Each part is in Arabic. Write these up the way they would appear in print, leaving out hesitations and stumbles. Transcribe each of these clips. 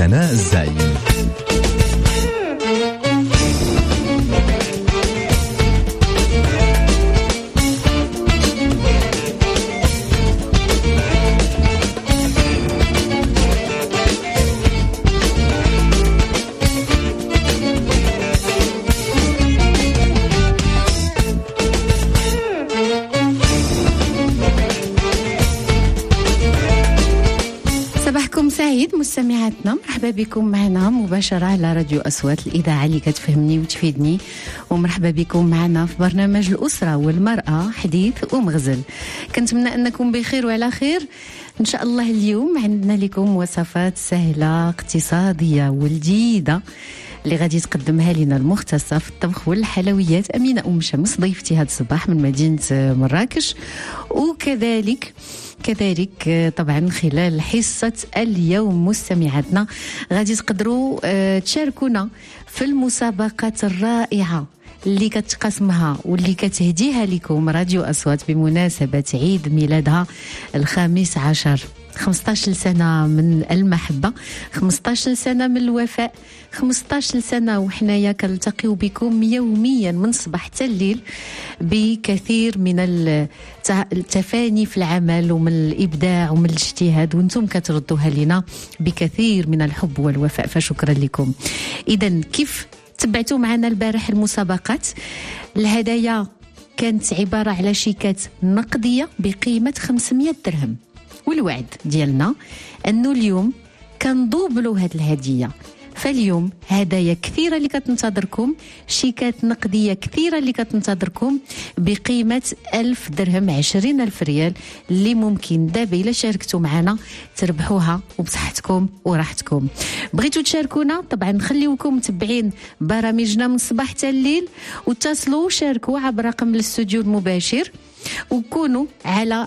سناء الزعيم. سعيد مستمعاتنا، مرحبا بكم معنا مباشرة على راديو أصوات الإذاعة اللي كتفهمني وتفيدني، ومرحبا بكم معنا في برنامج الأسرة والمرأة حديث ومغزل. كنتمنى أنكم بخير وعلى خير إن شاء الله. اليوم عندنا لكم وصفات سهلة اقتصادية ولذيذة اللي غادي تقدمها لنا المختصة في الطبخ والحلويات أمينة أم شمس، ضيفتي هذا الصباح من مدينة مراكش. وكذلك طبعا خلال حصة اليوم مستمعاتنا غادي تقدروا تشاركونا في المسابقات الرائعة اللي كتقاسمها واللي كتهديها لكم راديو أصوات بمناسبة عيد ميلادها 15. 15 سنة من المحبة، 15 سنة من الوفاء، 15 سنة وحنايا كنلتقيو بكم يوميا من صباح حتى الليل بكثير من التفاني في العمل ومن الإبداع ومن الاجتهاد، وانتم كتردوها لنا بكثير من الحب والوفاء، فشكرا لكم. إذن كيف تبعتوا معنا البارح المسابقات؟ الهدايا كانت عبارة على شيكات نقدية بقيمة 500 درهم، والوعد ديالنا أنه اليوم كنضوبلوا هذه الهدية. فاليوم هدايا كثيرة اللي كتنتظركم، شيكات نقدية كثيرة اللي كتنتظركم بقيمة 1000 درهم، 20,000 ريال، اللي ممكن دابا إلا شاركتوا معنا تربحوها وبصحتكم وراحتكم. بغيتوا تشاركونا طبعا خليوكم متبعين برامجنا من صباح حتى الليل، واتصلوا شاركوا عبر رقم الاستوديو المباشر، وكونوا على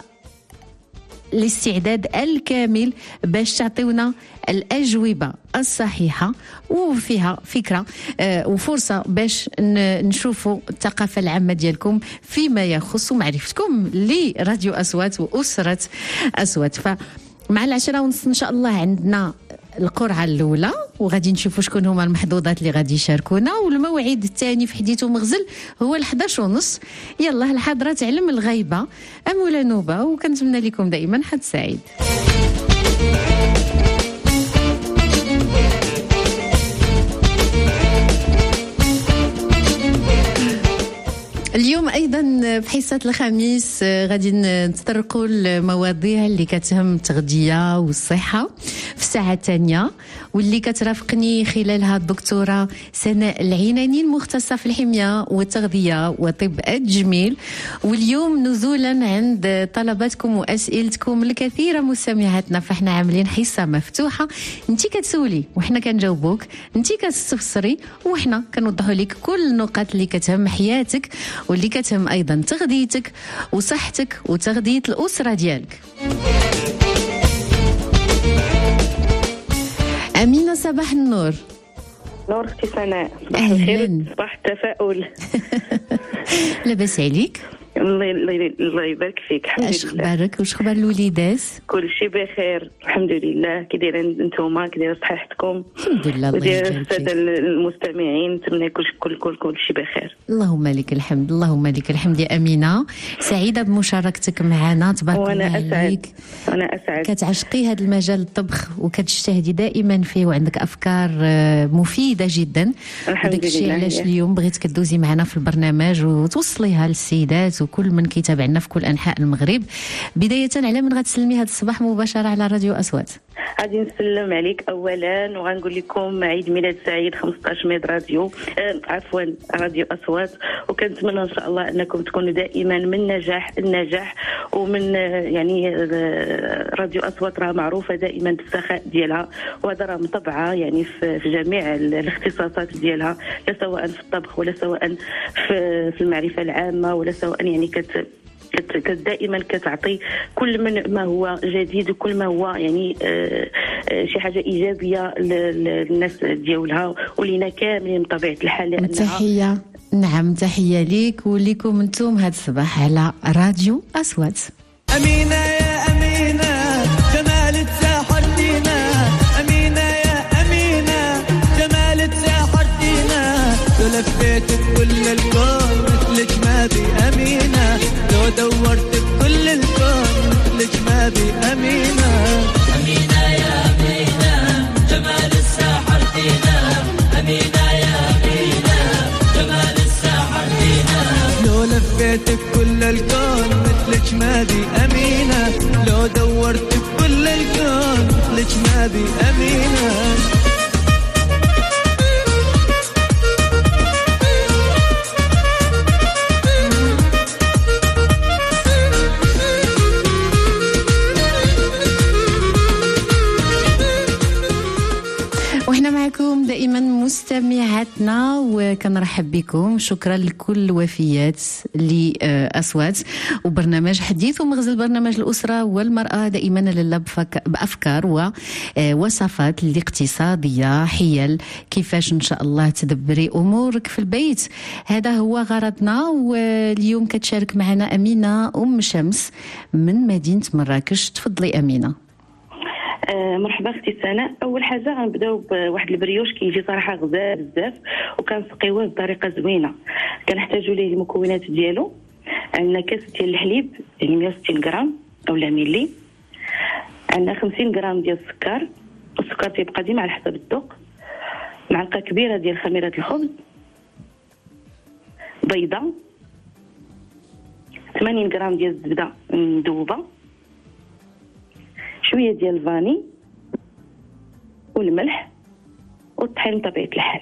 الاستعداد الكامل باش تعطيونا الأجوبة الصحيحة وفيها فكرة وفرصة باش نشوفوا الثقافة العامة ديالكم فيما يخص معرفتكم لراديو أصوات وأسرة أصوات. فمع 10:30 إن شاء الله عندنا القرعة الأولى، وغادي نشوفوا شكون هما المحظوظات اللي غادي يشاركونا، والموعد الثاني في حديث ومغزل هو 11:30. يلا الحضرة تعلم الغيبة أمولا نوبة، وكنتمنى لكم دائما حد سعيد. اليوم أيضا في حصة الخميس غادي نتطرقوا المواضيع اللي كتهم التغذية والصحة في الساعة الثانية، واللي كترافقني خلالها الدكتورة سناء العناني المختصة في الحمية والتغذية وطب التجميل. واليوم نزولا عند طلباتكم وأسئلتكم الكثيرة مستمعاتنا، فاحنا عاملين حصة مفتوحة، انتي كتسولي وحنا كنجاوبوك، انتي كتستفسري وحنا كنوضحوا لك كل النقاط اللي كتهم حياتك واللي كتهم أيضا تغذيتك وصحتك وتغذية الأسرة ديالك. أمينة صباح النور. نور اختي سناء، صباح الخير، صباح التفاؤل. لاباس عليك؟ الله يبارك فيك. الحمد لله. اش اخبارك؟ واش اخبار الوليدات؟ كل شيء بخير الحمد لله. كي دايرين نتوما؟ كي دايره صحتكم؟ الحمد لله. الله يبارك فيك. الساده المستمعين نتمنى كل شيء بخير. اللهم لك الحمد، اللهم لك الحمد يا امينه. سعيده بمشاركتك معنا، تبارك الله عليك. وانا اسعد. كتعشقي هذا المجال الطبخ وكتجتهدي دائما فيه، وعندك افكار مفيده جدا. الحمد لله. علاش اليوم بغيت كدوزي معنا في البرنامج وتوصليها للسيدات وكل من كيتابعنا في كل انحاء المغرب. بدايه على من غتسلمي هذا الصباح مباشره على راديو أصوات؟ غادي نسلم عليك اولا وغنقول لكم عيد ميلاد سعيد 15 ميد راديو راديو أصوات، وكنتمنى ان شاء الله انكم تكونوا دائما من النجاح ومن يعني راديو أصوات راه معروفه دائما بالسخاء ديالها، وهذا راه مطبعه يعني في جميع الاختصاصات ديالها، لا سواء في الطبخ ولا سواء في المعرفه العامه ولا سواء يعني دائما كتعطي كل من ما هو جديد وكل ما هو يعني شي حاجه ايجابيه للناس ديالها ولينا كاملين بطبيعه الحال. تحيه، نعم تحيه ليك وليكم انتم هذا الصباح على راديو أصوات. امينه يا امينه جمال الساحر لينا، امينه يا امينه لو لفيت بكل الكون مثلك ما بي أمينة، لو دورت بكل الكون مثلك ما بي أمينة. أمينة يا أمينة جمال الساحر فينا، أمينة يا أمينة جمال الساحر فينا. لو لفيت بكل الكون مثلك ما بي أمينة، لو دورت بكل الكون مثلك ما بي أمينة. وإحنا معكم دائما مستمعاتنا وكنرحب بكم. شكرا لكل وفيات لأصوات وبرنامج حديث ومغزل، برنامج الأسرة والمرأة دائما لله بأفكار ووصفات الاقتصادية، حيل كيفاش إن شاء الله تدبري أمورك في البيت. هذا هو غرضنا. واليوم كتشارك معنا أمينة أم شمس من مدينة مراكش. تفضلي أمينة. مرحبا اختي سناء. اول حاجه غنبداو بواحد البريوش كيجي صراحه غزال بزاف وكنسقيوه بطريقه زوينه. كنحتاجوا ليه المكونات ديالو. عندنا كاس ديال الحليب يعني 160 غرام اولا ملي. عندنا 50 غرام ديال السكر، السكر تيبقى ديما على حسب الذوق. معلقه كبيره ديال خميره الخبز، بيضه، 80 غرام ديال الزبده مذوبه، شويه ديال الفاني والملح والطحين بطبيعه الحال.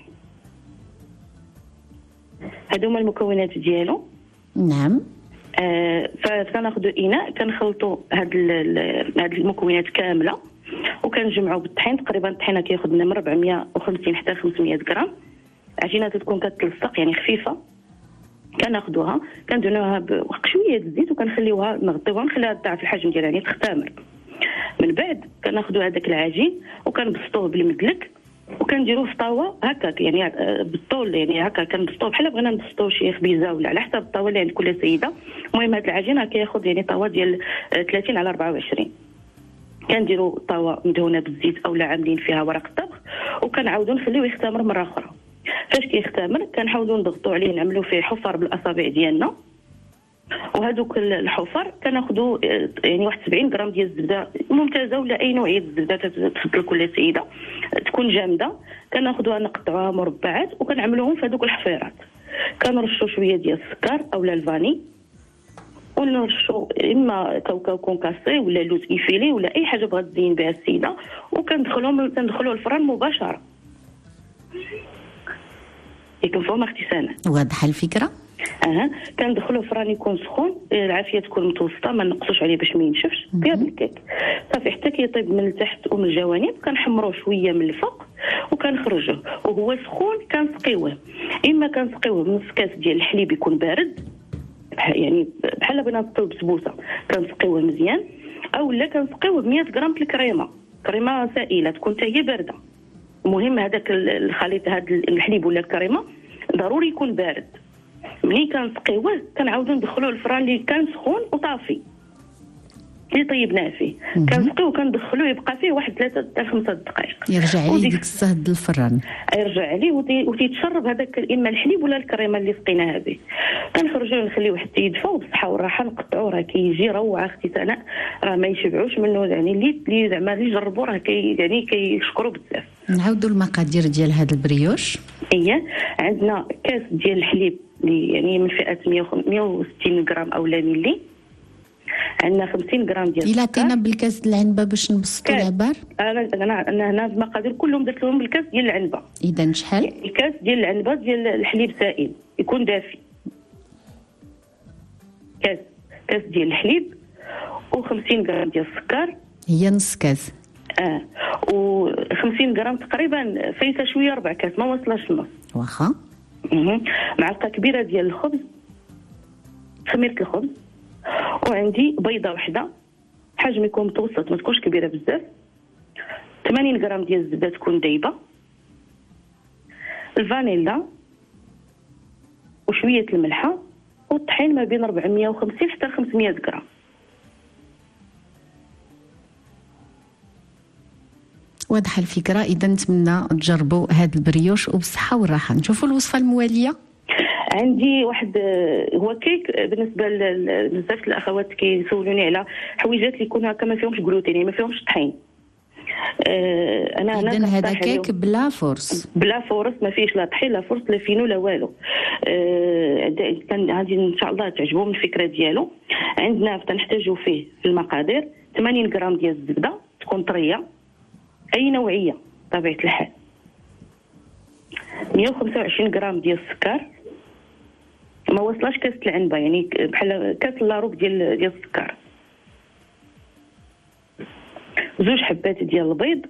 هادو هما المكونات ديالو. نعم. فكناخذوا اناء كنخلطوا هاد المكونات كامله وكنجمعوا بالطحين. تقريبا الطحينه كياخذ لنا من 450 حتى 500 غرام. عجينه تكون كتلصق يعني خفيفه. كناخذوها كندهنوها بشويه الزيت وكنخليوها نغطيوها نخليها تضاعف في الحجم ديالها يعني تختمر. من بعد كناخذوا هذاك العجين وكنبسطوه بالمدلك وكنديروه في طاوه هكاك يعني بالطول، يعني هكا كنبسطوه بحال بغينا نبسطوه شي خبيزه ولا على حسب الطاوه اللي عند كل سيده. المهم هذا العجين كياخذ يعني طاوه ديال 30 على 24. كنديروا طاوه مدهونه بالزيت اولا عاملين فيها ورق الطبخ وكنعاودوا نخليوه يختمر مره اخرى. فاش كيختمر كنحاولوا نضغطوا عليه نعملوا فيه حفر بالاصابع ديالنا. وهذوك الحفر كناخذوا يعني 71 غرام ديال الزبده ممتازه ولا اي نوعيه الزبده تفضل كل سيده تكون جامده. كناخذوها نقطعوها مربعات وكنعملوهم في هذوك الحفيرات. كنرشوا شويه ديال السكر اولا الفاني ونرشوا اما كاوكاو كونكاسي ولا لوز ايفيلي ولا اي حاجه بغات تزين بها السيده كندخلوا الفران مباشره. يكون فهم اختي سناء واضحه الفكره. كندخلوا فران يكون سخون، العافيه تكون متوسطه ما نقصوش عليه باش ما ينشفش بيض الكيك صافي حتى كيطيب من التحت ومن الجوانب. كنحمروه شويه من الفوق وكنخرجوه وهو سخون. كنسقيوه اما كنسقيوه بنص كاس ديال الحليب يكون بارد يعني بحال بغينا نطيب بسبوسه كنسقيوه مزيان، او لا كنسقيوه ب 100 غرام الكريمه، كريمه سائله تكون حتى هي بارده. المهم هذاك الخليط هذا الحليب ولا الكريمه ضروري يكون بارد. ملي كنسقيوه كنعاودو ندخلوه الفران اللي كان سخون وطافي اللي طيبناه فيه. كنسقيوه كندخلوه يبقى فيه واحد 3 حتى 5 دقائق يرجع عليه ديك الصهد الفران، يرجع عليه وتيتشرب هذاك اما الحليب ولا الكريمه اللي سقيناها به. كنخرجوه نخليوه حتى يدفى وبصحه والراحه نقطعوه. راه كيجي روعه اختي سناء، راه ما يشبعوش منه يعني اللي زعما اللي جربوا راه يعني كيشكروا بزاف. نعاودوا المقادير ديال هذا البريوش. عندنا كاس ديال الحليب اللي يعني من فئه 160 غرام اولا ملي. عندنا 50 غرام ديال الى عطينا بالكاس العنبه باش نبسطوا العبار. انا هنا المقادير كلهم درت لهم بالكاس ديال العنبه. اذا شحال؟ الكاس ديال العنبه ديال الحليب سائل يكون دافي. كاس ديال الحليب و50 غرام ديال السكر هي نص كاس. و50 غرام تقريبا فايته شويه 4 كاس ما وصلش النص واخا. معلقه كبيره ديال الخبز، خميره الخبز، وعندي بيضه واحده حجم يكون متوسط ما تكونش كبيره بزاف، 80 غرام ديال الزبده تكون دايبه، الفانيلا وشويه الملحه، والطحين ما بين 450 حتى 500 غرام. واضحة الفكرة. إذا نتمنى تجربوا هذا البريوش وبالصحة والراحة. نشوفوا الوصفة الموالية. عندي واحد هو كيك بالنسبه لبزاف الاخوات كيسولوني على حويجات اللي يكونوا هكا ما فيهمش جلوتين، يعني ما فيهمش طحين. انا إذن هذا كيك بلا فرص، بلا فرص، ما فيش لا طحين لا فرص لا فينو لا والو. غادي ان شاء الله تعجبهم الفكره ديالو. عندنا تنحتاجوا فيه في المقادير 80 غرام ديال الزبده تكون طريه اي نوعيه طبيعه الحال، 125 غرام ديال السكر ما وصلاش كاس العنبه، يعني بحال كاس لاروك ديال السكر، 2 حبات ديال البيض،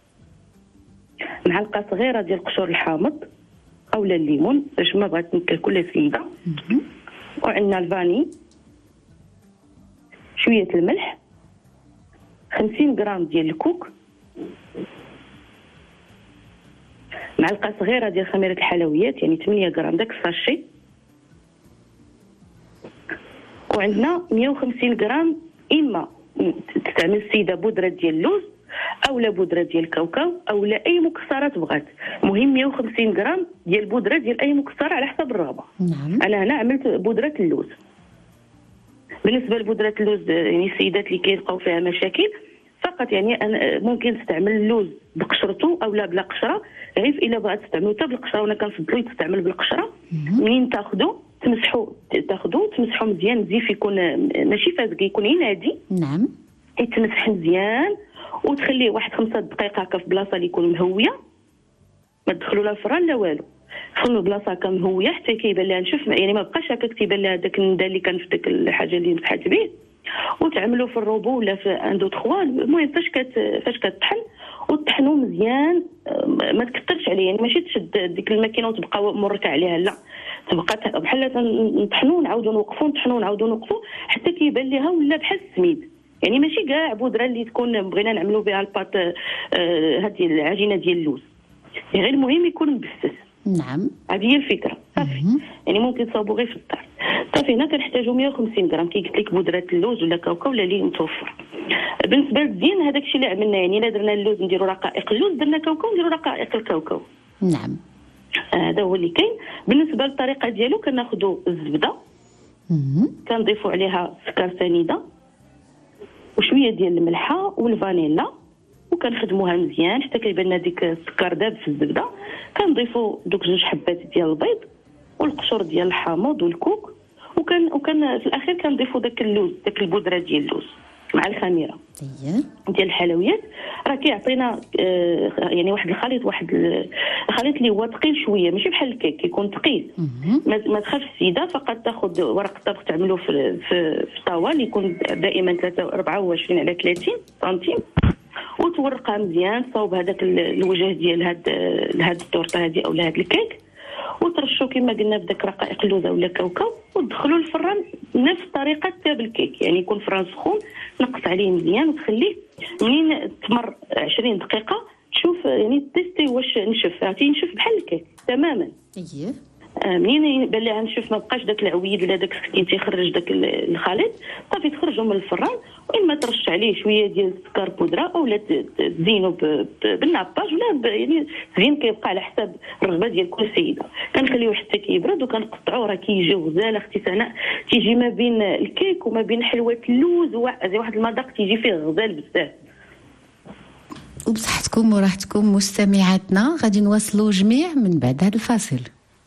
معلقه صغيره ديال قشور الحامض اولا الليمون باش ما بغات تنكل كل سيده، وعندنا الفاني، شويه الملح، 50 غرام ديال الكوك، معلقه صغيره ديال خميره الحلويات يعني 8 غرام داك الساشي، وعندنا 150 غرام اما تستعمل السيده بودره ديال اللوز او لا بودره ديال الكاوكاو او لا اي مكسرات بغات، المهم 150 غرام ديال البودره ديال اي مكسر على حسب الرغبه. نعم. انا هنا عملت بودره اللوز. بالنسبه لبودره اللوز يعني السيدات اللي كيلقاو فيها مشاكل فقط يعني أنا ممكن تستعمل اللوز بقشرته او لا بلا قشره، غير الا بغات تستعملو حتى بالقشره وانا كنفضلو تستعمل بالقشره. منين تاخذوا تمسحوا مزيان، الزيف يكون ماشي فازك، يكون ينادي. نعم. يتمسح مزيان وتخليه واحد 5 دقائق هكا في بلاصه اللي يكون مهويه، ما تدخلوا لا الفران لا والو، خلوا بلاصه هكا مهويه حتى كيبان لها نشف، يعني ما بقاش هكا كيبان لها داك الندى اللي كان في ديك الحاجه اللي مسحات به. وتعملوا في الروبو ولا في 1 2 3. المهم فاش كتطحن وتطحنوا مزيان، ما تكثرش عليه، يعني ماشي تشد ديك الماكينه وتبقى مركع عليها، لا تبقى بحال نطحنوا نعاودوا نوقفوا، نطحنوا نعاودوا نوقفوا حتى كيبان لها ولا بحال السميد، يعني ماشي كاع بودره اللي تكون بغينا نعملوا بها الباط هذه العجينه ديال اللوز، غير المهم يكون مبسس. نعم. هذه هي الفكره صافي. يعني ممكن تصاوبوا غير في الدار صافي. هنا كنحتاجوا 150 غرام كي قلت لك بودره اللوز ولا كاوكاو ولا اللي متوفر. بالنسبه للزين هذاك الشيء اللي عملنا، يعني الا درنا اللوز نديروا رقائق اللوز، درنا كاوكاو نديروا رقائق الكاوكاو. نعم. هذا هو اللي كاين. بالنسبه للطريقه ديالو كناخذوا الزبده كنضيفوا عليها سكر سنيده وشويه ديال الملحه والفانيلا وكنخدموها مزيان حتى كيبان لنا ديك السكر داب في الزبده. كنضيفوا دوك 2 حبات ديال البيض والقشور ديال الحامض والكوك، وكان في الاخير كنضيفوا داك اللوز، داك البودره ديال اللوز مع الخميره ديال الحلويات. راه كيعطينا يعني واحد الخليط اللي هو ثقيل شويه، ماشي بحال الكيك كيكون ثقيل. ما تخافش السيده، فقط تاخذ ورق الطبخ تعملو في الطاوه اللي يكون دائما 24 على 30 سنتيم، وتورقها مزيان، تصاوب هذاك الوجه ديال هاد التورته هذه او هاد الكيك، وترشوا كما قلنا بداك رقائق اللوز ولا كاوكاو، وتدخلوا الفران نفس طريقه تاب الكيك، يعني يكون فران سخون تنقص عليه مزيان وتخليه منين تمر 20 دقيقه تشوف يعني تيستي واش نشف، تينشف بحال الكيك تماما. اييه. منين يبان لها نشف ما بقاش داك العويد ولا داك السكين تيخرج داك الخليط، صافي تخرجوا من الفران، واما ترش عليه شويه ديال السكر بودره اولا تزينوا بالناباج ولا يعني زين كيبقى على حساب الرغبه ديال كل سيده. كنخليوه حتى كيبرد وكنقطعوه، راه كيجي غزال اختي سناء، تيجي ما بين الكيك وما بين حلوه اللوز واحد المذاق تيجي فيه غزال بزاف. وبصحتكم وراحتكم مستمعاتنا، غادي نواصلوا جميع من بعد هذا الفاصل.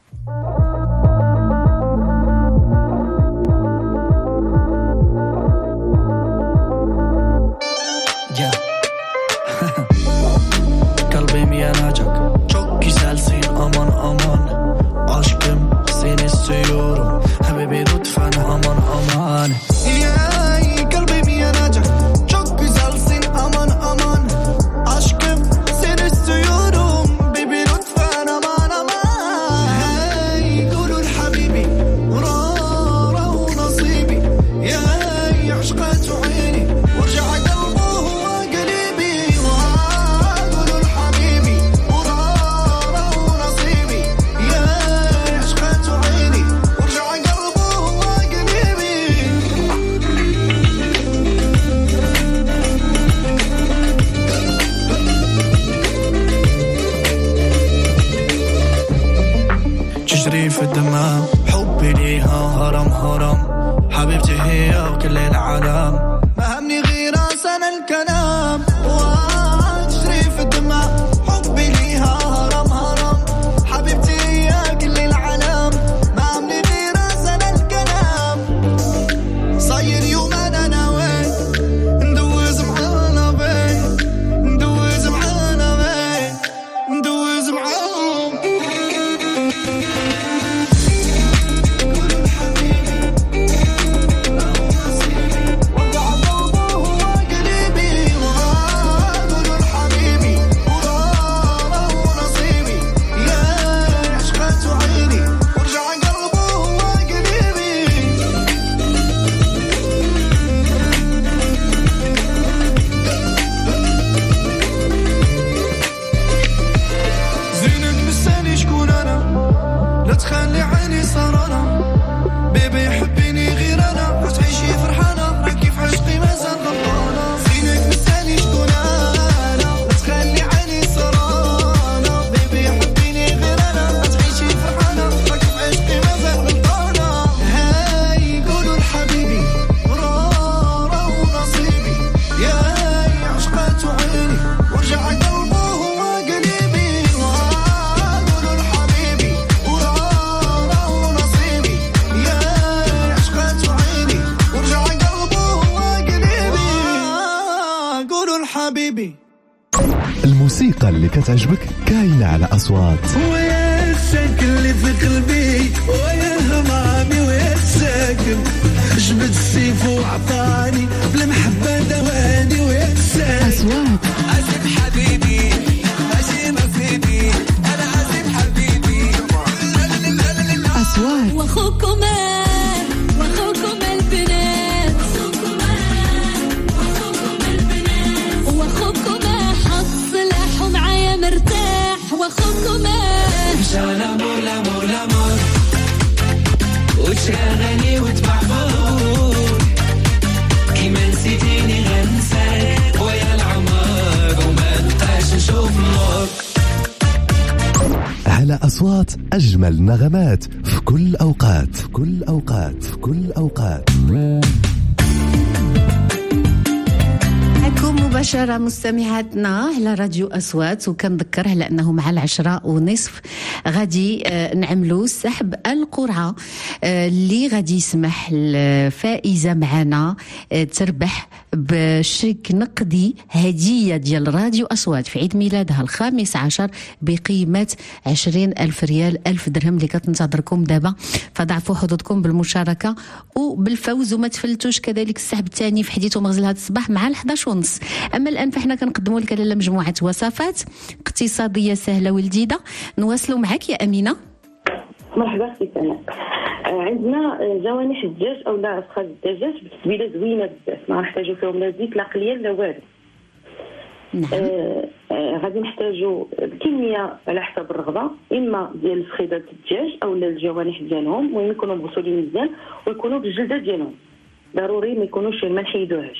Kalbim yanacak, çok güzelsin aman aman, aşkım seni istiyorum, habibi lütfen aman aman. Kalbim yanacak, çok güzelsin aman aman, aşkım seni istiyorum, baby lütfen aman aman. تجري في الدماغ حبي ليها هرم هرم حبيبتي هي وكل العالم ما همني غير أنا الكلام تجري في الدماغ حبي ليها هرم هرم حبيبتي هي كل العالم ما همني غير أنا الكلام صاير يوم أنا وين ندوز معانا بين ندوز معانا بين ندوز معانا تخلي عيني صرانا بيبي يحبيني غير انا وتعيشي فرحانه راكي في عشقي مازال غلطانه زينك مثالي شكون انا تخلي عيني صرانا بيبي يحبيني غير انا وتعيشي فرحانه راكي في عشقي مازال غلطانه هاي قولوا لحبيبي راه ونصيبي يا عشقات عيني ورجع قلبه هو قلبي قولوا لحبيبي حبيبي. الموسيقى اللي كتعجبك كاينة على أصوات ويا الساكن اللي في قلبي ويا همامي ويا الساكن جبت السيف وعطاني بلا محبة دواني ويا الساكن أصوات عزيز حبيبي ماشي نصيبي أنا عزيز حبيبي أصوات وأخوكما البنات وأخوكما حط سلاح ومعايا مرتاح وأخوكما شانا مولا مولا مور وتشغلي وتبعبور كيما نسيتيني غنساك ويا العمر وما نبقاش نشوف النور على أصوات أجمل نغمات في كل أوقات في كل أوقات في كل أوقات معكم مباشرة مستمعاتنا على راديو أصوات وكنذكر على أنه مع 10:30 غادي نعملوا سحب القرعة اللي غادي يسمح الفائزة معنا تربح بشيك نقدي هدية ديال راديو أصوات في عيد ميلادها 15 بقيمة 20,000 ريال 1000 درهم اللي كتنتظركم دابا فضعفوا حظوظكم بالمشاركة وبالفوز وما تفلتوش كذلك السحب الثاني في حديث ومغزل هذا الصباح مع 11:30. أما الآن فإحنا كنقدموا لك لاله مجموعة وصفات اقتصادية سهلة ولذيذة. نواصلوا معك يا أمينة. مرحبا في سنة. عندنا جوانح الدجاج او لا عفخه الدجاج بتتبيله زوينه بزاف ما نحتاجوا فيهم لا زيت لا قليل لا والو. نعم. غادي نحتاجوا الكميه على حسب الرغبه اما ديال فخيدات الدجاج او الجوانح ديالهم المهم يكونوا مغسولين مزيان ويكونوا بالجلده ديالهم ضروري ما يكونوش ما نحيدوهاش.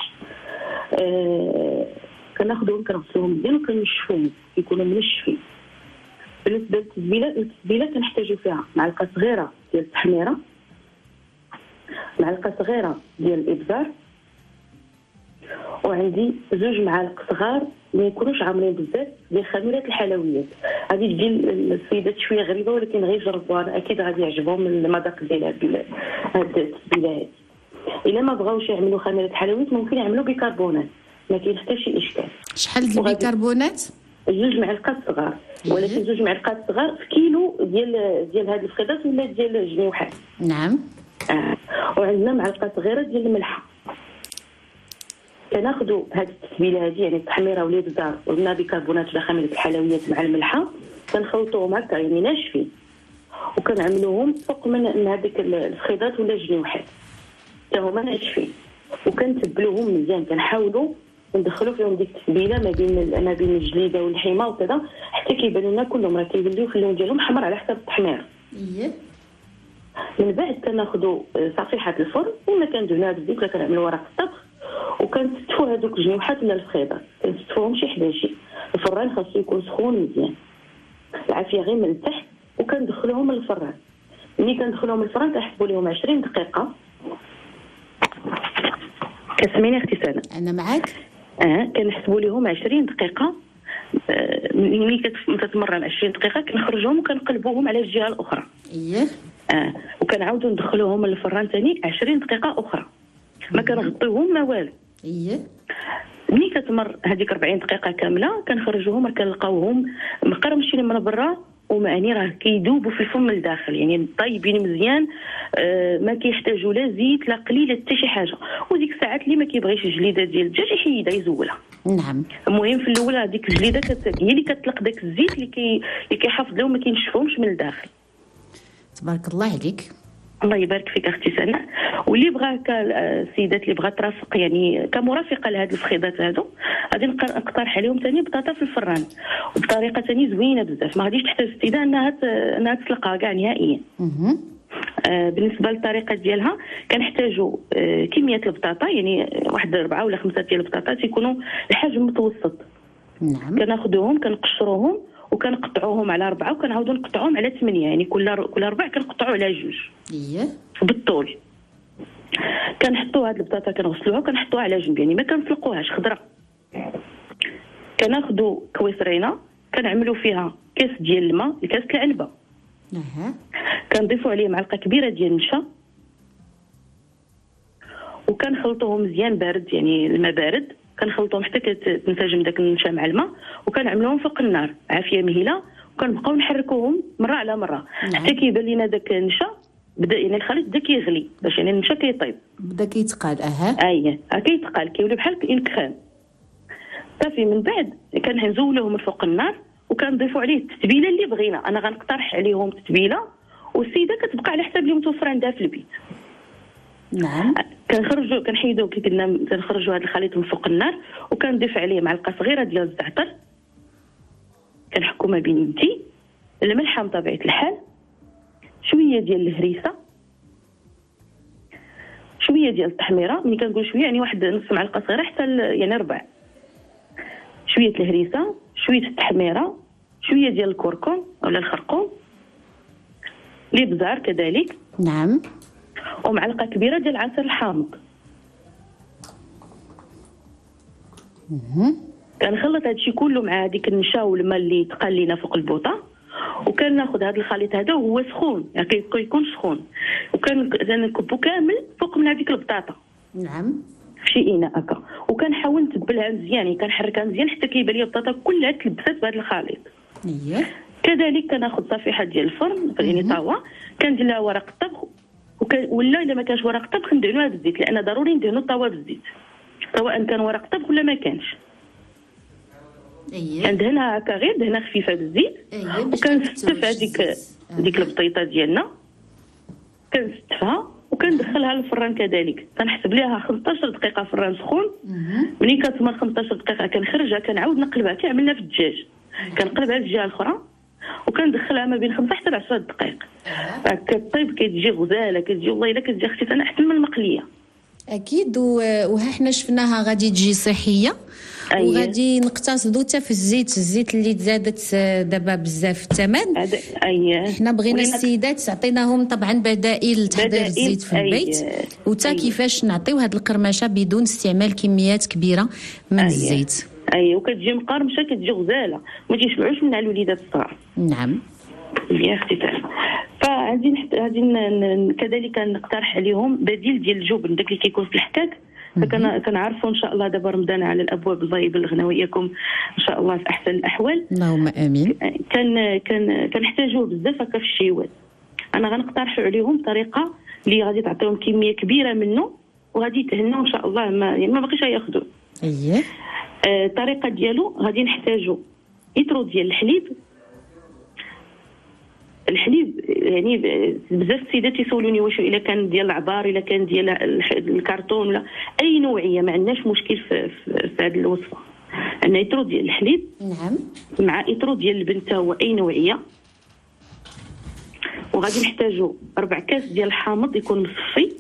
كناخذوهم كنغسلوهم مزيان وكنشفوهم يكونوا منشفين. بالنسبه للتتبيله كنحتاجوا فيها معلقه صغيره ديال التحميره معلقه صغيره ديال الابزار وعندي 2 معالق صغار ما يكونوش عامرين بزاف ديال خميره الحلويات. غادي تجي السيدات شويه غريبه ولكن غير جربوها اكيد غادي يعجبهم المذاق ديالها هاد التتبيله هادي. الا ما بغاوش يعملوا خميره حلويات ممكن يعملوا بيكربونات ما كاين حتى شي اشكال. شحال ديال البيكربونات؟ 2 معلقات صغار ولكن 2 معلقات صغار في كيلو ديال هاد الفخيدات ولا ديال الجنيوحات. نعم. وعندنا معلقه صغيره ديال الملح. كناخذوا هاد التتبيله هذه يعني التحميره والابزار وقلنا بيكربونات ولا خميره الحلويات مع الملحه كنخلطوهم هكا يعني ناشفين وكنعملوهم فوق من هذيك الفخيدات ولا الجنيوحات حتى هما ناشفين وكنتبلوهم مزيان. كنحاولوا ندخلوا فيهم ديك التتبيله ما بين الجليده والحيمه وكذا حتى كيبانوا لنا كلهم راه كيوليو في اللون ديالهم حمر على حسب التحمير. من بعد كناخذوا صفيحه الفرن ولا كندهنوها بالزيت ولا كنعملوا ورق الطبخ وكنستفوا هذوك الجنيوحات ولا الفخيضات كنستفوهم شي حدا شي. الفران خاصو يكون سخون مزيان العافيه غير من تحت وكندخلوهم للفران. ملي كندخلهم الفران كنحسبوا لهم 20 دقيقه. كسميني اختي سنة. انا معاك. كنحسبوا لهم 20 دقيقه. ملي كتمرن 20 دقيقه كنخرجوهم وكنقلبوهم على الجهه الاخرى. اييه. وكنعاودوا ندخلوهم للفران ثاني 20 دقيقه اخرى، ما كنغطيوهم ما والو. اييه. ملي كتمر هذيك 40 دقيقه كامله كنخرجوهم كنلقاوهم مقرمشين من برا ومعني راه كيذوبوا في الفم من الداخل، يعني طيبين مزيان. ما كيحتاجوا لا زيت لا قليله حتى شي حاجه. وديك الساعات اللي ما كيبغيش الجليده ديال الدجاج يحيدها يزولها. نعم. المهم في الاول هذيك الجليده هي اللي كتطلق داك الزيت اللي كيحافظ لهم ما كينشفهمش من الداخل. تبارك الله عليك. الله يبارك فيك اختي سناء. واللي بغى السيدات اللي بغات ترافق يعني كمرافقه لهاد الفخيضات هادو غادي نقترح عليهم ثاني بطاطا في الفران وبطريقه ثاني زوينه بزاف، ما غاديش تحتاج السيده انها تسلقها كاع نهائيا. بالنسبه للطريقه ديالها كنحتاجوا كميه البطاطا، يعني واحد 4 ولا 5 ديال البطاطا يكونوا الحجم متوسط. نعم. كناخذوهم كنقشروهم وكنقطعوهم على 4 وكنعاودوا نقطعوهم على 8، يعني كل ربع كنقطعوا على 2. اييه. بالطول. كنحطوا هاد البطاطا كنغسلوها وكنحطوها على جنب، يعني ما كنسلقوهاش خضره. كناخذوا كويسرينه كنعملوا فيها كاس ديال الماء، كاس العنبه. كنضيفوا عليه معلقه كبيره ديال النشا وكنخلطوهم مزيان بارد، يعني الماء بارد. كنخلطوهم حتى كتنسجم داك النشا مع الماء وكنعملوهم فوق النار عافيه مهيله وكنبقاو نحركوهم مره على مره حتى كيبان لينا داك النشا بدا، يعني الخليط بدا كيغلي باش يعني النشا كيطيب بدا كيتقال. اييه كيتقال كيولي بحال الكريم. صافي من بعد كنزولوه من فوق النار وكنضيفوا عليه التتبيله اللي بغينا. انا غنقترح عليهم تتبيله والسيده كتبقى على حساب اللي متوفر عندها في البيت. نعم. كنحيدو كي قلنا كنخرجوا هذا الخليط من فوق النار وكنضيف عليه معلقه صغيره ديال الزعتر، كنحكو ما بين يدي، الملحه بطبيعه الحال، شويه ديال الهريسه، شويه ديال التحميره. ملي كنقول شويه يعني واحد نص معلقه صغيره حتى يعني ربع. شويه الهريسه، شويه التحميره، شويه ديال الكركم ولا الخرقوم، الابزار كذلك. نعم. ومعلقه كبيره ديال العسل الحامض. كنخلط هادشي كله مع هذيك النشا والماء اللي تقال لينا فوق البوطه وكناخذ هذا الخليط هذا وهو سخون، يعني كيكون سخون وكنكبو كامل فوق من هذيك البطاطا. نعم. في شي اناء هكا وكنحاول نتبلها مزيان، يعني كنحركها مزيان حتى كيبان لي البطاطا كلها تلبست بهذا الخليط. اييه. كذلك كناخذ صفيحه ديال الفرن، يعني طاوه كندير لها ورق الطبخ ولا الا ما كانش ورق الطبخ ندهنوها بالزيت، لان ضروري ندهنوا الطاوه بالزيت سواء كان ورق الطبخ ولا ما كانش. اييه. ندهنها هكا غير دهنه خفيفه بالزيت. اييه. وكنستف هذيك البطيطه ديالنا كنستفها وكندخلها للفران. كذلك كنحسب ليها 15 دقيقه فران سخون. ملي كتمر 15 دقيقه كنخرجها كنعاود نقلبها كي عملنا في الدجاج، كنقلبها للجهه الاخرى وكندخلها ما بين 5 حتى 10 دقائق. كطيب كتجي غزاله، كتجي والله الا كتجي اختي انا احسن من المقليه. اكيد. وها حنا شفناها غادي تجي صحيه. أيه. وغادي نقتصدوا حتى في الزيت اللي تزادت دابا بزاف في الثمن. اييه. حنا بغينا السيدات تعطيناهم طبعا بدائل تحضير الزيت في البيت. وتا كيفاش نعطيو هاد القرمشه بدون استعمال كميات كبيره من الزيت. وكتجي مقرمشه كتجي غزاله ما تيشبعوش منها الوليدات الصغار. نعم. يا اختي فغادي كذلك نقترح عليهم بديل ديال الجبن داك اللي كيكون في الحكاك. كنعرفوا ان شاء الله دابا رمضان على الابواب، الله يبلغنا وياكم ان شاء الله في احسن الاحوال. اللهم امين. كنحتاجوه بزاف هكا في الشيوات. انا غنقترح عليهم طريقه اللي غادي تعطيهم كميه كبيره منه وغادي يتهنوا ان شاء الله، ما باقيش ياخذوا. اييه. الطريقه ديالو غادي نحتاجوا لتر ديال الحليب يعني بزاف السيدات يسولوني واش الا كان ديال العبار الا كان ديال الكرتون ولا اي نوعيه، ما عندناش مشكل في هذه الوصفه. عندنا لتر ديال الحليب. نعم. مع لتر ديال اللبن هو اي نوعيه. وغادي نحتاجوا 4 كاس ديال الحامض يكون مصفي.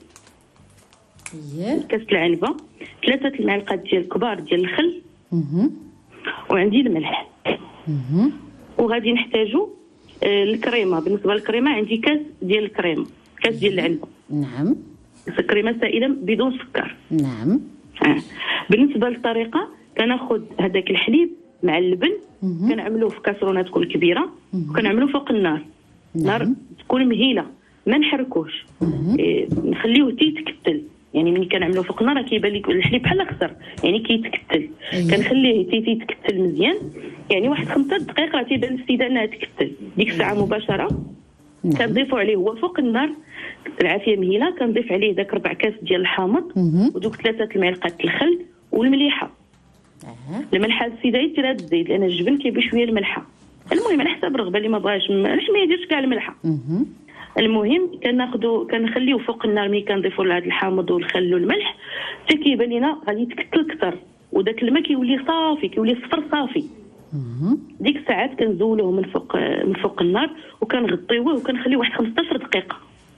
كاس العنبه، 3 المعالق ديال كبار ديال الخل. وعندي الملح. وغادي نحتاجوا الكريمه، بالنسبه للكريمه عندي كاس ديال الكريمه، كاس ديال العنبه. نعم. كريمه سائله بدون سكر. نعم. بالنسبه للطريقه كناخذ هذاك الحليب مع اللبن، كنعملوه في كاسرونه تكون كبيره وكنعملوه فوق النار. نار تكون مهيله، ما نحركوش، نخليوه تيتكتل. يعني ملي كنعملوه فوق النار كيبان لك الحليب بحال خسر، يعني كيتكتل. كنخليه تيتكتل مزيان، يعني واحد 5 دقائق راه تيبان السيده انها تكتل. ديك الساعه مباشره كنضيفوا عليه هو فوق النار العافيه مهيله، كنضيف عليه داك 4 كاس ديال الحامض ودوك 3 المعالق الخل والمليحه. الملحه السيده يديرها بالزيت لان الجبن كيبغي شويه الملحه. المهم على حسب الرغبه، اللي ما بغاش ما يديرش كاع الملحه. المهم كنخليو فوق النار ملي كنضيفوا لهاد الحامض والخل والملح حتى كيبان لينا غادي يتكتل اكثر، وداك الماء كيولي صافي، كيولي صفر صافي. ديك الساعات كنزولوه من فوق النار وكنغطيوه وكنخليوه واحد 15 دقيقه.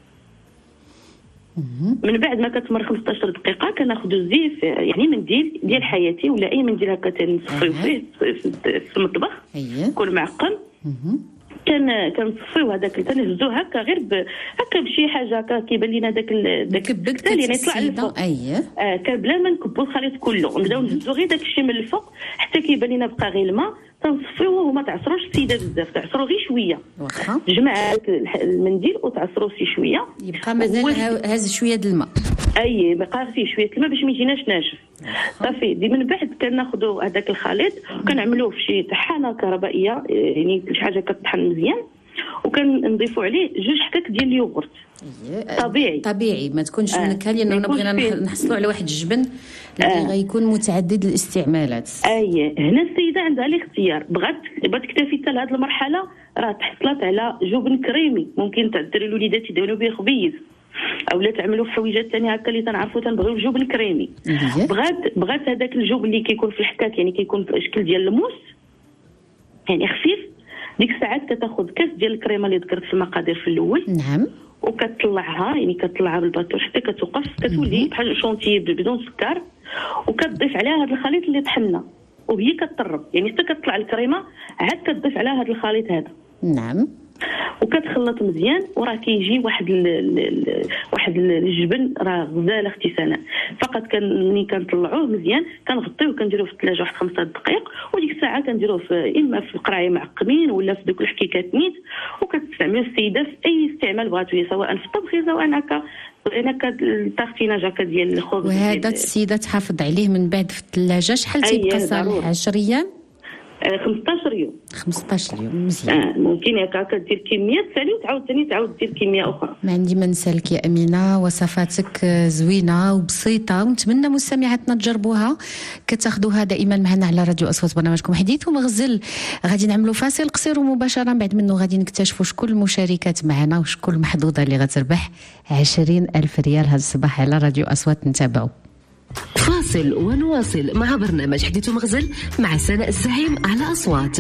من بعد ما كتمر 15 دقيقه كناخذوا الزيف، يعني منديل ديال حياتي ولا اي منديل هكا تنصفيو فيه في المطبخ يكون معقم. كنصفيو هذاك تنهزو هكا غير هكا بشي حاجه هكا كيبان لينا داك يعني يطلع للفوق. بلا ما نكبوا الخليط كله ونبداو نهزو غير داك الشيء من الفوق حتى كيبان لينا بقى غير الماء. تنصفيوه وما تعصروش السيده بزاف، تعصروا غير شويه. واخا تجمع المنديل وتعصروا شي شويه، يبقى مازال هاز شويه د الماء. بقى فيه شويه الماء باش ما يجيناش ناشف. صافي دي من بعد كناخذوا هذاك الخليط وكنعملوه في شي طحانه كهربائيه، يعني شي حاجه كطحن مزيان، وكنضيفوا عليه 2 حكاك ديال اليوغورت طبيعي ما تكونش النكهه، لانه بغينا نحصلوا على واحد الجبن اللي غيكون متعدد الاستعمالات. هنا السيده عندها الاختيار، بغات تكتفي حتى لهذه المرحله راه تحصلت على جبن كريمي، ممكن تعدري الوليدات يديروا به خبيز اولا تعملوا في حويجات ثانيه هكا اللي تنعرفوا تنبغيو الجبن كريمي. بغات هذاك الجبن اللي كيكون في الحكاك، يعني كيكون في اشكال ديال الموس يعني خفيف. ديك الساعات كتاخذ كاس ديال الكريمه اللي ذكرت في المقادير في الاول. نعم. وكتطلعها، يعني كتطلعها بالباتور حتى كتوقف، كتولي بحال شونتي بدون سكر، وكتضيف عليها هذا الخليط اللي طحنا وهي كتطرب، يعني حتى كتطلع الكريمه عاد كتضيف عليها هذا الخليط هذا. نعم. وكتخلط مزيان وراه كيجي واحد الجبن راه غزال اختي سناء. فقط ملي كنطلعوه مزيان كنغطيوه وكنديروه في الثلاجه واحد 5 دقائق، وديك الساعه كنديروه اما في القرايه معقمين ولا في دوك الحكيكات نيت، وكتستعملوا السيده في اي استعمال بغاتو، سواء في الطبخ سواء هكا التارتيناج هكا ديال الخبز. وهذا السيده تحافظ عليه من بعد في الثلاجه شحال تيبقى صالح؟ 10 ايام 15 يوم. 15 يوم مزيان. ممكن هكا دير كميه ثاني وتعاود دير كميه اخرى. ما عندي ما نسالك يا امينه، وصفاتك زوينه وبسيطه، ونتمنى مستمعاتنا تجربوها. كتاخذوها دائما معنا على راديو اصوات، برنامجكم حديث ومغزل. غادي نعملوا فاصل قصير ومباشره بعد منه غادي نكتشفوا شكون المشاركات معنا وشكون المحظوظه اللي غتربح 20,000 ريال هذا الصباح على راديو اصوات. نتابعوا فاصل ونواصل مع برنامج حديث ومغزل مع سناء الزعيم على أصوات.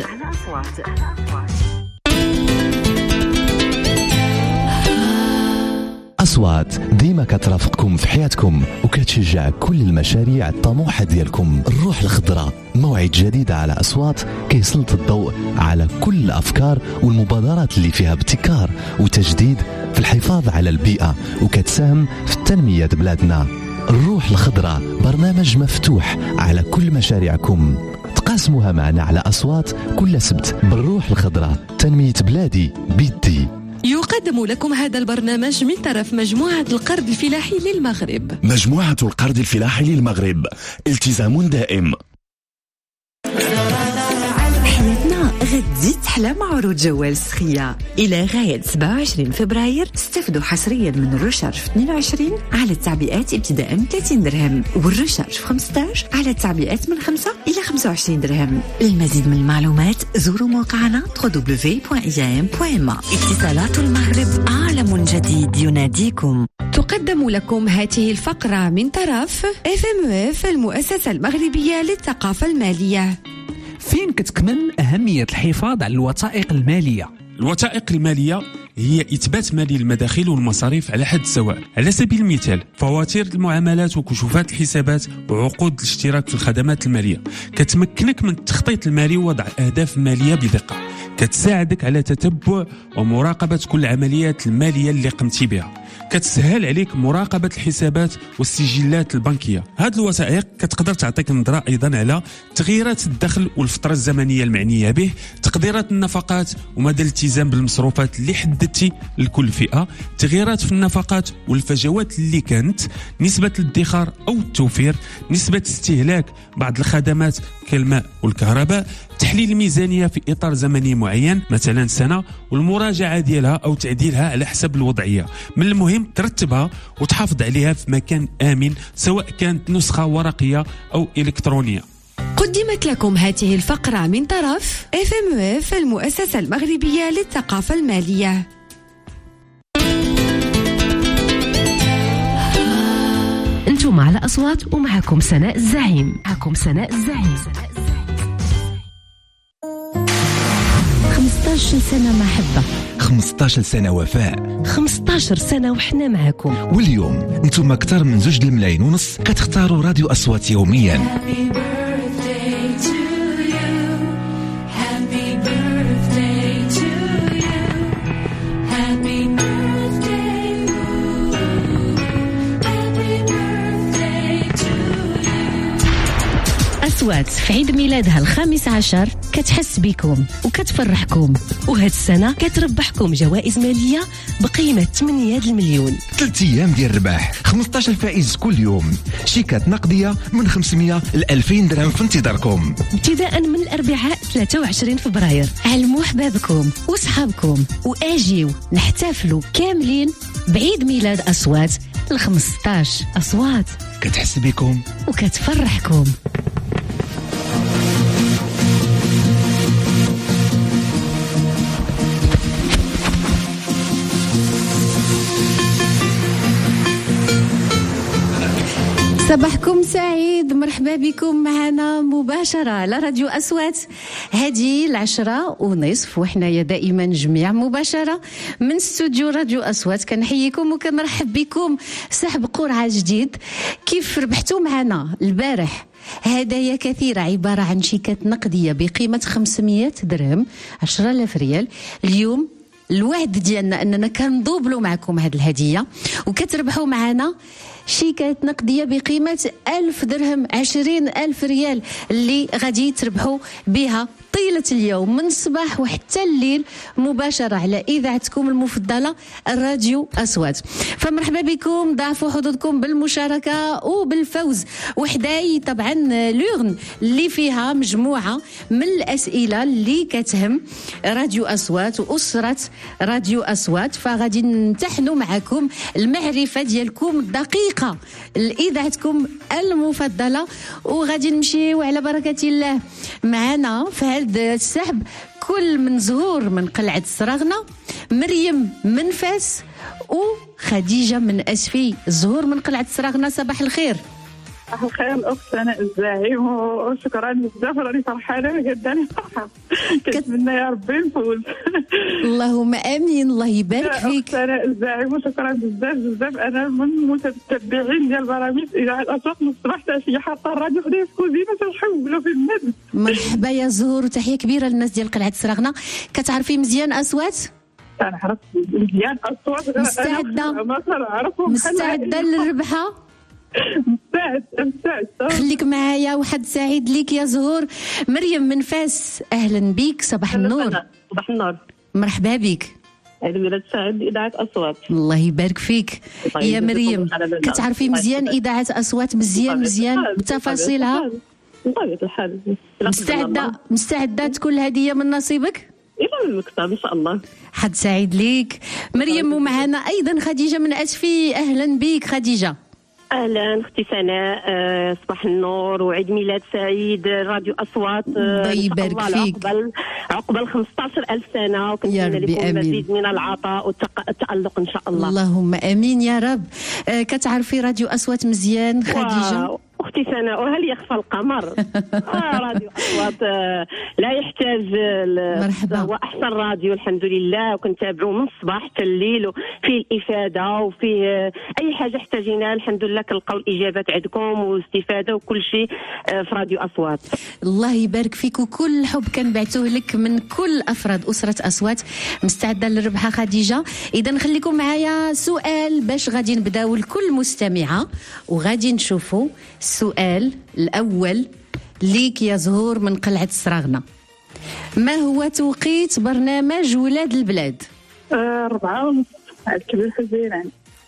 أصوات ديما كترافقكم في حياتكم وكتشجع كل المشاريع الطموحة ديالكم. الروح الخضراء موعد جديد على أصوات كيسلط الضوء على كل الأفكار والمبادرات اللي فيها ابتكار وتجديد في الحفاظ على البيئة وكتساهم في التنمية بلادنا. الروح الخضراء برنامج مفتوح على كل مشاريعكم، تقاسموها معنا على أصوات كل سبت. بالروح الخضراء تنمية بلادي بيدي. يقدم لكم هذا البرنامج من طرف مجموعة القرض الفلاحي للمغرب. مجموعة القرض الفلاحي للمغرب، التزام دائم. غدي تحلى مع عروض جوال سخية إلى غاية 27 فبراير. استفدوا حصريا من الرشارج في 22 على التعبئات ابتداء من 30 درهم، والرشارج في 15 على التعبئات من 5 إلى 25 درهم. للمزيد من المعلومات زوروا موقعنا www.iam.ma. اتصالات المغرب، عالم جديد يناديكم. تقدم لكم هذه الفقرة من طرف FMEF المؤسسة المغربية للثقافة المالية. فين كتكمن أهمية الحفاظ على الوثائق المالية؟ الوثائق المالية هي إثبات مالي المداخيل والمصاريف على حد سواء. على سبيل المثال فواتير المعاملات وكشوفات الحسابات وعقود الاشتراك في الخدمات المالية كتمكنك من التخطيط المالي ووضع أهداف مالية بدقة، كتساعدك على تتبع ومراقبة كل العمليات المالية اللي قمتي بها، كتسهل عليك مراقبة الحسابات والسجلات البنكية. هذه الوثائق كتقدر تعطيك نظرة أيضا على تغييرات الدخل والفترة الزمنية المعنية به، تقديرات النفقات ومدى الالتزام بالمصروفات اللي حددتي لكل فئة، تغييرات في النفقات والفجوات اللي كانت، نسبة الادخار أو التوفير، نسبة استهلاك بعض الخدمات كالماء والكهرباء، تحليل الميزانية في إطار زمني معين مثلا سنة، والمراجعة ديالها أو تعديلها على حسب الوضعية. من المهم ترتبها وتحافظ عليها في مكان آمن، سواء كانت نسخة ورقية أو إلكترونية. قدمت لكم هذه الفقرة من طرف FMF المؤسسة المغربية للثقافة المالية. انتم على أصوات ومعكم سناء الزعيم. 15 سنة محبة، 15 سنة وفاء، 15 سنة وحنا معكم. واليوم انتم أكثر من 2.5 ملايين كتختاروا راديو أصوات يوميا. أصوات في عيد ميلادها 15 كتحس بكم وكتفرحكم، وهاد السنة كتربحكم جوائز مالية بقيمة 8 المليون. 3 أيام ديال الرباح، 15 فائز كل يوم، شيكات نقدية من 500 ل 2000 درهم في انتظاركم، ابتداء من الأربعاء 23 فبراير. علموا أحبابكم وصحابكم وآجيو نحتفلوا كاملين بعيد ميلاد أصوات 15. أصوات كتحس بكم وكتفرحكم. صباحكم سعيد، مرحبا بكم معنا مباشرة على راديو أصوات. هذه 10:30 وحنايا دائما جميع مباشرة من استوديو راديو أصوات. كنحييكم وكنرحب بكم صاحب قرعة جديد. كيف ربحتوا معنا البارح هدايا كثيرة عبارة عن شيكات نقدية بقيمة 500 درهم 10,000 ريال. اليوم الوعد ديالنا أننا كنضوبلوا معكم هذه الهدية وكتربحوا معنا شيكات نقدية بقيمة 1000 درهم 20,000 ريال اللي غادي تربحوا بها طيلة اليوم من الصباح وحتى الليل مباشرة على إذاعتكم المفضلة الراديو أصوات. فمرحبا بكم، ضاعفوا حظوظكم بالمشاركة وبالفوز. وحداي طبعا لورن اللي فيها مجموعة من الأسئلة اللي كتهم راديو أصوات وأسرة راديو أصوات، فغادي نمتحنوا معكم المعرفة ديالكم الدقيقة لإذاعتكم المفضلة. وغادي نمشيو على بركة الله معنا في هذا السحب كل من زهور من قلعة الصراغنة، مريم من فاس، وخديجة من أسفي. زهور من قلعة الصراغنة، صباح الخير. صباح الخير الأخت سناء الزعيم، وشكرا بزاف، راني فرحانة جدا فرحة. كنتمنى يا ربي نفوز. اللهم آمين، الله يبارك فيك. سناء الزعيم وشكرا بزاف. أنا من متتبعين ديال برامج إذاعة الأصوات من الصباح تاشي حاطة الراديو خديه في كوزينة تنحولوا في الندم. مرحبا يا زهور، وتحية كبيرة للناس ديال قلعة الصراغنة. كتعرفي مزيان أصوات؟ كنعرف مزيان أصوات. مستعدة للربحة؟ مستعد. خليك معايا، وحد سعيد ليك يا زهور. مريم من فاس، أهلا بيك، صباح النور. صباح النور، مرحبا بك. عيد ميلاد سعيد إذاعة أصوات. الله يبارك فيك يا مريم. كتعرفي مزيان إذاعة أصوات؟ مزيان بتفاصيلها؟ بطبيعة الحال. مستعدة تكون الهدية من نصيبك؟ إلى المكتب إن شاء الله. حد سعيد ليك مريم. ومعنا أيضا خديجة من أسفي، أهلا بك خديجة. اهلا اختي سناء، صباح النور وعيد ميلاد سعيد راديو اصوات. الله يبارك فيك. عقبال 15,000 سنه، وكنتمنى لكم مزيد من العطاء والتالق ان شاء الله. اللهم امين يا رب. كتعرفي راديو اصوات مزيان خديجه؟ اختي اختي سناء، وهل يخفى القمر؟ راديو اصوات لا يحتاج مرحبا. هو احسن راديو الحمد لله، وكنتابعوه من الصباح حتى الليل، وفيه الافاده وفيه اي حاجه احتاجيناها الحمد لله كنلقاو الاجابات عندكم واستفاده وكل شيء في راديو اصوات. الله يبارك فيك، وكل حب كنبعثوه لك من كل افراد اسره اصوات. مستعده للربحه خديجه؟ اذا خليكم معايا سؤال باش غادي نبداو لكل مستمعه، وغادي نشوفوا السؤال الاول ليك يا زهور من قلعه السراغنه. ما هو توقيت برنامج ولاد البلاد؟ 4:30 على الكبير في الزيران.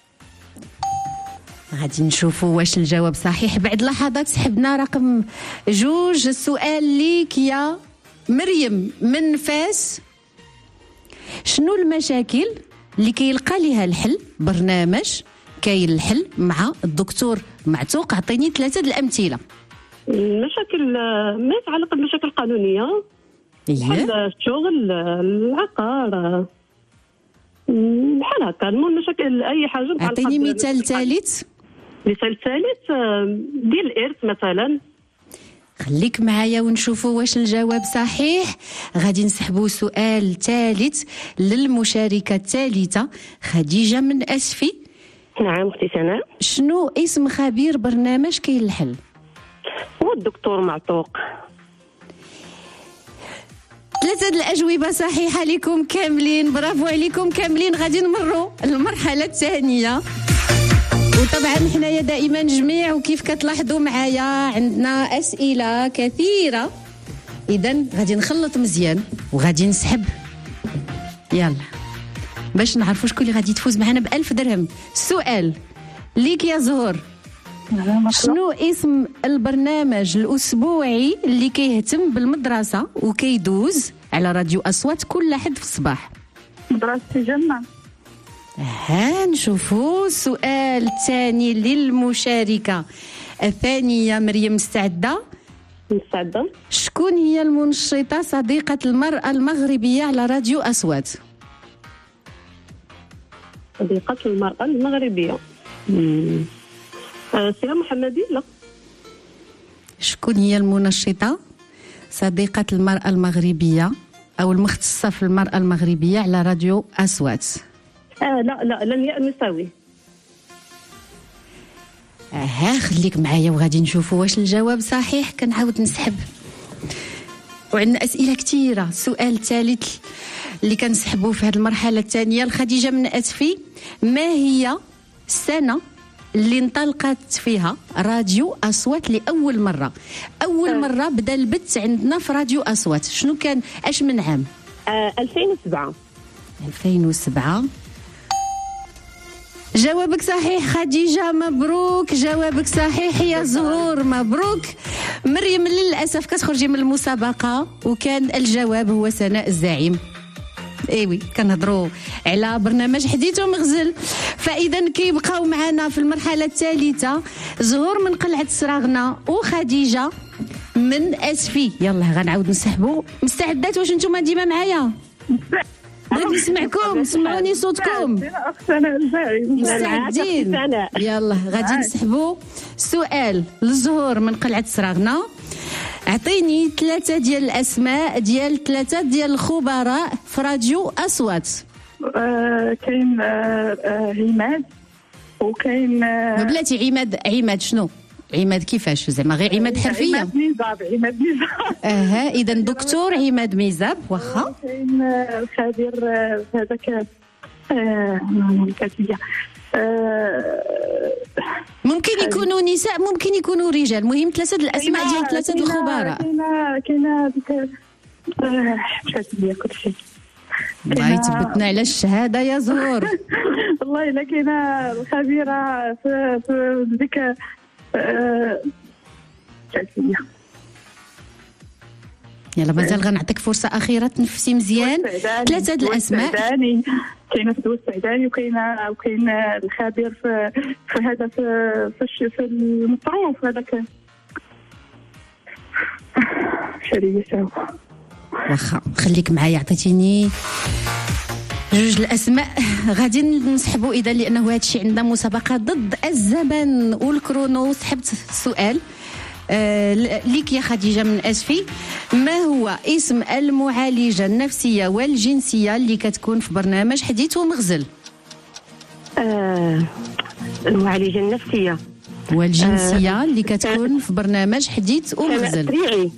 غادي نشوفوا واش الجواب صحيح بعد لحظات. سحبنا رقم 2. السؤال ليك يا مريم من فاس. شنو المشاكل اللي كيلقى ليها الحل برنامج كاين الحل مع الدكتور معتوق؟ عطيني 3 الامثله. المشاكل ما يتعلق بالمشاكل القانونيه بحال الشغل، العقار، بحال هكا. المهم مشاكل اي حاجه. عطيني مثال ثالث. مثال ثالث ديال الارث مثلا. خليك معايا ونشوفوا واش الجواب صحيح. غادي نسحبوا سؤال ثالث للمشاركه الثالثه خديجه من اسفي. نعم اختي سناء. شنو اسم خبير برنامج كاين الحل؟ هو الدكتور معتوق. 3 الأجوبة صحيحة لكم كاملين، برافو عليكم كاملين. غادي نمروا المرحلة الثانية، وطبعا حنايا دائما جميع وكيف كتلاحظوا معايا عندنا أسئلة كثيرة. إذن غادي نخلط مزيان وغادي نسحب. يلا باش نعرفوا شكون اللي غادي تفوز معنا ب1000 درهم. السؤال ليك يا زهور. شنو اسم البرنامج الأسبوعي اللي كيهتم بالمدرسة وكيدوز على راديو أصوات كل أحد في الصباح؟ مدرسة الجنة. نشوفوا السؤال الثاني للمشاركة الثانية مريم. مستعدة؟ مستعدة. شكون هي المنشطة صديقة المرأة المغربية على راديو أصوات؟ صديقة المرأة المغربية سيا محمدي. لا. شكون هي المنشطة صديقة المرأة المغربية أو المختصة في المرأة المغربية على راديو أصوات؟ لا لمياء المساوي. خليك معايا وغادي نشوفوا واش الجواب صحيح. كنعاود نسحب وعندنا أسئلة كثيرة. السؤال الثالث اللي كنسحبوا في هذه المرحلة الثانية لخديجة من أسفي. ما هي السنة اللي انطلقت فيها راديو أصوات لأول مرة؟ أول مرة بدأ البث عندنا في راديو أصوات شنو كان؟ أش من عام؟ 2007. 2007. جوابك صحيح خديجة، مبروك. جوابك صحيح يا زهور، مبروك. مريم للأسف كتخرجي من المسابقة، وكان الجواب هو سناء الزعيم. ايوي كنهضروا على برنامج حديث ومغزل. فاذا كيبقاو معنا في المرحله الثالثه زهور من قلعه السراغنه وخديجه من اسفي. يلا غنعاود نسحبوا. مستعدات؟ واش نتوما ديما معايا؟ بغيت نسمعكم، سمعوني صوتكم. مستعدين؟ يلا غادي نسحبوا سؤال لزهور من قلعه السراغنه. اعطيني 3 ديال الاسماء ديال 3 ديال الخبراء في راديو اصوات. كاين عماد وكاين بلاتي. عماد شنو؟ عماد كيفاش زعما؟ غير عماد حرفيه؟ عماد ميزاب. اذا دكتور عماد ميزاب. واخا. كاين الخبير هذاك الكاتبيه. ممكن يكونوا نساء ممكن يكونوا رجال. المهم 3 الاسماء ديال 3 الخبراء. كاينه ديك الكاتبيه كلشي. الله يثبتنا على الشهاده يا زهور. والله الا كاينه الخبيره في ديك الكاتبيه. يلا مازال غنعطيك فرصه اخيره تنفسي مزيان. 3 الاسماء. كاينه في السعداني وكاين الخبير في هذا في المطروف هذاك شريه. واخا خليك معايا. عطيتيني 2 الاسماء. غادي نسحبوا اذا لانه هذا الشيء عندنا مسابقه ضد الزمن والكرونو. سحبت السؤال ليك يا خديجة من أسفي، ما هو اسم المعالجة النفسية والجنسية اللي كتكون في برنامج حديث ومغزل؟ المعالجة النفسية والجنسية اللي كتكون في برنامج حديث ومغزل.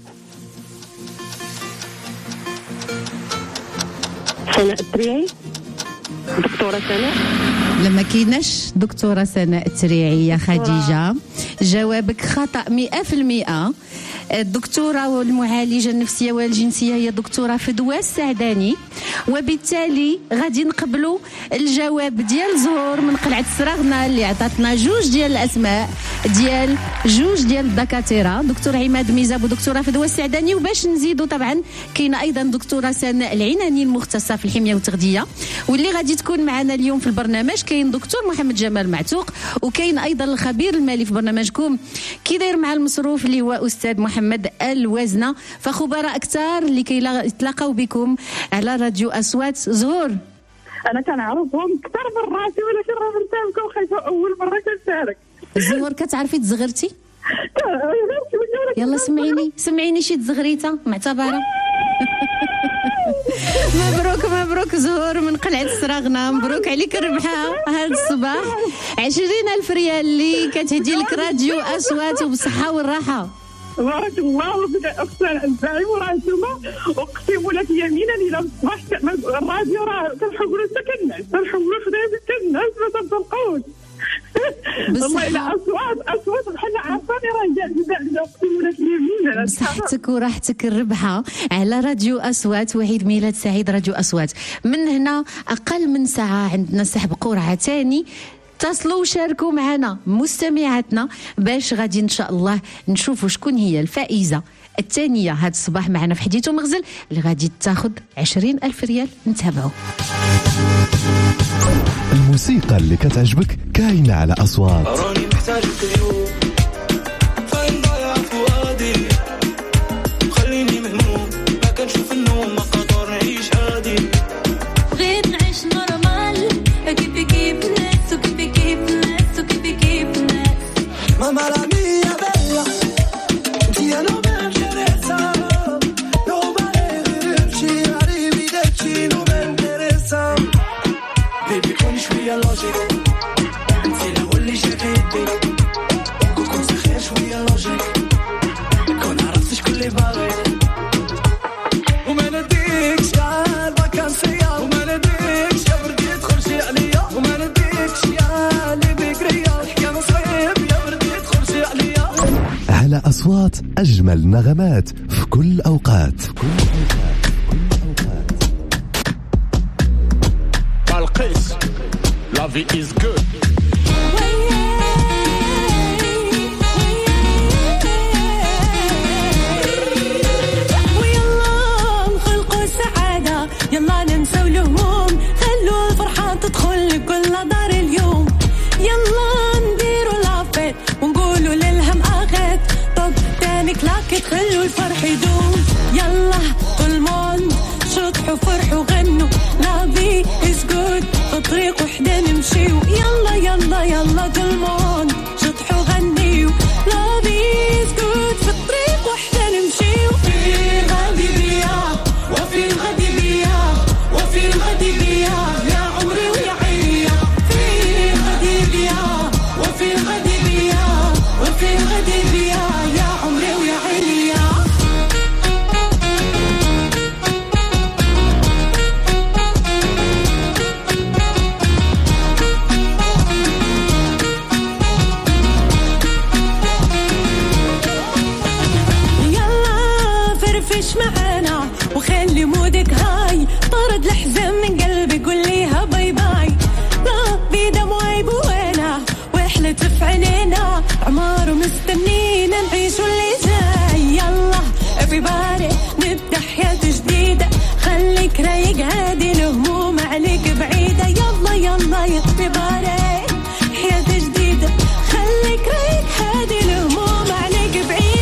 سناء التريعي، دكتورة سناء. لما كايناش دكتورة سناء التريعي يا خديجة، جوابك خطأ 100%. الدكتورة والمعالجة النفسية والجنسية هي دكتورة فدوى السعداني، وبالتالي غادي نقبلوا الجواب ديال زهور من قلعة سراغنا اللي عطاتنا جوج ديال الأسماء ديال جوج ديال الدكاترة، دكتور عماد ميزاب ودكتورة فدوى السعداني. وباش نزيدوا طبعا كاينه ايضا دكتورة سناء العناني المختصة في الحمية والتغذية، واللي غادي تكون معنا اليوم في البرنامج. كاين دكتور محمد جمال معتوق، وكاين ايضا الخبير المالي في برنامجكم كي داير مع المصروف اللي هو استاذ محمد الوزنه. فخبراء اكثر اللي يتلاقاو بكم على راديو اصوات. زهور، انا كنعرفهم اكثر من راسي، ولكن راه مرتبكه وخايفه اول مره كنشارك. زهور كتعرفي تزغرتي؟ يلا سمعيني شي تزغريته معتبره. مبروك زهور من قلعة السراغنا، مبروك عليك الربحة هذا الصباح 20,000 ريال اللي كتهدي لك راديو أصوات وبالصحة والراحة. بارك الله أختنا الزعيم، وراه نتوما أقسم لك يمينا إلا الصباح الراديو راه كنحولوا حتى كالناس، كنحولوا خدامة كالناس ما تنطلقوش. والله إلا أصوات بحال عارفاني راه كاع أقسم لك يمينا. بصحتك وراحتك الربحة على راديو أصوات، وعيد ميلاد سعيد راديو أصوات. من هنا أقل من ساعة عندنا سحب قرعة تاني، اتصلوا وشاركوا معنا مستمعاتنا باش غادي ان شاء الله نشوفوا شكون هي الفائزه الثانيه هذا الصباح معنا في حديث ومغزل اللي غادي تاخذ 20,000 ريال. نتابعوا الموسيقى اللي كتعجبك كاينه على اصوات. راني محتاجك اليوم، فين ضايع فؤادي، خليني مهموم ما كنشوف النوم، ما قادر نعيش عادي. بغيت نعيش نورمال كيف ناس وكيف ناس وكيف ناس. Mamma la mia bella, ti hanno interessa, non valerci, arrivederci, non mi interessa. Baby كون شوية لوجيك، نسينا واللي جا في يدي، كون سخير شوية لوجيك، كون عرفت شكون اللي باغي، وما نديكش يا الفاكانسية، وما نديكش يا بردي تخرجي عليا، وما نديكش يا اللي بكرية، يا مصيب يا بردي تخرجي عليا. على أصوات أجمل نغمات في كل أوقات. بالقيس La vie is good. يلا ننسى الهموم، خلوا الفرحة تدخل لكل دار اليوم. يلا نديروا لافيت ونقولوا للهم آخر، طب تاني كلاكت خلوا الفرح يدوم. يلا كل موند شطحوا فرحوا غنوا، لا في is good، بطريق وحدة نمشيو. يلا يلا يلا كل موند شطحوا غنيو، لا في is good، في الطريق وحدة نمشيو. في الغادي بيا وفي الغادي بيا وفي الغادي بيا يا عمري ويا عيني، في الغادي بيا وفي الغادي بيا وفي الغادي بيا يا عمري ويا عيني. معانا وخلي مودك هاي، طرد الحزن من قلبي قول ليها باي باي. لا بيدا موي بوانا واحلة في عينينا، عمار ومستنينا نعيش اللي جاي. يلا everybody نبدأ حياة جديدة، خليك رايق هادي الهموم عليك بعيدة. يلا يلا يا everybody حياة جديدة، خليك رايق هادي الهموم عليك بعيدة.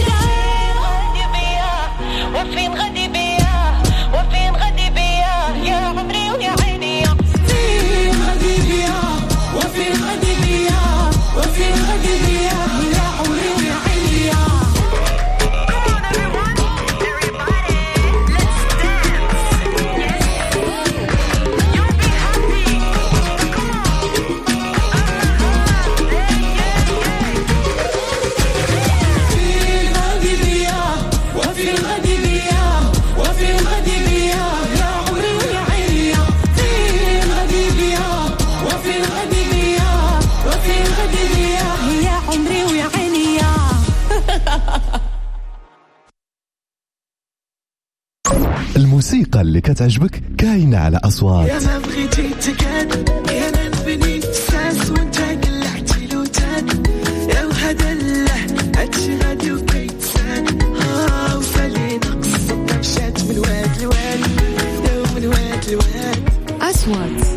وفين غادي بيا وفين غادي بيا يا عمري ويا عيني، فين غادي بيا وفين غادي بيا وفين غادي بيا يا عمري ويا عيني. الموسيقى اللي كتعجبك كاينة على أصوات. يا ما بغيتي تقعد يا نبني ساس وانت قلعتي لوتاد يا وهدله هادشي غادي وكيتساد ها وسالي نقص مشات من واد لواد يا من واد لواد أصوات.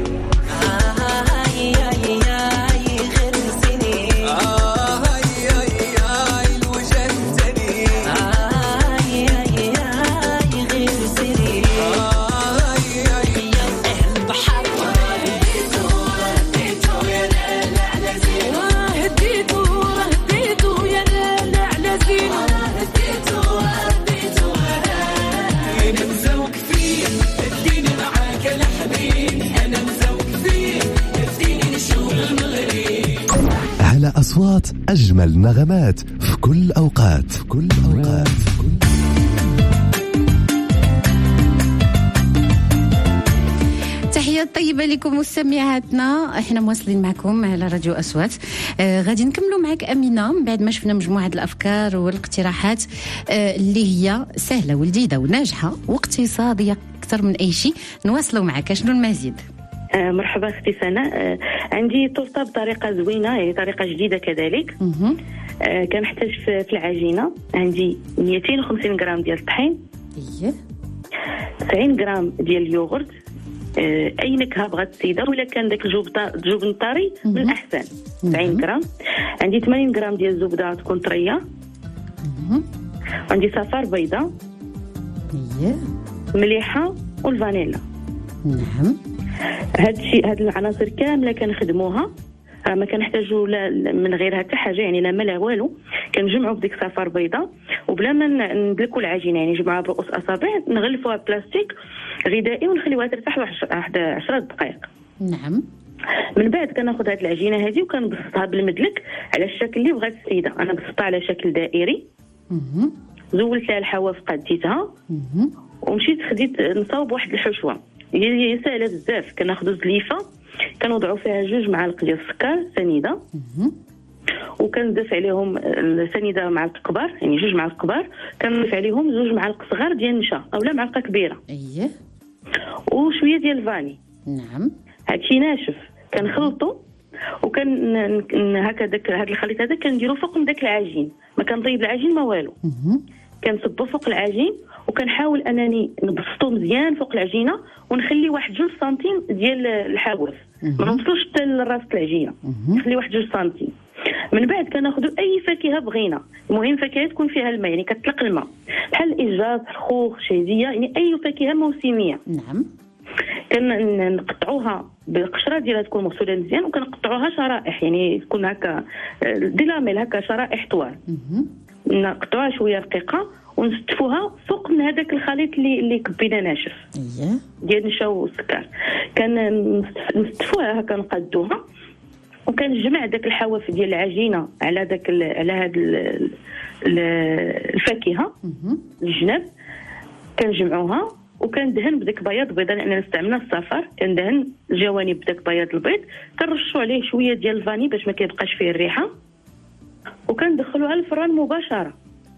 أصوات أجمل نغمات في كل أوقات. تحيات طيبة لكم مستمعاتنا، احنا مواصلين معكم على راديو أصوات. غادي نكملوا معك أمينة من بعد ما شفنا مجموعة الأفكار والاقتراحات اللي هي سهلة ولذيذة وناجحة واقتصادية أكثر من أي شيء. نواصلوا معك، شنو المزيد؟ مرحبا اختي سناء. عندي تورته بطريقه زوينه، يعني طريقه جديده كذلك. كنحتاج في العجينه عندي 250 غرام ديال الطحين، 90 غرام ديال اليوغورت، اي نكهه بغات السيده، ولا كان داك الجبن طري من الاحسن 90 غرام. عندي 80 غرام ديال الزبده تكون طريه، عندي صفار بيضاء، مليحه والفانيلا. نعم. هاد العناصر كامله كنخدموها، ما كنحتاجوا من غيرها حتى حاجه، يعني لا ماء والو. كنجمعوا بديك صفار بيضاء وبلا ما ندلكوا العجينه، يعني نجمعوها برؤوس اصابع، نغلفوها بلاستيك غذائي ونخليوها ترتاح واحد 10 دقائق. نعم. من بعد كناخذ هاد العجينه هذه وكنبسطها بالمدلك على الشكل اللي بغات السيده. انا بسطتها على شكل دائري، زولت لها الحواف قديتها ومشيت خديت نصاوب واحد الحشوه. هي سهله بزاف. كناخذوا زليفه كنوضعوا فيها 2 معالق ديال السكر سنيده، وكنضيف عليهم السنيده معالق كبار، يعني 2 معالق كبار، كنضيف عليهم 2 معالق صغار ديال النشا اولا معلقه كبيره، وشويه ديال الفاني. نعم. هادشي ناشف كنخلطوا، وكان هكا هذا الخليط هذا كنديروا فوق من داك العجين، ما كنطيب العجين ما والو، كنصبوا فوق العجين وكنحاول انني نبسطو مزيان فوق العجينه، ونخلي واحد 2 سنتيم ديال الحواف، ما نوصلوش حتى لراس العجينه، نخلي واحد 2 سنتيم. من بعد كناخذوا اي فاكهه بغينا، المهم فاكهه تكون فيها الماء، يعني كتطلق الماء، بحال الاجاز، الخوخ، شهديه، يعني اي فاكهه موسميه. نعم. كنقطعوها بالقشره ديالها تكون مغسوله مزيان، وكنقطعوها شرائح، يعني تكون هكا ديلاميل هكا شرائح طوال، نقطعوها شويه رقيقه ونستفوها فوق من هذاك الخليط اللي كبينا ناشف ديال النشا والسكر. نستفوها هكا نقادوها، وكنجمع داك الحواف ديال العجينه على داك على هاد الفاكهه الجناب، كنجمعوها وكندهن بداك بياض بيضاء، لان استعملنا الصفار، كندهن الجوانب بداك بياض البيض، كنرشوا عليه شويه ديال الفاني باش ما كيبقاش فيه الريحه، وكندخلوها للفران مباشره.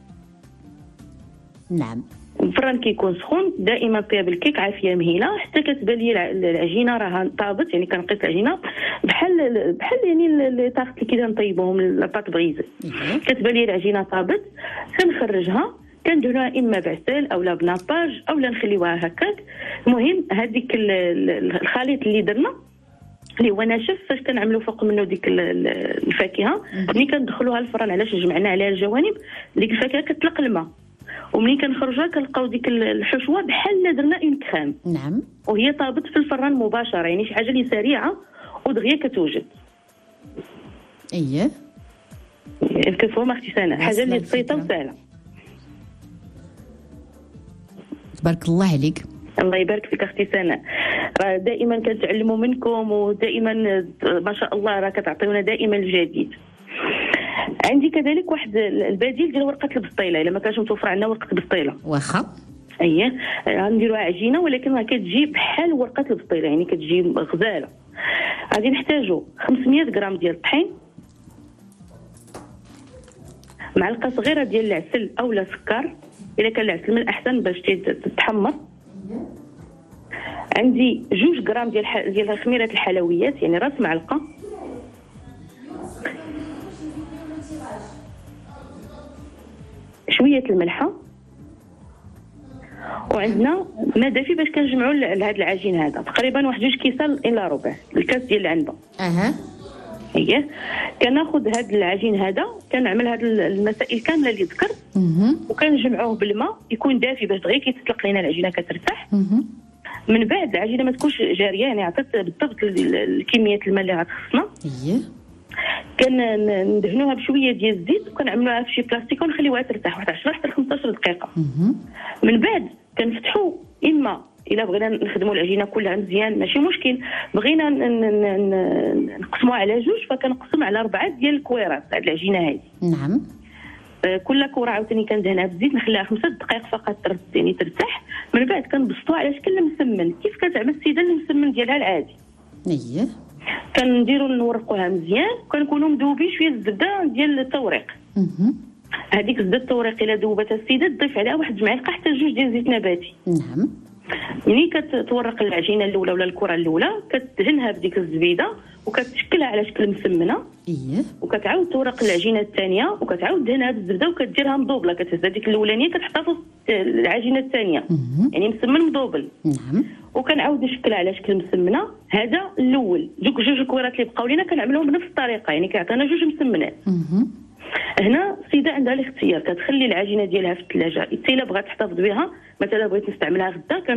نعم. الفران كيكون سخون، دائما طياب الكيك عافيه مهيله حتى كتبان لي العجينه راها طابت، يعني كنقيس العجينه بحال يعني طاقه اللي كي نطيبوهم لاباط بغيزه، كتبان لي العجينه طابت، كنخرجها كندهنوها اما بعسل اولا بناباج اولا نخليوها هكاك. المهم هذيك الخليط اللي درنا اللي هو ناشف، فاش كنعملوا فوق منه ديك الفاكهه، ملي كندخلوها الفران علاش جمعنا عليها الجوانب، ديك الفاكهه كتطلق الماء، وملي كنخرجوها كنلقاو ديك الحشوه بحال درنا اون كريم. نعم. وهي طابت في الفران مباشره، يعني شي حاجه اللي سريعه ودغيا كتوجد. اييه كيفهم اختي سناء، حاجه اللي بسيطه وسهله. تبارك الله عليك. الله يبارك فيك اختي سناء، راه دائما كنتعلموا منكم، ودائما ما شاء الله راه كتعطيونا دائما الجديد. عندي كذلك واحد البديل ديال ورقه البسطيله، الا ما كانش متوفر عندنا ورقه البسطيله واخا اييه غنديروها عجينه، ولكن راه كتجي بحال ورقه البسطيله، يعني كتجي غزاله. غادي نحتاجوا 500 غرام ديال الطحين، معلقه صغيره ديال العسل اولا سكر، الا كان العسل من الاحسن باش تتحمر، عندي 2 غرام ديال خميره الحلويات، يعني راس معلقه. شويه الملحه، وعندنا ماء دافي باش كنجمعوا لهذا العجين هذا، تقريبا واحد 2 كيسان الى ربع الكاس ديال العنبه. اييه، كناخذ هذا العجين هذا، كنعمل هذه المسائل كامله اللي ذكرت، وكنجمعوه بالماء يكون دافي باش دغيا كيتطلق لينا العجينه كترتاح. من بعد العجينه ما تكونش جاريه، يعني عطات بالضبط الكميه الماء اللي غتخصنا. اييه، كندهنوها بشويه ديال الزيت، وكنعملوها في شي بلاستيك ونخليوها ترتاح واحد 10 حتى 15 دقيقه. من بعد كنفتحوا، اما الا بغينا نخدموا العجينه كلها مزيان ماشي مشكل، بغينا نقسموها على 2 فكنقسم على 4 ديال الكويرات هاد العجينه هذه. نعم. كل كره عاوتاني كندهنها بالزيت، نخليها 5 دقائق فقط يعني ترتاح. من بعد كنبسطوها على شكل مسمن، كيف كتعمل السيده المسمن ديالها العادي. اييه، كنديروا نورقوها مزيان، وكنكونوا مذوبين شويه الزبده ديال التوريق. هذيك الزبده التوريق الا ذوبتها السيده تضيف عليها واحد 1 معلقه حتى 2 ديال زيت نباتي. نعم. ملي كتورق العجينه الاولى ولا الكره الاولى، كتدهنها بديك الزبيده وكتشكلها على شكل مسمنه. اييه، وكتعاود تورق العجينه الثانيه وكتعاود دهنها بالزبده وكديرها مضوبله، كتهز هذيك الاولانيه كتحطها في العجينه الثانيه. يعني مسمن مضوبل. نعم. وكنعاود نشكلها على شكل مسمنه. هذا الاول. 2 كويرات اللي بقاو لينا كنعملوهم بنفس الطريقه، يعني كيعطينا 2 مسمنات. هنا السيده عندها الاختيار، كتخلي العجينه ديالها في الثلاجه، حتى الا بغات تحتفظ بها، مثلا بغيت نستعملها غدا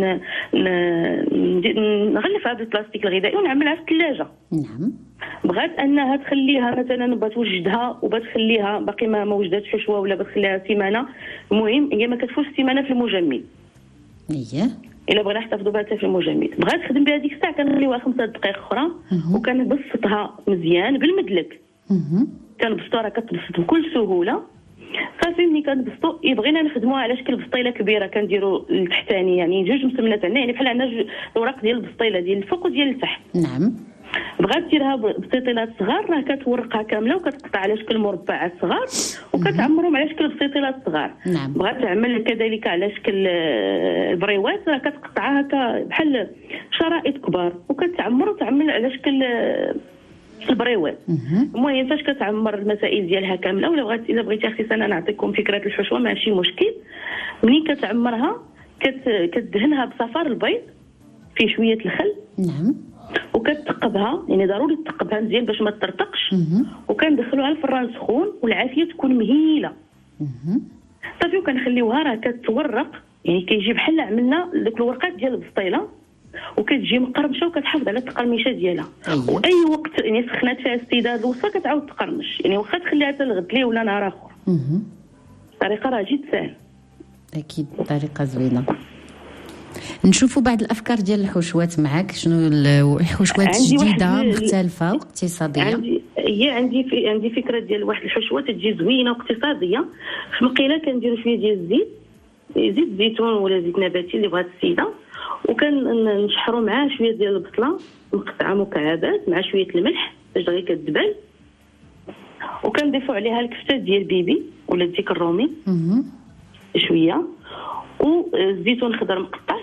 نغلفها بالبلاستيك الغذائي ونعملها في الثلاجه. نعم. بغات انها تخليها مثلا بغات توجدها وبتخليها باقي ما وجدتش حشوه ولا بتخليها سيمانه، المهم هي ما كتفوتش سيمانه في المجمد. اييه، الا بغينا نحتفظوا بها حتى في المجمد. بغات تخدم بها ديك الساعه كنخليوها 5 دقائق اخرى، وكنبسطها مزيان بالمدلك. كنبسطوها راه كتبسط بكل سهوله. صافي ملي كنبسطو بغينا نخدموها على شكل بسطيله كبيره، كنديروا التحتاني يعني 2 مسمنات عندنا، يعني بحال عندنا الوراق ديال البسطيله ديال الفوق وديال التحت. نعم. بغات ديرها بسطيلات صغار، راه كتورقها كامله وكتقطع على شكل مربعات صغار وكتعمرهم على شكل بسطيلات صغار. نعم. بغات تعمل كذلك على شكل البريوات، راه كتقطعها بحال شرائط كبار وكتعمر وتعمل على شكل البريوات. المهم فاش كتعمر المسائل ديالها كامله، ولا الا بغيتي اختي سنه نعطيكم فكره الحشوه ماشي مشكل. ملي كتعمرها كتدهنها بصفار البيض في شويه الخل. نعم. وكتقبها، يعني ضروري تقبها مزيان باش ما ترتقش. وكندخلوها الفران سخون والعافيه تكون مهيله. صافي وكنخليوها راه كتورق، يعني كيجي بحال عملنا دوك الورقات ديال البسطيله، وكتجي مقرمشه وكتحافظ على التقرمشه ديالها. واي وقت يعني سخنات فيها السيده الوسطى كتعاود تقرمش، يعني واخا تخليها حتى الغد ليه ولا نهار اخر. الطريقه راه جد سهله. اكيد طريقه زوينه. نشوفوا بعض الافكار ديال الحشوات معك. شنو الحشوات جديده مختلفه واقتصاديه؟ عندي فكره ديال واحد الحشوات تجي زوينه واقتصاديه. في مقيله كنديروا شويه ديال الزيت، زيت زيتون ولا زيت نباتي اللي بغات السيده، وكنشحروا معاه شويه ديال البصله مقطعه مكعبات مع شويه الملح باش دغيا كتذبل، وكنضيفوا عليها الكفته ديال بيبي ولا الديك الرومي شويه، والزيتون خضر مقطع،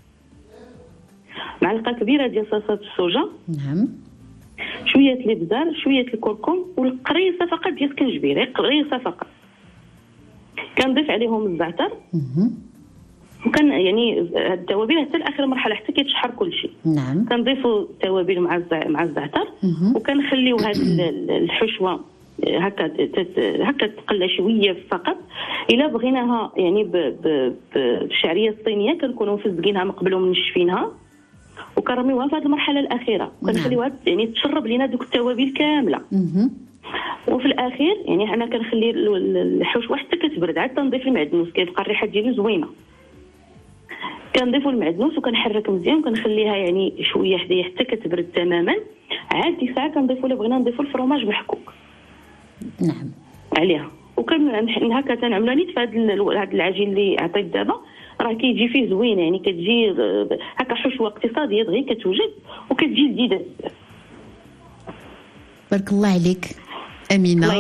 معلقه كبيره ديال صلصه الصوجه. نعم. شويه الابزار، شويه الكركم، والقريصه فقط ديال الكنجبير، قريصه فقط. كنضيف عليهم الزعتر. وكان يعني هاد التوابل حتى لاخر مرحله حتى كيتشحر كل شيء. نعم. كنضيفوا التوابل مع الزعتر، وكنخليو هاد الحشوه هكا تقلى شويه فقط. الا بغيناها يعني بالشعريه الصينيه كنكونوا مفزقينها من قبل ومنشفينها، وكنرميوها في هذه المرحله الاخيره، وكنخليوها يعني تشرب لينا دوك التوابل كامله. وفي الاخير يعني انا كنخلي الحشوه حتى كتبرد، عاد تنضيف المعدنوس كيبقى الريحه ديالو زوينه. كنضيفوا المعدنوس وكنحرك مزيان وكنخليها يعني شويه حدايا حتى كتبرد تماما. عاد ديك الساعه كنضيفوا الا بغينا نضيفوا الفرماج محكوك. نعم. عليها. وكان هكا تنعملوا نيت في هذا العجين اللي عطيت دابا، راه كيجي فيه زوين، يعني كتجي هكا حشوه اقتصاديه دغيا كتوجد وكتجي جديده. بارك الله عليك امينه.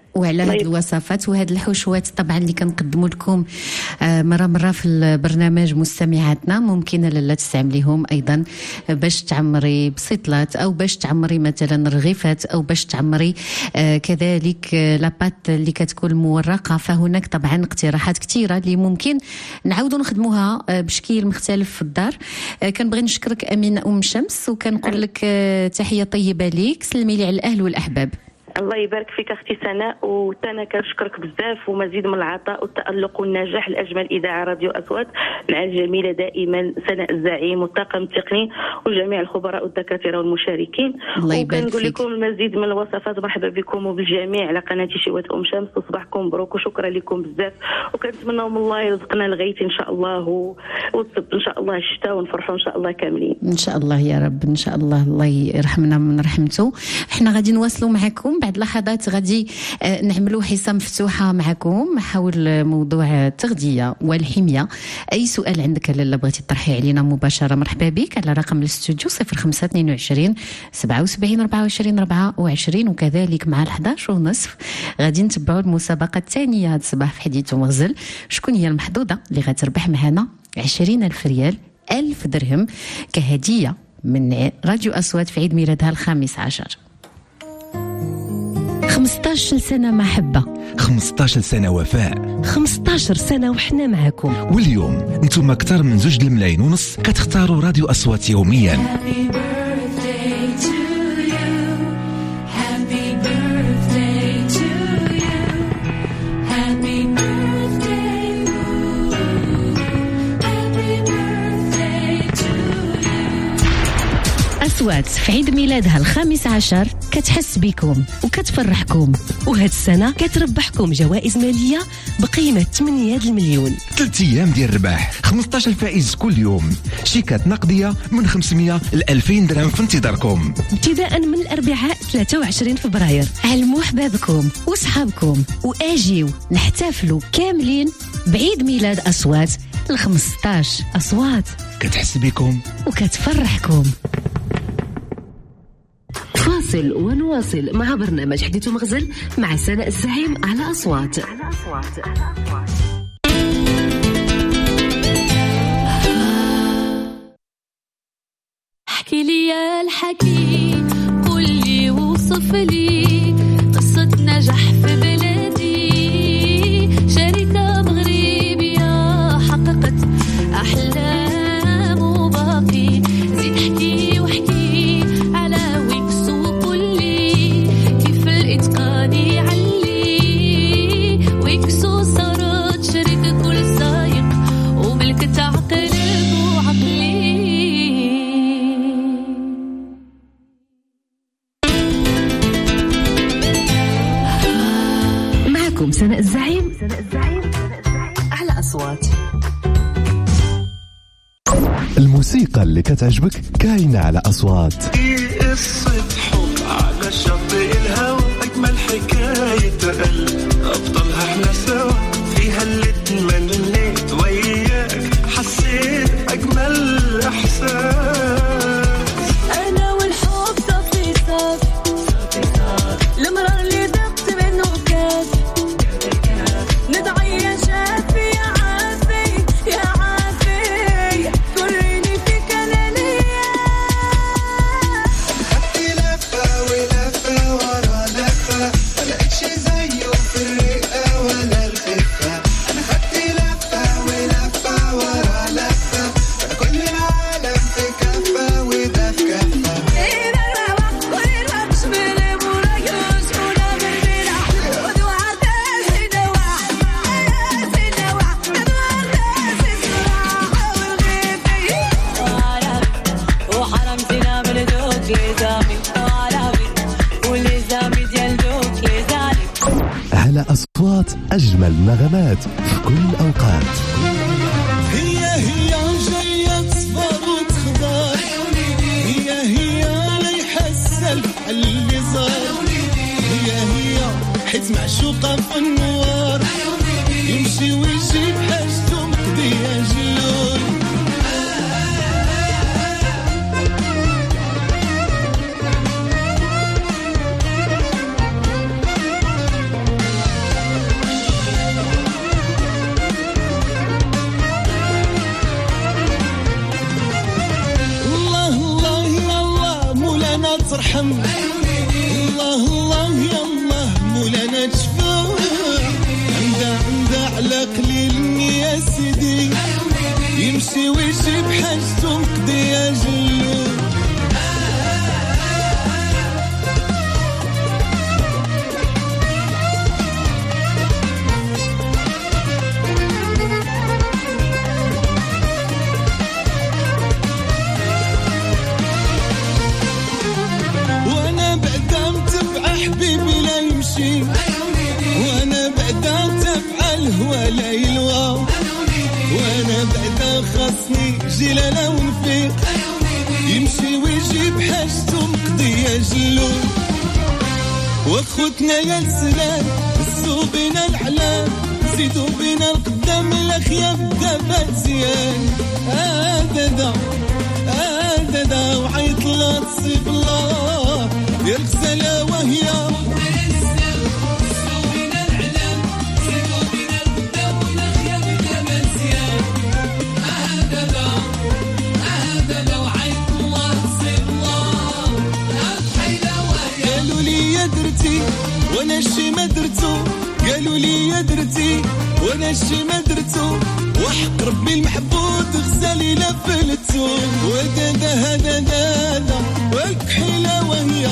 وعلى هذه الوصفات وهذه الحشوات طبعا اللي كنقدموا لكم مرة في البرنامج مستمعاتنا، ممكن لا تستعمليهم أيضا باش تعمري بسيطلات أو باش تعمري مثلا رغيفات أو باش تعمري كذلك لابات اللي كتكون مورقة. فهناك طبعا اقتراحات كثيرة اللي ممكن نعاودوا نخدموها بشكل مختلف في الدار. كنبغي نشكرك أمينة أم شمس وكنقول لك تحية طيبة ليك، سلمي لي على الأهل والأحباب. الله يبارك فيك اختي سناء، وتانا كنشكرك بزاف ومزيد من العطاء والتألق والنجاح لاجمل اذاعه راديو اصوات مع الجميله دائما سناء الزعيم والطاقم التقني وجميع الخبراء والدكاتره والمشاركين. وكنقول لكم المزيد من الوصفات، مرحبا بكم وبالجميع على قناه شيوات ام شمس، وصباحكم مبروك وشكرا لكم بزاف، وكنتمنى من الله يرزقنا الغيث ان شاء الله والصب ان شاء الله الشتاء ونفرحوا ان شاء الله كاملين ان شاء الله يا رب. ان شاء الله الله يرحمنا من رحمته. احنا غادي نواصلوا معكم بعد لحظات، غادي نعملوا حصة مفتوحة معكم حول موضوع التغذية والحمية. أي سؤال عندك لاله بغيتي تطرحي علينا مباشرة مرحبا بك على رقم الاستوديو 0522 77 24 24، وكذلك مع 11:30 غادي نتبعوا المسابقة الثانية هذا الصباح في حديث ومغزل. شكون هي المحظوظة اللي غتربح معنا 20,000 ريال 1000 درهم كهدية من راديو أصوات في عيد ميلادها 15. 15 سنة محبة، 15 سنة وفاء، 15 سنة وحنا معكم. واليوم انتم أكثر من 2.5 ملايين كتختاروا راديو أصوات يوميا. أصوات في عيد ميلادها 15 كتحس بكم وكتفرحكم، وهاد السنة كتربحكم جوائز مالية بقيمة 8 المليون. 3 أيام ديال الرباح، 15 فائز كل يوم، شيكات نقدية من 500 ل 2000 درهم في انتظاركم ابتداء من الأربعاء 23 فبراير. علموا حبابكم وصحابكم وآجيو نحتفلوا كاملين بعيد ميلاد أصوات 15. أصوات كتحس بكم وكتفرحكم. فاصل ونواصل مع برنامج حديث ومغزل مع سناء الزعيم على أصوات. احكي لي يا الحكي، قول لي وصف لي قصة نجاح في بلادي، شركة مغربية حققت أحلام وباقي. زيد احكي واحكي على ويكس وقول لي كيف الإتقان يعلي. ويكسو صارت شركة كل سايق وملكت عقل وعقلي. معكم سناء الزعيم على أصوات. الموسيقى اللي كتعجبك كاينة على أصوات. قصة حب على شاطئ الهوى، أجمل حكاية قلب أبطلها احنا سوا، فيها اللي تمنيت وياك حسيت أجمل إحساس. أنا والحب صافي صافي المرار اللي ذقت منه كافي، ندعي يا شافي يا عافي يا عافي، كريني فيك أنانية. خدتي لفة ولفة ورا لفة، ملقتش زيه في الرقة ولا الخفة. أنا خدتي لفة ولفة ورا لفة، أنا كل العالم في كفة وده في كفة. على أصوات أجمل نغمات في كل الأوقات. هي جاية تصفر وتخضر، هي لا يحسن اللي صار، هي حيت معشوقة في النوار، يمشي ويجيب حاجته مقضية جلول. وارحم الله الله يالله مولانا تشفى عنده على قليل يا سيدي يمشي ويجيب حاجته مقضي يا جلو وانا بعدا متبع حبيبي لا يمشي وانا بعدا تبع الهوى لا يلوى وانا بعدا خاصني جلالة ونفيق يمشي ويجيب حاجته مقضية جلو واخوتنا يا السلام السو بينا العلام زيدوا بينا القدام الاخيا بدابات زيان هذا دا وعيط الله تصيب الله يا الغزالة وهي وانا الشي ما درتو قالوا لي يا درتي وانا الشي ما درتو وحق ربي المحبوب غزالي لا فلتو ودادا هذا دادا والكحيلة وهي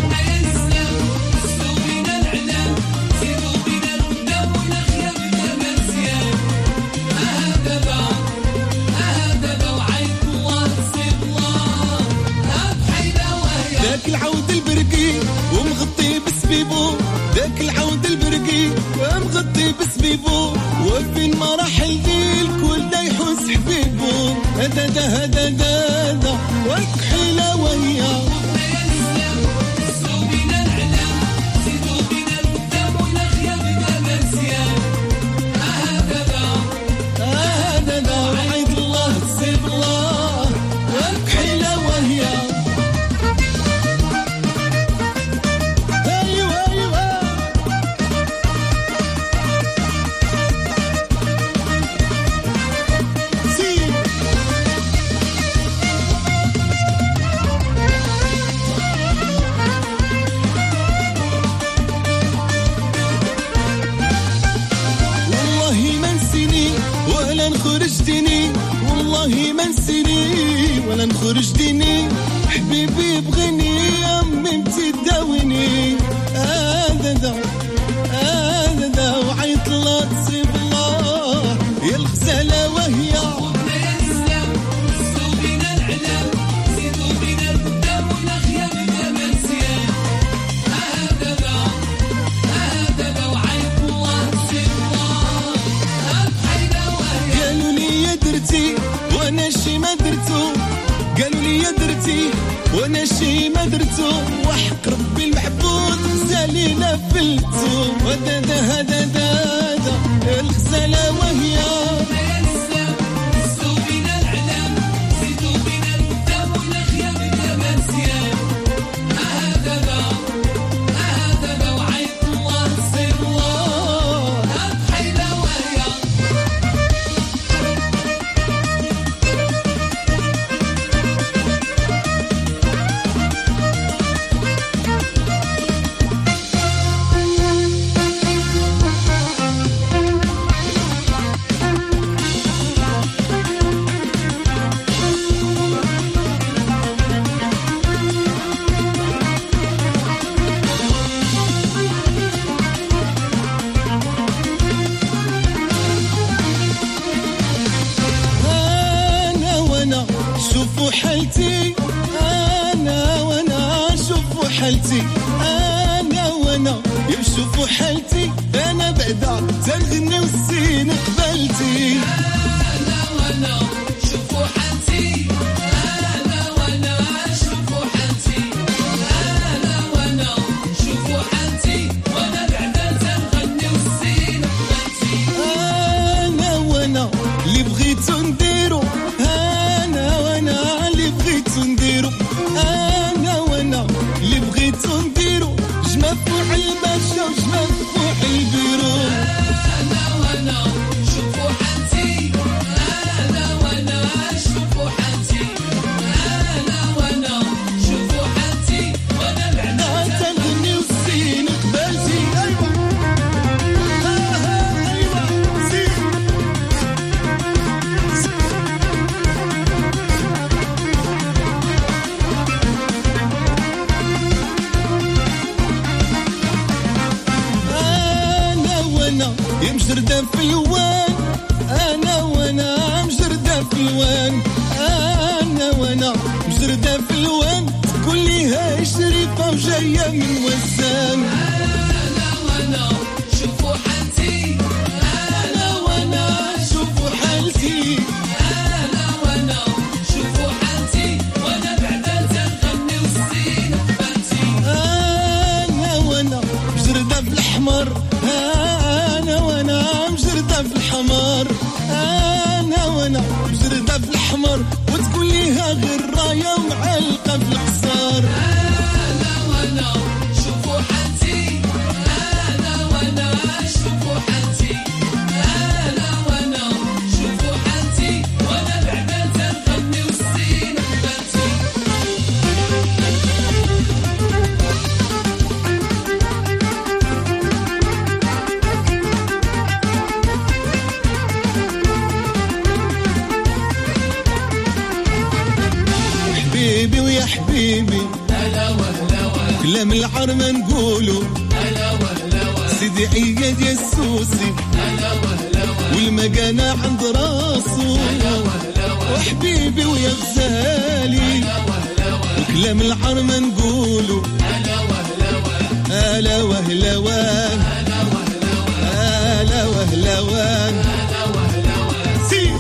ذاك العود البرقي ومغطي بسبيبو ذاك العود البرقي ومغطي بسبيبو وفين مراحل دي الكل دا يحوس حبيبو هذا والكحيلة وهي هذا وعيد الله تصيب الله والكحيلة وهي والله ما نسيني ولا نخرج ديني حبيبي بغيني يا امي انتي تداويني هذا وعيط الله تصيب الله يا الغزالة وهي وانا الشي ما درتو قالوا لي يا درتي وانا الشي ما درتو وحق ربي المحبوب زالي لا فلتو هذا الغزالة وهي شوفوا حالتي انا وانا شوفوا حالتي انا وانا شوفوا حالتي انا بعدا تنغني والسين قبلتي انا وانا شوفوا حالتي انا وانا شوفوا حالتي انا وانا شوفوا حالتي وانا بعدا تنغني والسين قبلتي انا وانا اللي بغيتو نديرو نديرو انا وانا اللي بغيتو نديرو جمع فوح الباشا وجمع فوح البيرو انا وانا شوفوا حالتي انا وانا شوفوا حالتي انا وانا شوفوا حالتي يا مجردة في الوان انا وانا مجردة في الوان انا وانا مجردة في الوان تقول لي هاي شريفة وجاية من وسام انا وانا شوفوا حالتي انا وانا شوفوا حالتي انا وانا شوفوا حالتي وانا بعدا تنغني والسين بنتي انا وانا مجردة في الحمر انا وانا مجردة في الحمر انا وانا مجردة في الحمر وتقول ليها غير رايه ومعلقه في القصار انا وانا شوفوا حالتي انا وانا شوفوا حالتي انا وانا شوفوا حالتي وانا بعدا تنغني والسين بنتي حبيبي ويا حبيبي هلا وهلا وهلا كلام العرمة نقولوا هلا وهلا وهلا سيدي عياد يا السوسي هلا وهلا وهلا والمقانة عند راسو هلا وهلا وهلا وحبيبي ويا غزالي هلا وهلا وهلا وكلام العرمة نقولوا هلا وهلا وهلا هلا وهلا وهلا هلا وهلا وهلا سي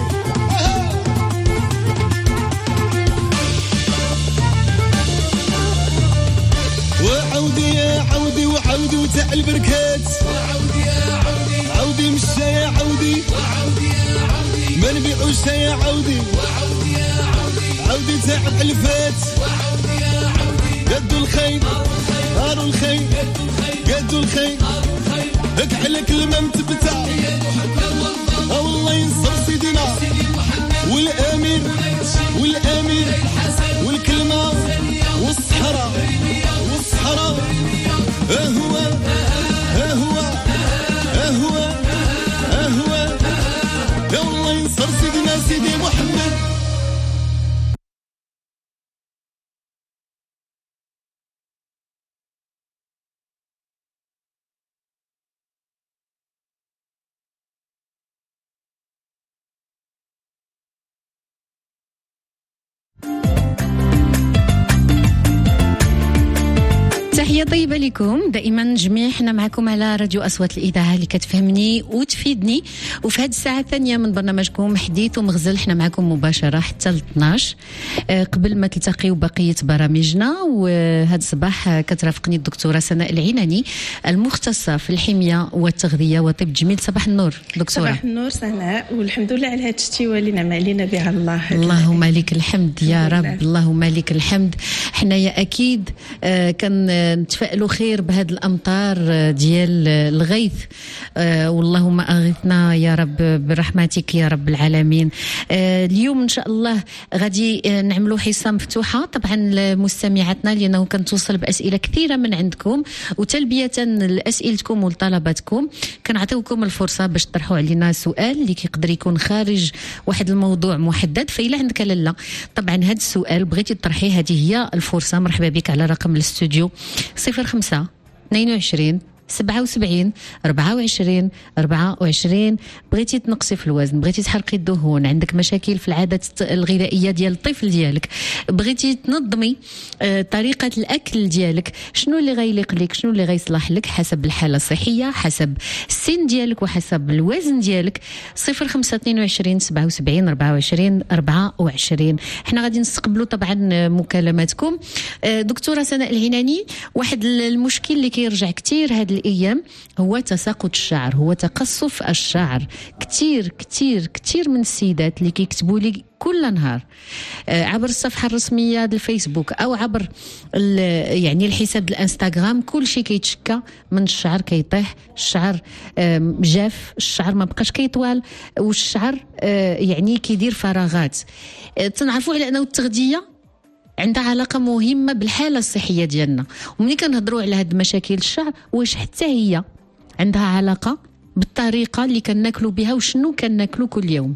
وعودي يا عودي وعودي وتاع البركات وعودي يا عودي عودي مشى يا عودي وعودي يا عودي ما نبيعوش يا عودي وعودي يا عودي عودي تاع الفات وعودي يا عودي قدوا الخير هاروا الخير قدوا الخير هك على كلمة متبتع والله ينصر سيدنا والامير والامير والكلمة والصحراء والصحراء اهوى اهوى اهوى اهوى يا الله ينصر سيدنا سيدي محمد تحية طيبة لكم دائما جميع. حنا معكم على راديو أصوات الإذاعة اللي كتفهمني وتفيدني. وفي هذه الساعة الثانية من برنامجكم حديث ومغزل حنا معكم مباشرة حتى ل 12 قبل ما تلتقيوا بقية برامجنا. وهذا الصباح كترافقني الدكتورة سناء العناني المختصة في الحمية والتغذية وطب جميل. صباح النور دكتورة. صباح النور سناء والحمد لله على هذا الشتيوه اللي نعم علينا بها الله. اللهم لك الحمد يا رب. اللهم لك الحمد. حنايا أكيد نتفائلوا خير بهذه الامطار ديال الغيث واللهم اغثنا يا رب برحمتك يا رب العالمين. اليوم ان شاء الله غادي نعملوا حصه مفتوحه طبعا لمستمعاتنا لانه كنتوصل باسئله كثيره من عندكم وتلبيه لاسئلتكم ولطلباتكم. كنعطيوكم الفرصه باش تطرحوا علينا سؤال اللي كيقدر يكون خارج واحد الموضوع محدد. فإلا عندك لاله طبعا هذا السؤال بغيتي تطرحيه هذه هي الفرصه. مرحبا بك على رقم الاستوديو 05 22 77 24 24. بغيتي تنقصي في الوزن، بغيتي تحرقي الدهون، عندك مشاكل في العادات الغذائيه ديال الطفل ديالك، بغيتي تنظمي طريقه الاكل ديالك، شنو اللي غيليق لك، شنو اللي غيصلح لك حسب الحاله الصحيه، حسب السن ديالك وحسب الوزن ديالك. 05 22 77 24 24. احنا غادي نستقبلوا طبعا مكالماتكم. دكتوره سناء العناني، واحد المشكل اللي كيرجع كثير هذه الايام هو تساقط الشعر، هو تقصف الشعر. كثير كثير كثير من السيدات اللي كيكتبوا لي كل نهار عبر الصفحه الرسميه ديال الفيسبوك او عبر يعني الحساب الانستغرام، كل شيء كيتشكى من الشعر، كيطيح الشعر، جاف الشعر، ما بقاش كيطوال، والشعر يعني كيدير فراغات. تنعرفوا على انه التغذيه عندها علاقه مهمه بالحاله الصحيه ديالنا. وملي كنهضروا على هاد مشاكل الشعر، واش حتى هي عندها علاقه بالطريقه اللي كناكلوا بها وشنو كناكلوا كل يوم؟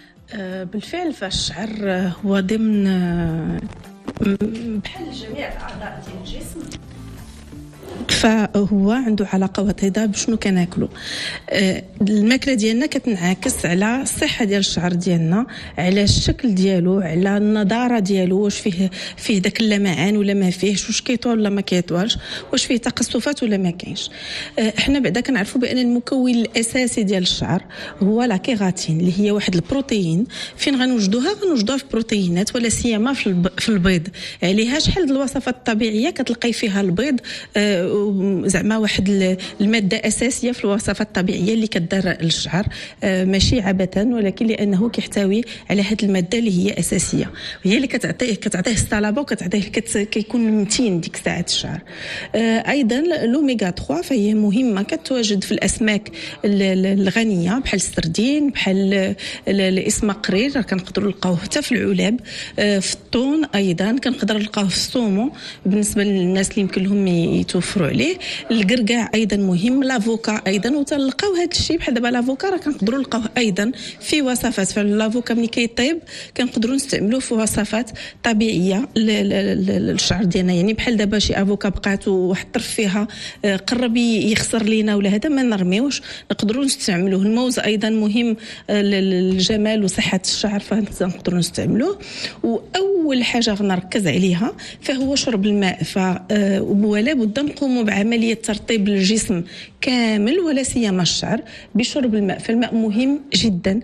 بالفعل فالشعر هو ضمن بحال جميع الاعضاء ديال الجسم، فهو عنده علاقه وطيده بشنو كناكلو. الماكله ديالنا كتنعكس على الصحه ديال الشعر ديالنا، على الشكل ديالو، على النضاره ديالو، واش فيه داك اللمعان ولا ما فيهش، واش كيطول ولا ما كيطولش، واش فيه تقصفات ولا ما كاينش. احنا بعدا كنعرفوا بان المكون الاساسي ديال الشعر هو لا كيراتين، اللي هي واحد البروتين. فين غنوجدوها في بروتينات، ولا سيما في البيض. عليها شحال د الوصفات الطبيعيه كتلقاي فيها البيض زعما واحد الماده اساسيه في الوصفات الطبيعيه اللي كدار للشعر، ماشي عبثا، ولكن لانه كيحتوي على هذه الماده اللي هي اساسيه، وهي اللي كتعطيه الصلابه وكتعطيه كيكون متين ديك ساعات الشعر. ايضا الاوميغا 3 فهي مهمه، كتواجد في الاسماك الغنيه بحال السردين، بحال الاسماقرير، كنقدروا نلقاوه حتى في العلاب. في الطون ايضا كنقدر نلقاوه في الصومون بالنسبه للناس اللي يمكن لهم يتوفروا عليه. القرقاع ايضا مهم، لافوكا ايضا، وتلقاو هذا الشيء بحال دابا لافوكا راه كنقدروا نلقاوه ايضا في وصفات. فاللافوكا ملي كيطيب كنقدروا نستعملوه في وصفات طبيعيه للشعر ديالنا، يعني بحال دابا شي افوكا بقات وواحد الطرف فيها قرب يخسر لينا ولا هذا، ما نرميوش، نقدروا نستعملوه. الموز ايضا مهم للجمال وصحه الشعر، فنقدروا نستعملوه. واول حاجه غنركز عليها فهو شرب الماء. ولا بد نقوموا بعمليه ترطيب الجسم كامل ولا سيما الشعر بشرب الماء. فالماء مهم جدا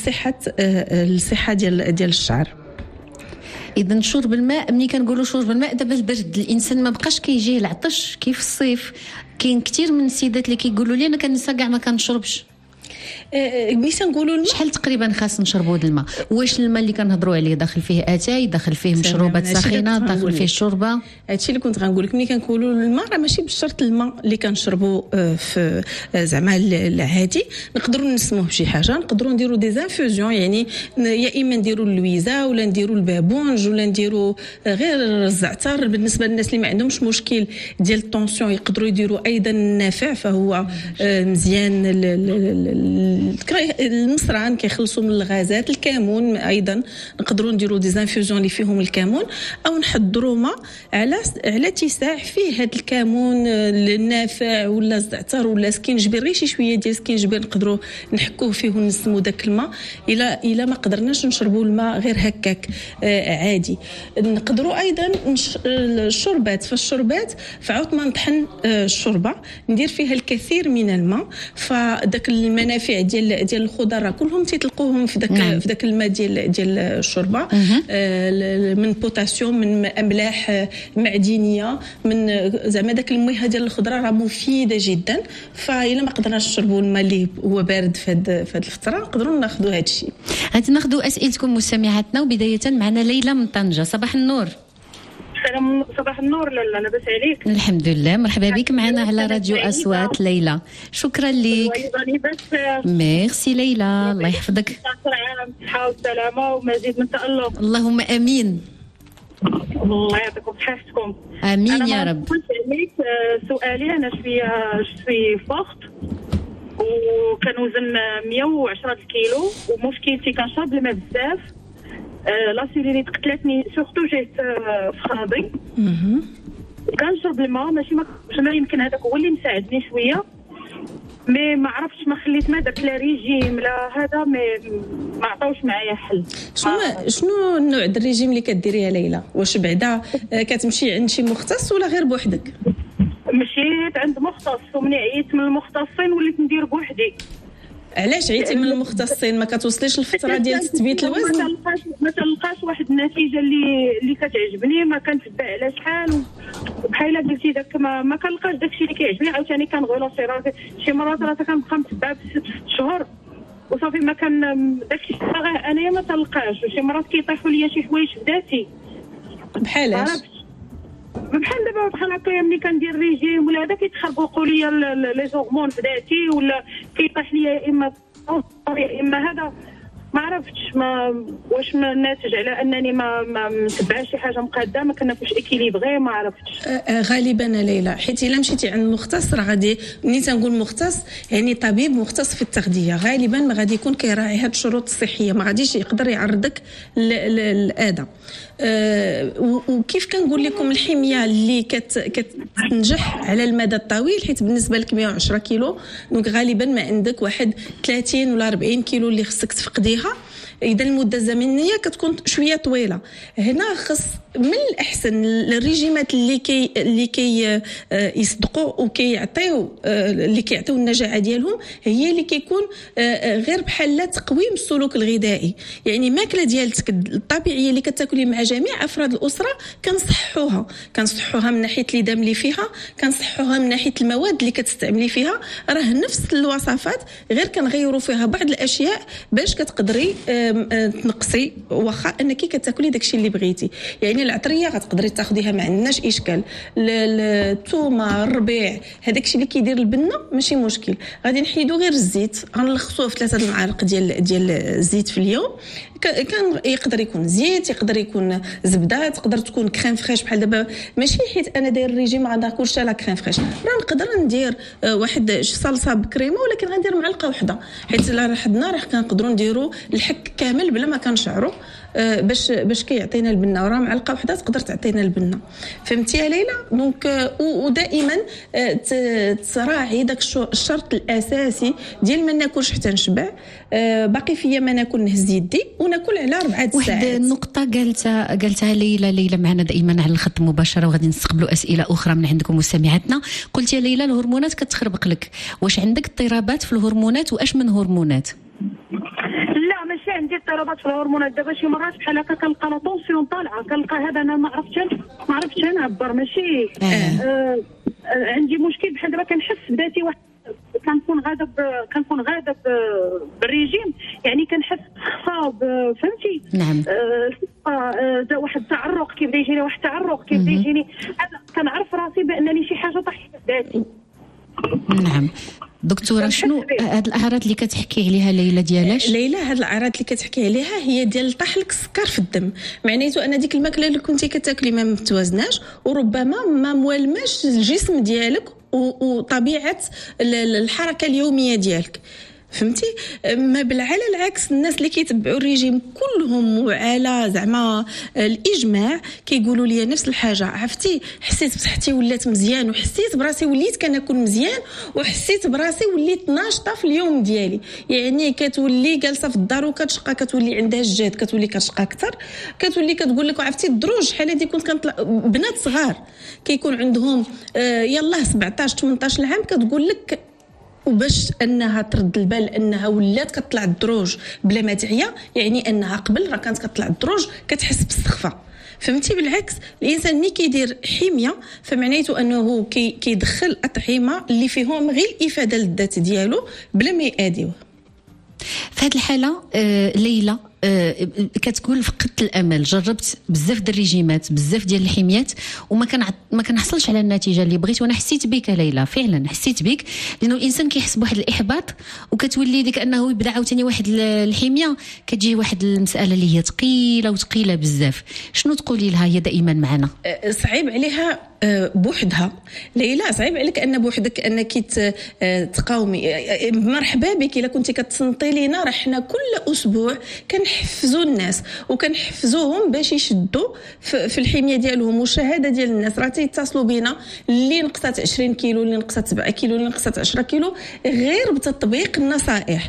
للصحه ديال الشعر. اذا شرب الماء، ملي كنقولوا شرب الماء دابا البرد، الانسان ما بقاش كيجيه العطش كيف الصيف. كاين كثير من السيدات اللي كيقولوا لي انا كنسى كاع ما كنشربش. ملي تنقولوا الماء شحال تقريبا خاص نشربوا الماء؟ واش الماء اللي كنهضروا عليه داخل فيه اتاي، داخل فيه مشروبات ساخنه، داخل فيه الشوربه؟ هادشي اللي كنت غنقول لك. ملي كنقولوا الماء راه ماشي بالشرط الماء اللي كنشربوا في زعما العادي، نقدروا نسموه بشي حاجه، نقدروا نديروا دي انفوزيون، يعني يا اما نديروا اللويزه ولا نديروا البابونج ولا نديروا غير الزعتر. بالنسبه للناس اللي ما عندهمش مشكل ديال الطونسيون يقدروا يديروا ايضا النافع، فهو مزيان. المصران كيخلصوا من الغازات. الكمون ايضا نقدروا نديروا دي انفوزيون اللي فيهم الكمون، او نحضروا ماء على اتساع فيه هذا الكمون النافع ولا الزعتر ولا سكينجبير، شي شويه ديال سكينجبير نقدروا نحكوه فيه ونسموا داك الماء. الا ما قدرناش نشربوا الماء غير هكاك عادي. نقدروا ايضا الشربات. فالشربات فعوض ما نطحن الشوربه ندير فيها الكثير من الماء، فداك المنافع ديال الخضر كلهم تيتلقوهم في داك الماء ديال الشوربه، من بوتاسيوم، من املاح معدنيه، من زعما داك المياه ديال الخضره راه مفيده جدا. فإلا ما قدرناش نشربوا الماء اللي هو بارد في هاد الفتره نقدروا ناخذوا هذا الشيء. غادي ناخذوا اسئلتكم مستمعاتنا، وبدايه معنا ليلى من طنجه. صباح النور. صباح النور لاله، لاباس عليك؟ الحمد لله، مرحبا بك معنا على راديو اصوات. ليلى شكرا لك. ميرسي ليلى، الله يحفظك. صحه وسلامه ومزيد من تألق. اللهم امين. الله يعطيكم صحتكم. امين يا رب. سؤالي، انا شوي فورت وكنوزن 110 كيلو، ومشكلتي كنشرب الماء بزاف. لا سيلينيت قتلتني سورتو جيت في خاضي. كنشرب الماء ماشي ما يمكن هذاك هو اللي مساعدني شويه، مي ما عرفتش، ما خليت ما درت لا ريجيم لا هذا، ما عطاوش معايا حل. شنو النوع د الريجيم اللي كديريها ليلى؟ واش بعدا كتمشي عند شي مختص ولا غير بوحدك؟ مشيت عند مختص، ومني عييت من المختصين وليت ندير بوحدي. علاش عيتي من المختصين؟ ما كتوصليش الفتره ديال تثبيت الوزن؟ ما تلقاش واحد النتيجه اللي كتعجبني، ما كنتبع على شحال، وبحال قلتي داك ما كنلقاش داكشي اللي كيعجبني. عاوتاني كنغولا راسي شي مرات راه كنبقى متبعه ب6 شهور وصافي، ما كان داكشي انايا ما تلقاش. وشي مرات كيطيحوا ليا شي حوايج في ذاتي. بحالاش؟ بحال دابا بحال هكايا ملي كندير ريجيم ولا هذا كيتخربقوا ليا لي هرمون في ذاتي، ولا كيطيح ليا يا اما هذا، ما عرفتش واش ما ناتج على انني ما متبعاش شي حاجه مقاده، ما كناكلش اكيليبغي، ما عرفتش. غالبا ليلى، حيت الا مشيتي عند مختص راه غادي، ملي تنقول مختص يعني طبيب مختص في التغذيه، غالبا ما غادي يكون كيراعي هاد الشروط الصحيه، ما غاديش يقدر يعرضك للاذى. وكيف كنقول لكم الحميه اللي كتنجح على المدى الطويل، حيت بالنسبه لك 110 كيلو دونك غالبا ما عندك واحد 30 ولا 40 كيلو اللي خصك تفقديها. اذا المده الزمنيه كتكون شويه طويله. هنا خص من الاحسن الريجيمات اللي كي يصدقوا وكيعطيو اللي كيعطيو النجاعه ديالهم هي اللي كيكون غير بحال تقويم السلوك الغذائي. يعني الماكله ديالتك الطبيعيه اللي كتاكلي مع جميع افراد الاسره كنصحوها من ناحيه الدم اللي فيها، كنصحوها من ناحيه المواد اللي كتستعملي فيها، راه نفس الوصفات غير كنغيروا فيها بعض الاشياء باش كتقدري تنقصي واخا انك كتاكلي داكشي اللي بغيتي. يعني العطريه غتقدري تاخديها ما عندناش اشكال، الثومه الربيع هذاك الشيء اللي كيدير البنه ماشي مشكل. غادي نحيدو غير الزيت، غنلخصوه في 3 المعالق ديال الزيت في اليوم. كان يقدر يكون زيت، يقدر يكون زبده، تقدر تكون كريم فريش بحال دابا. ماشي حيت انا داير الريجيم ما غناكلش لا كريم فريش، راه نقدر ندير واحد صلصه بكريمه، ولكن غندير معلقه واحده حيت راه حدنا راه كنقدروا نديروا الحك كامل بلا ما كنشعروا باش كيعطينا البنه، وراه معلقه واحده تقدر تعطينا البنه. فهمتي يا ليلى؟ دونك ودائما تراعي داك الشرط الاساسي ديال ما ناكلش حتى نشبع، باقي فيا ما ناكل نهز يدي وناكل على 4 ساعات. واحد النقطه قالتها ليلى معنا دائما على الخط مباشره، وغادي نستقبلوا اسئله اخرى من عندكم مستمعاتنا. قلت يا ليلى الهرمونات كتخربق لك، واش عندك اضطرابات في الهرمونات واش من هرمونات؟ لا ماشي عندي اضطرابات في الهرمونات. دابا شي مرات بحال هكا كنلقى لا طونسيون طالعه، كنلقى هذا انا ما عرفتش نعبر ماشي عندي مشكل. بحال دابا كنحس بذاتي واحد كنكون غاده بالريجيم، يعني كنحس خفاض فهمتي. نعم. واحد التعرق كيبدا يجيني، واحد التعرق كيبدا يجيني، كنعرف راسي بانني شي حاجه طاحت بذاتي. نعم دكتوره، شنو هاد الاعراض اللي كتحكي عليها ليلى ديالاش؟ ليلى هاد الاعراض اللي كتحكي عليها هي ديال طاح لك السكر في الدم، معناته ان ديك الماكله اللي كنتي كتاكلي ما متوازناش، وربما ما موالماش الجسم ديالك وطبيعه الحركه اليوميه ديالك. فهمتي؟ ما على العكس الناس اللي كيتبعوا الريجيم كلهم وعلى زعما الاجماع كيقولوا لي نفس الحاجه. عرفتي حسيت بصحتي ولات مزيان، وحسيت براسي وليت كناكل مزيان، وحسيت براسي وليت ناشطه في اليوم ديالي. يعني كتولي جالسه في الدار وكتشقى، كتولي عندها الجهد، كتولي كتشقى اكثر، كتولي كتقول لك عرفتي الدروج شحال هذه كنت كنطلع بنات صغار كيكون عندهم يلاه 17 18 عام كتقول لك، وباش انها ترد البال انها ولات كتطلع الدروج بلا ما تعيا، يعني انها قبل راه كانت كتطلع الدروج كتحس بالسخفه. فهمتي؟ بالعكس الانسان ملي كيدير حميه فمعناته انه كيدخل اطعمه اللي فيهم غير الافاده للذات ديالو بلا ما يأذيوه. في هذه الحاله ليلى كتقول فقدت الامل، جربت بزاف ديال الريجيمات بزاف ديال الحميات وما ما كنحصلش على النتيجه اللي بغيت. وانا حسيت بك ليلى، فعلا حسيت بك، لانه الانسان كيحس بواحد الاحباط وكتولي ديك انه يبدا عاوتاني واحد الحميه كتجي واحد المساله اللي هي ثقيله بزاف. شنو تقولي لها هي دائما معنا؟ صعيب عليها بوحدها ليلى، صعيب عليك ان بوحدك انك تقاومي. مرحبا بك الا كنتي كتصنتي لينا، راه حنا كل اسبوع كنحفزوا الناس وكنحفزوهم باش يشدوا في الحميه ديالهم. والشهاده ديال الناس راه تيتصلوا بينا اللي نقصت 20 كيلو، اللي نقصت 7 كيلو، اللي نقصت 10 كيلو، غير بتطبيق النصائح.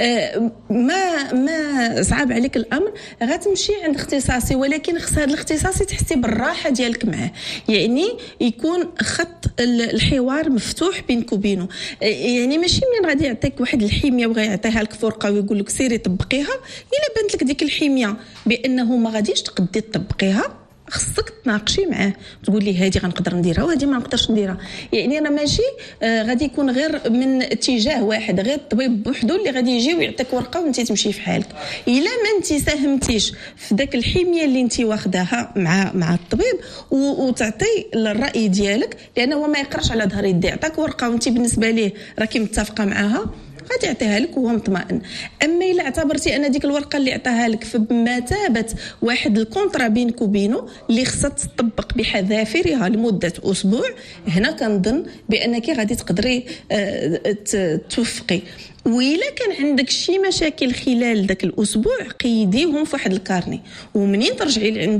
ما صعب عليك الامر، غتمشي عند اختصاصي، ولكن خص هذا الاختصاصي تحسي بالراحه ديالك معاه، يعني يكون خط الحوار مفتوح بينك وبينه. يعني ماشي من غادي يعطيك واحد الحميه وغا يعطيها لك فرقه ويقول لك سيري طبقيها، الا بانت لك ديك الحميه بانه ما غاديش تقدي تطبقيها خصك تناقشي معاه، تقول لي هذه غنقدر نديرها وهذه ما نقدرش نديرها. يعني انا ماشي غادي يكون غير من اتجاه واحد، غير الطبيب بوحدو اللي غادي يجي ويعطيك ورقه وانت تمشي في حالك. الا ما انت ساهمتيش في داك الحميه اللي انت واخداها مع الطبيب وتعطي الراي ديالك، لانه هو ما يقراش على ظهر يدي، عطاك ورقه وانت بالنسبه ليه راكي متفقه معاها غادي يعطيها لك وهو مطمئن. اما الا اعتبرتي ان ديك الورقه اللي عطاها لك بمثابه واحد الكونطرا بينك وبينه اللي خصها تطبق بحذافيرها لمده اسبوع، هنا كنظن بانك غادي تقدري توفقي. وإلا كان عندك شي مشاكل خلال داك الاسبوع قيديهم في واحد الكارني، ومنين ترجعي لعنده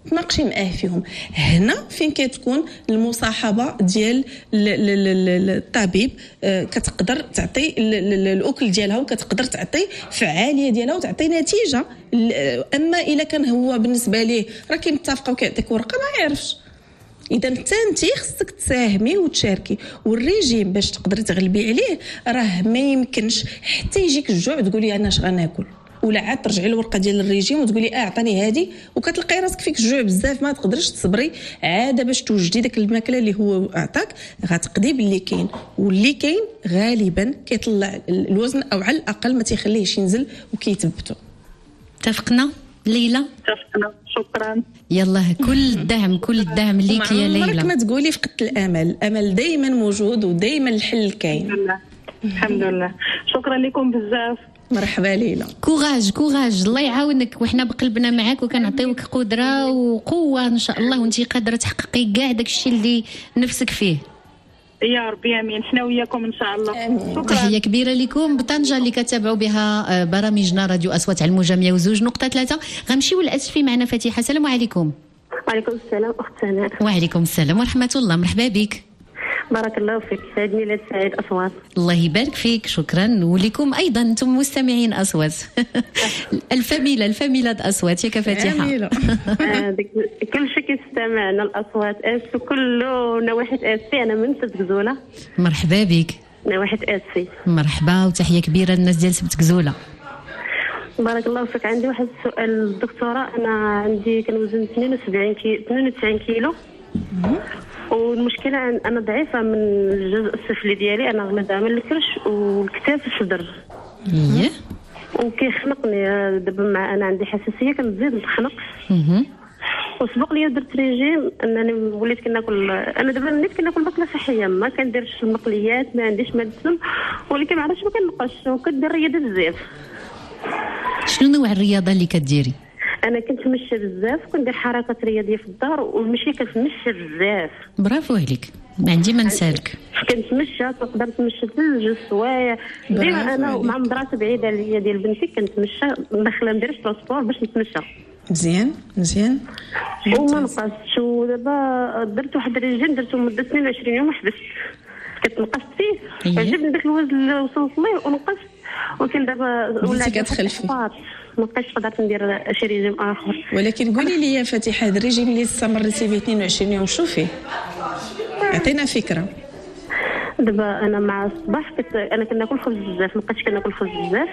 تناقشي معاه فيهم. هنا فين كتكون المصاحبه ديال الطبيب، كتقدر تعطي الاكل ديالها وكتقدر تعطي فعاليه ديالها وتعطي نتيجه. اما الا كان هو بالنسبه ليه راه كيتفقوا كيعطيك ورقه ما يعرفش. اذا انت خصك تساهمي وتشاركي. والريجيم باش تقدري تغلبي عليه راه ما يمكنش حتى يجيك الجوع تقولي انا اش غناكل، ولا عاد ترجعي الورقه ديال الريجيم وتقولي اعطيني هذه، وكتلقاي راسك فيك الجوع بزاف ما تقدرش تصبري عاده باش توجدي داك الماكله اللي هو اعطاك. غتقضي باللي كاين، واللي كاين غالبا كيطلع الوزن او على الاقل ما تيخليهش ينزل وكيثبتو. اتفقنا ليلى؟ اتفقنا، شكرا. يلا كل الدعم ليك يا ليلى. عمرك ما تقولي فقدت الامل دائما موجود ودائما الحل كاين. الحمد لله. شكرا لكم بزاف. مرحبا ليلى. كوراج الله يعاونك، وحنا بقلبنا معاك وكنعطيوك قدره وقوه ان شاء الله، وانتي قادره تحققي كاع داكشي اللي نفسك فيه. يا ربي امين، حنا وياكم ان شاء الله. شكرا. تحيه كبيره لكم بطنجه اللي كتابعوا بها برامجنا راديو اصوات على الموجه 102.3. غنمشيو للاسفي معنا فاتحه. السلام عليكم. وعليكم السلام اخت سناء. وعليكم السلام ورحمه الله. مرحبا بك. بارك الله فيك. عيد ميلاد سعيد اصوات. الله يبارك فيك. شكرا. ولكم ايضا انتم مستمعين اصوات. الفاميلا اصوات ياك فاتحه. كل شيء كيستمعنا الاصوات اس كله نواحي اسفي. انا من سبتكزوله. مرحبا بك. نواحي اسفي. مرحبا وتحيه كبيره للناس ديال سبتكزوله. بارك الله فيك. عندي واحد السؤال الدكتوره. انا عندي كنوزن 92 كيلو. والمشكله انا ضعيفه من الجزء السفلي ديالي. انا غلظه من الكرش والكتاف والصدر. وكيخنقني دابا. مع انا عندي حساسيه كنزيد نتخنق. وسبق لي درت ريجيم انني وليت كناكل. انا دابا وليت كناكل ماكله صحيه، ما كنديرش المقليات، ما عنديش ما الدسم، ولكن ما عرفتش ما كنبقاش. وكدير رياضه بزاف. شنو نوع الرياضه اللي كديري؟ انا كنت مشي بزاف، كندير حركات رياضيه في الدار، والمشي كنتمشى بزاف. برافو عليك. ما عندي ما نسالك. كنتمشى، تقدر تمشى 3 سوايع. ديما انا مع مدرسه بعيده عليا ديال بنتي كنتمشى، داخله نديرش ترونسبور باش نتمشى. مزيان. وما نقصتش. ودابا درت واحد الريجيم درته مده 22 يوم وحبست. كنقصت فيه. عجبني داك الوزن اللي وصلت ليه ونقصت. ولكن دابا ولا كتخلفي. ما بقيتش قدرت ندير شي ريجيم اخر. ولكن قولي لي يا فاتحه، هذا الريجيم اللي استمرتي فيه 22 يوم شو فيه؟ عطينا فكره. دابا انا مع الصباح انا كناكل خبز بزاف، ما بقيتش كناكل خبز بزاف.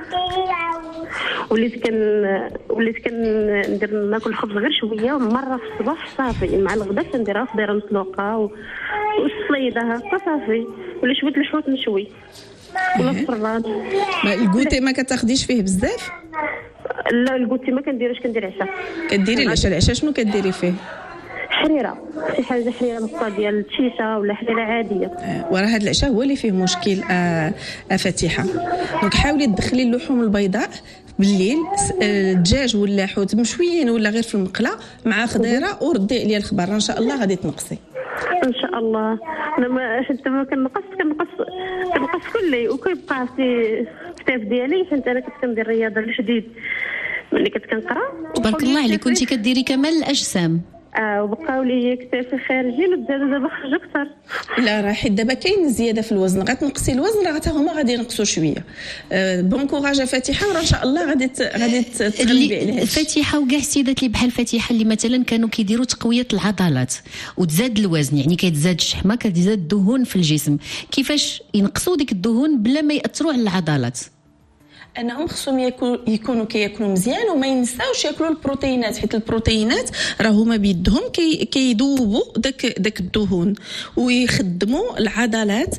وليت كندير ناكل الخبز غير شويه مره في الصباح صافي. مع الغداء كنديرها خضيره مسلوقه والصليده هكا صافي، ولا شويه الحوت مشوي ولا الفراد. الكوتي ما كتاخديش فيه بزاف؟ لا الكوتي ما كنديروش، كندير عشاء. كديري العشاء شنو كديري فيه؟ حريره، شي حاجه حريره نصا ديال الشيشه ولا حريره عاديه. وراه هذا العشاء هو اللي فيه مشكل فاتحه. دونك حاولي تدخلي اللحوم البيضاء بالليل، الدجاج ولا حوت مشويين ولا غير في المقله مع خضيره، وردي عليا الخبر ان شاء الله غادي تنقصي ان شاء الله. انا ما حتى ما كنقص كلي، وكيبقى في الكتاف ديالي حيت انا كنت كندير الرياضه الحديد ملي كنت كنقرا. تبارك الله عليك. كنتي كديري كمال الاجسام. وبقاو لي كتافي خارجين وزادوا دابا خرجوا اكثر. لا راه حيت دابا كاين زياده في الوزن، غتنقصي الوزن راه حتى هما غادي ينقصوا شويه. بون كوراج فاتحه، وراه ان شاء الله غادي تغلبي على فاتحه. وكاع السيدات اللي بحال فاتحه اللي مثلا كانوا كيديروا تقويه العضلات وتزاد الوزن، يعني كيتزاد الشحمه كتزاد الدهون في الجسم، كيفاش ينقصوا ديك الدهون بلا ما ياثروا على العضلات؟ انهم خصهم يكونوا كياكلوا مزيان وما ينساوش ياكلوا البروتينات، حيت البروتينات راه هما بيدهم كيذوبوا داك الدهون ويخدموا العضلات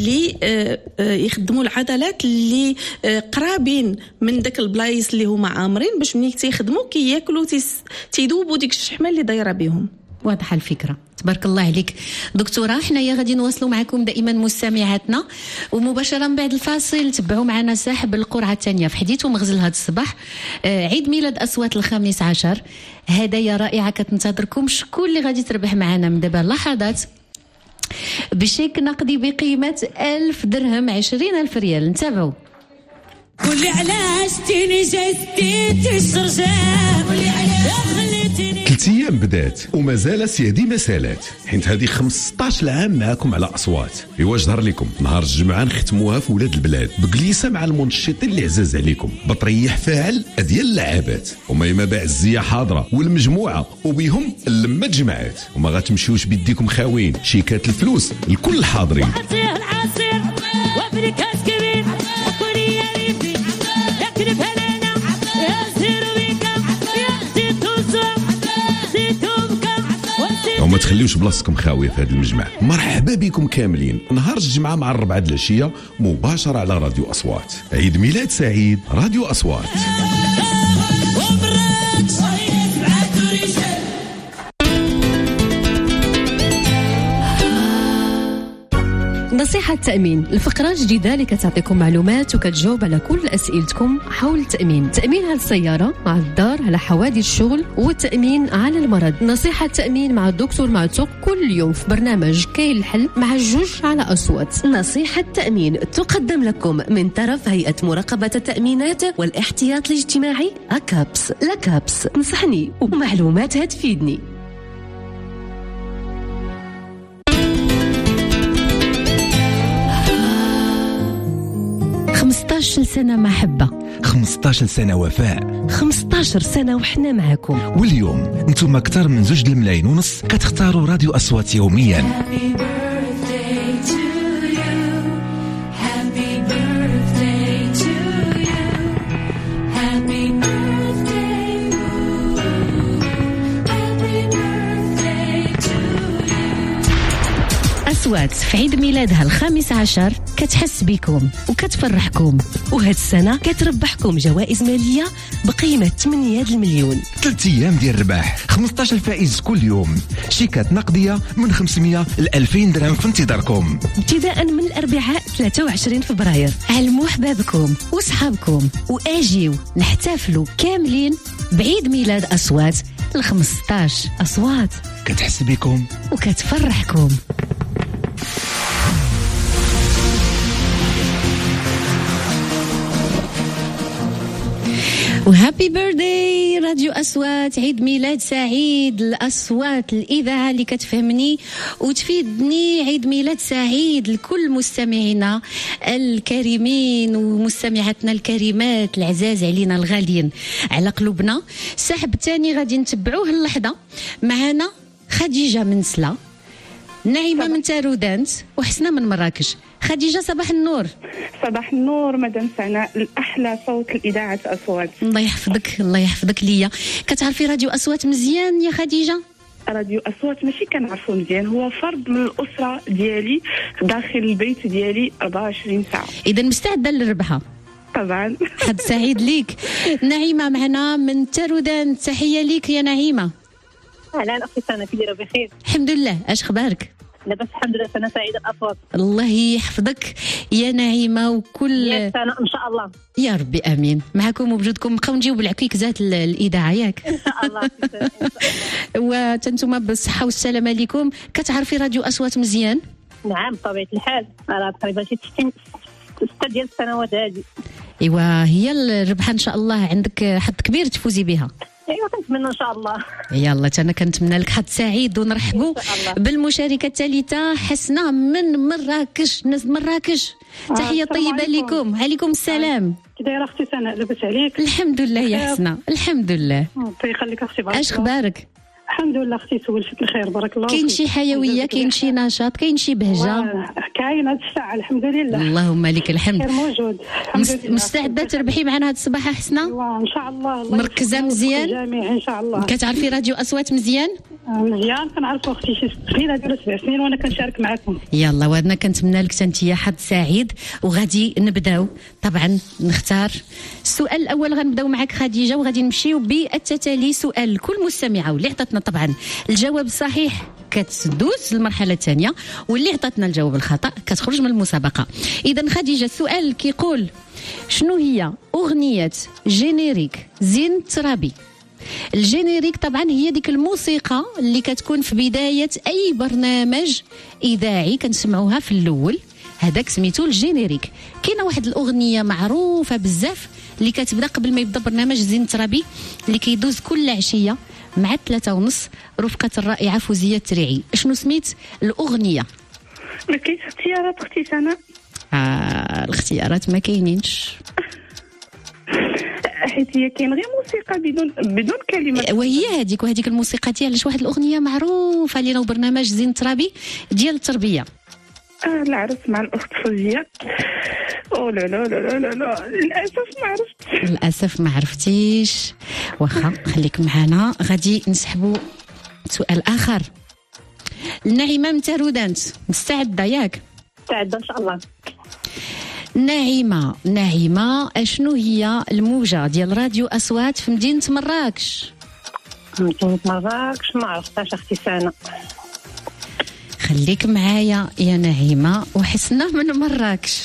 اللي قرابين من داك البلايص اللي هما عامرين، باش ملي تيخدموا كياكلوا تيذوبوا ديك الشحمه اللي دايره بهم. واضحه الفكره. تبارك الله عليك دكتوره. حنايا غادي نواصلوا معكم دائما مستمعاتنا، ومباشره بعد الفاصل تبعوا معنا سحب القرعه الثانيه في حديث ومغزل هذا الصباح. عيد ميلاد اصوات 15، هدايا رائعه كتنتظركم. شكون اللي غادي تربح معنا من دابا لحظات بشيك نقدي بقيمه 1000 درهم 20,000 ريال. نتابعوا. قولي علاش تيني جاي ستيت الشرجان، قولي علاش خليتيني 3 أيام بدات ومازال سيدي ما سالات، حيت هذه 15 عام معاكم على أصوات. إوا جدر لكم نهار الجمعة نختموها في ولاد البلاد بجليسة مع المنشطين اللي عزاز عليكم، بطريح فاعل ديال اللعابات، وما باع الزية حاضرة والمجموعة وبيهم اللمة جمعات، وما غاتمشيوش بيديكم خاوين، شيكات الفلوس الكل الحاضرين. العصير وافريكاس كبير وكوريا ريفي يكرف علينا يا زيرو بيكم يا زيتو بكم وما تخليوش بلاصتكم خاويه في هذا المجمع. مرحبا بكم كاملين نهار الجمعه مع 4 د العشيه مباشره على راديو اصوات. عيد ميلاد سعيد راديو اصوات. نصيحة تأمين، الفقرة الجديدة اللي كتعطيكم معلومات وكتجاوب على كل أسئلتكم حول التأمين. تأمين على السيارة، على الدار، على حوادث الشغل، والتأمين على المرض. نصيحة تأمين مع الدكتور معتوق كل يوم في برنامج كاين الحل مع الجوج على أصوات. نصيحة تأمين تقدم لكم من طرف هيئة مراقبة التأمينات والاحتياط الاجتماعي أكابس. لكابس تنصحني ومعلوماتها تفيدني. 15 سنة محبة، 15 سنة وفاء، 15 سنة وحنا معكم. واليوم انتم أكثر من 2.5 ملايين كتختاروا راديو أصوات يوميا. أصوات في عيد ميلادها 15 كتحس بكم وكتفرحكم، وهاد السنة كتربحكم جوائز مالية بقيمة 8 المليون. 3 أيام ديال الرباح، 15 فائز كل يوم، شيكات نقدية من 500 ل 2000 درهم في انتظاركم، ابتداء من الأربعاء 23 فبراير. علموا حبابكم وصحابكم وآجيو نحتفلوا كاملين بعيد ميلاد أصوات 15. أصوات كتحس بكم وكتفرحكم. وهابي بيرثداي راديو أصوات، عيد ميلاد سعيد. الأصوات الإذاعة اللي كتفهمني وتفيدني، عيد ميلاد سعيد لكل مستمعينا الكريمين ومستمعاتنا الكريمات العزاز علينا الغاليين على قلوبنا. السحب الثاني غادي نتبعوه اللحظة معنا خديجة من سلا، نعيمة من تارودانت، وحسنة من مراكش. خديجة صباح النور. صباح النور مدام سناء، الأحلى صوت الإذاعة أصوات. الله يحفظك، الله يحفظك ليا. كتعرفي راديو أصوات مزيان يا خديجة؟ راديو أصوات ماشي كنعرفو مزيان، هو فرد من الأسرة ديالي داخل البيت ديالي 24 ساعة. إذا مستعدة للربحة طبعا. حد سعيد ليك. نعيمة معنا من تارودان، تحية ليك يا نعيمة. أهلا أختي سناء، كي دايرة بخير؟ الحمد لله، اش خبارك؟ لاباس الحمد لله. سنة سعيدة الأصوات. الله يحفظك يا نعيمة وكل يا سنة إن شاء الله. يا ربي امين. معكم وبجودكم نبقاو نجيو بالعكيكزات الاذاعه ياك ان شاء الله. وتنتوما بالصحه والسلامه لكم. كتعرفي راديو اصوات مزيان؟ نعم بطبيعة الحال، راه تقريبا شي 6 ديال السنوات هذه. ايوا هي الربحه ان شاء الله عندك حظ كبير تفوزي بها. ايوا كنتمنى ان شاء الله. يلا انا كنتمنى لك حظ سعيد، ونرحبوا بالمشاركه الثالثه حسنه من مراكش. ناس مراكش تحيه طيبه لكم. عليكم السلام. كي دايره اختي سناء؟ لاباس عليك؟ الحمد لله يا حسنه، الحمد لله. ربي يخليك اختي. بارك الله. اش اخبارك؟ الحمد لله اختي، سولتك الخير بارك الله. كاين شي حيويه، كاين شي نشاط، كاين شي بهجه؟ كاين هاد الساعه الحمد لله. اللهم لك الحمد. خير موجود الحمد لله. مستعده تربحي معنا هاد الصباح حسنه؟ ان شاء الله. مركزه مزيان جميع ان شاء الله. كتعرفي راديو اصوات مزيان؟ مزيان كنعرفوا اختي، شي سنين دابا 7 سنين وانا كنشارك معكم. يلا وهذنا كنتمنى لك تنتيا حظ سعيد. وغادي نبداو طبعا نختار السؤال الاول. غنبداو معك خديجه وغادي نمشيو بالتتالي. سؤال كل مستمعه واللي عطاتنا طبعا الجواب الصحيح كتدوز المرحله الثانيه، واللي عطاتنا الجواب الخطا كتخرج من المسابقه. اذا خديجه السؤال كيقول شنو هي اغنيه جينيريك زين الترابي؟ الجينيريك طبعا هي ديك الموسيقى اللي كتكون في بدايه اي برنامج اذاعي كنسمعوها في الاول، هذاك سميتو الجينيريك. كاينه واحد الاغنيه معروفه بزاف اللي كتبدا قبل ما يبدا برنامج زين الترابي، اللي كيدوز كل عشيه مع 3:30 رفقة الرائعة فوزية التريعي. شنو سميت الأغنية؟ ما كاينش اختيارات اختي سناء؟ الاختيارات ما كاينينش، حيت هي كاين غير موسيقى بدون كلمات. وهي هذيك الموسيقى ديال واحد الأغنية معروفة لينا وبرنامج زين الترابي ديال التربية. العرس مع الأخت فوزية. أو لا لا لا لا لا للأسف ما عرفتيش. واخا خليك معنا، غادي نسحبوا سؤال آخر. النعيمة من تارودانت، مستعدة ياك؟ مستعدة إن شاء الله. نعيمة اشنو هي الموجة ديال راديو أصوات في مدينة مراكش؟ مدينة مراكش ما عرفتهاش اختي سناء. خليك معايا يا نعيمة وحسنا من مراكش.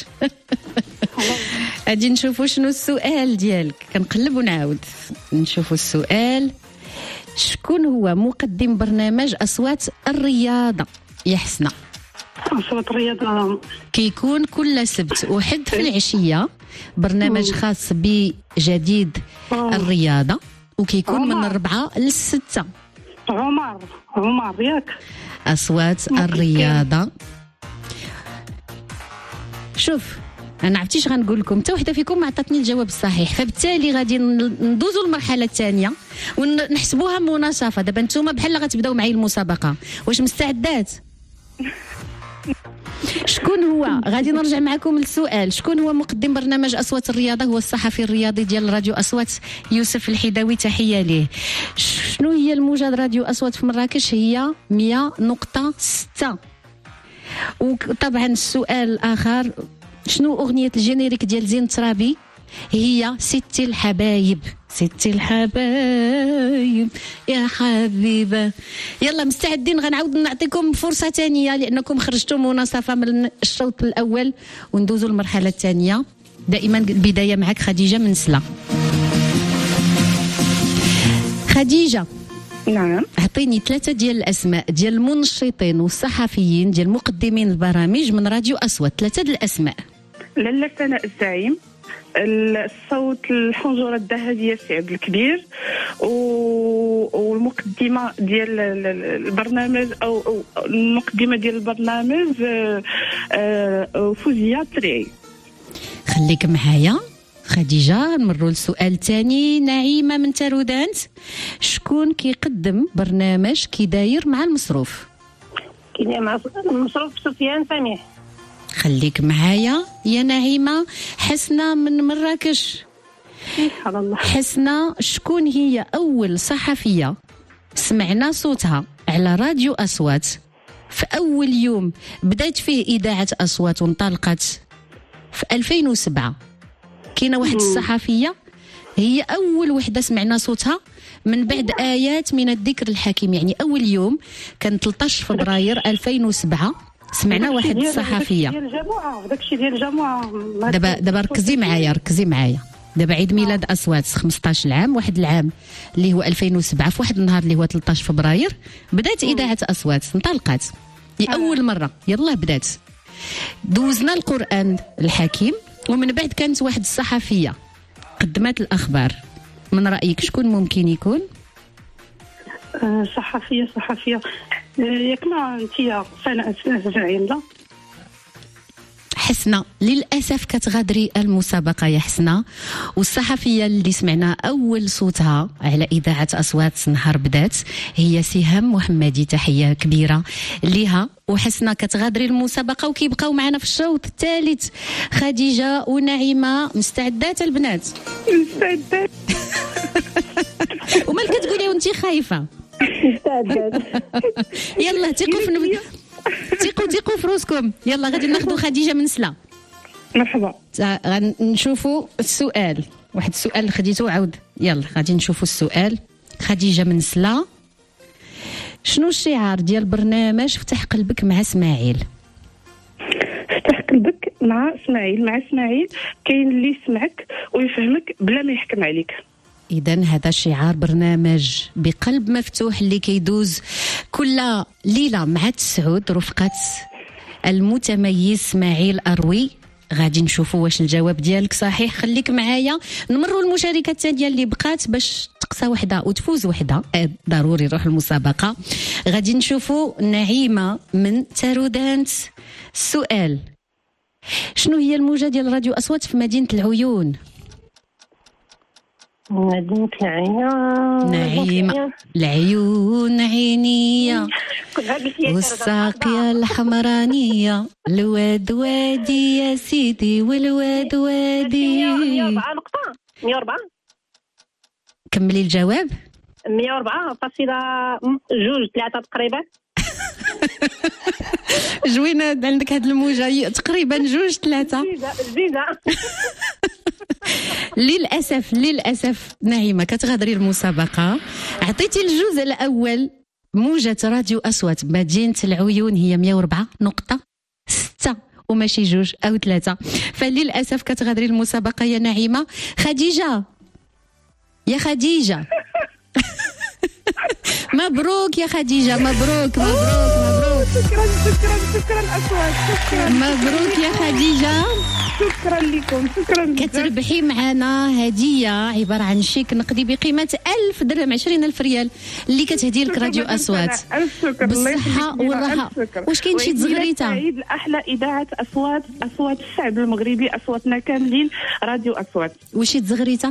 غادي نشوفوا شنو السؤال ديالك، كنقلب ونعاود نشوفوا السؤال. شكون هو مقدم برنامج أصوات الرياضة يا حسنة؟ أصوات الرياضة كيكون كل سبت وحد في العشية برنامج خاص بجديد الرياضة، وكيكون من 4 ل 6. عمر ياك؟ أصوات الرياضة. شوف انا عرفتيش غنقول لكم، حتى وحده فيكم ما عطاتني الجواب الصحيح، فبالتالي غادي ندوزوا المرحله الثانيه ونحسبوها مناصفه. دابا نتوما بحال غتبداو معايا المسابقه، واش مستعدات؟ شكون هو، غادي نرجع معكم للسؤال، شكون هو مقدم برنامج أصوات الرياضة؟ هو الصحفي الرياضي ديال راديو أصوات يوسف الحداوي، تحية ليه. شنو هي الموجة راديو أصوات في مراكش؟ هي 100.6. وطبعا السؤال الآخر، شنو أغنية الجينيريك ديال زين الترابي؟ هي ستي الحبايب، ستي الحبايب يا حبيبة. يلا مستعدين؟ غنعاود نعطيكم فرصة ثانية لأنكم خرجتوا مناصفة من الشوط الأول، وندوزوا المرحلة الثانية. دائما البداية معك خديجة من سلا. خديجة، نعم، اعطيني 3 ديال الأسماء ديال المنشطين والصحفيين ديال مقدمين البرامج من راديو أصوات. 3 ديال الأسماء. لاله سناء الزعيم، الصوت الحنجرة الذهبية سي عبد الكبير، والمقدمة ديال البرنامج أو المقدمة ديال البرنامج فوزية التريعي. خليك معايا خديجة، نمروا للسؤال الثاني. نعيمة من تارودانت، شكون كيقدم برنامج كي داير مع المصروف؟ كي مع المصروف سفيان سميح. خليك معايا يا نعيمة. حسنة من مراكش، حسنة، شكون هي أول صحفية سمعنا صوتها على راديو أصوات في أول يوم بدأت فيه إذاعة أصوات وانطلقت في 2007؟ كاينة واحد الصحفية هي أول وحدة سمعنا صوتها من بعد آيات من الذكر الحكيم، يعني أول يوم كان 13 فبراير 2007 سمعنا واحد الصحفية. داكشي ديال الجمعة. دابا ركزي معايا. دابا عيد ميلاد أصوات 15 عام، واحد العام اللي هو 2007 في واحد النهار اللي هو 13 فبراير بدات إذاعة أصوات، انطلقت لأول مرة. يلا بدات، دوزنا القرآن الحكيم، ومن بعد كانت واحد الصحفية قدمت الأخبار. من رأيك شكون ممكن يكون؟ صحفية ياك ما انتيا سناء الزعيم؟ لا حسنة، للأسف كتغادري المسابقة يا حسنة. والصحفية اللي سمعنا أول صوتها على إذاعة أصوات نهار بدات هي سهام محمدي، تحية كبيرة ليها. وحسنة كتغادري المسابقة، وكيبقاو معنا في الشوط الثالث خديجة ونعيمة. مستعدات البنات؟ مستعدات. ومالك كتقولي وانتي خايفة؟ مستعدات. يلا تيقوا في روسكم. يلا غادي ناخذوا خديجة من سلا. مرحبا. نشوفوا السؤال، واحد السؤال خديته عاود. يلا غادي نشوفوا السؤال. خديجة من سلا، شنو الشعار ديال برنامج فتح قلبك مع اسماعيل؟ فتح قلبك مع اسماعيل كاين اللي يسمعك ويفهمك بلا ما يحكم عليك. إذن هذا شعار برنامج بقلب مفتوح اللي كيدوز كل ليلة مع السعود رفقة المتميز اسماعيل أروي. غادي نشوفوا واش الجواب ديالك صحيح. خليك معايا، نمروا المشاركة الثانية اللي بقات باش تقصى وحده وتفوز وحده ضروري نروح المسابقه. غادي نشوفوا نعيمه من تارودانت. السؤال: شنو هي الموجه ديال راديو اصوات في مدينه العيون؟ مدينة العيون. نعيمة. العيون عينية والساقية الحمرانية، الواد وادي يا سيدي والواد وادي. 104 نقطة. 104. كملي الجواب. 104 فاصلة 2-3 تقريبا. جوينة عندك هاد الموجة تقريبا 2-3. جديدة. للأسف نعيمة كتغادري المسابقة. عطيتي الجزء الأول موجة راديو أصوات مدينة العيون هي 104.6 وماشي 2 أو 3، فللأسف كتغادري المسابقة يا نعيمة. خديجة يا خديجة مبروك يا خديجة، مبروك. شكرا أصوات. شكرا مبروك يا خديجة. شكرا لكم. شكرا. كتربحي معنا هدية عبارة عن شيك نقدي بقيمة 1000 درهم 20,000 ريال اللي كتهدي لك راديو أصوات. ألف شكر. بالصحة والراحة. واش كاين شي تزغريته؟ سعيد الأحلى إذاعة أصوات الشعب المغربي، أصواتنا كاملين راديو أصوات. واش شي تزغريته؟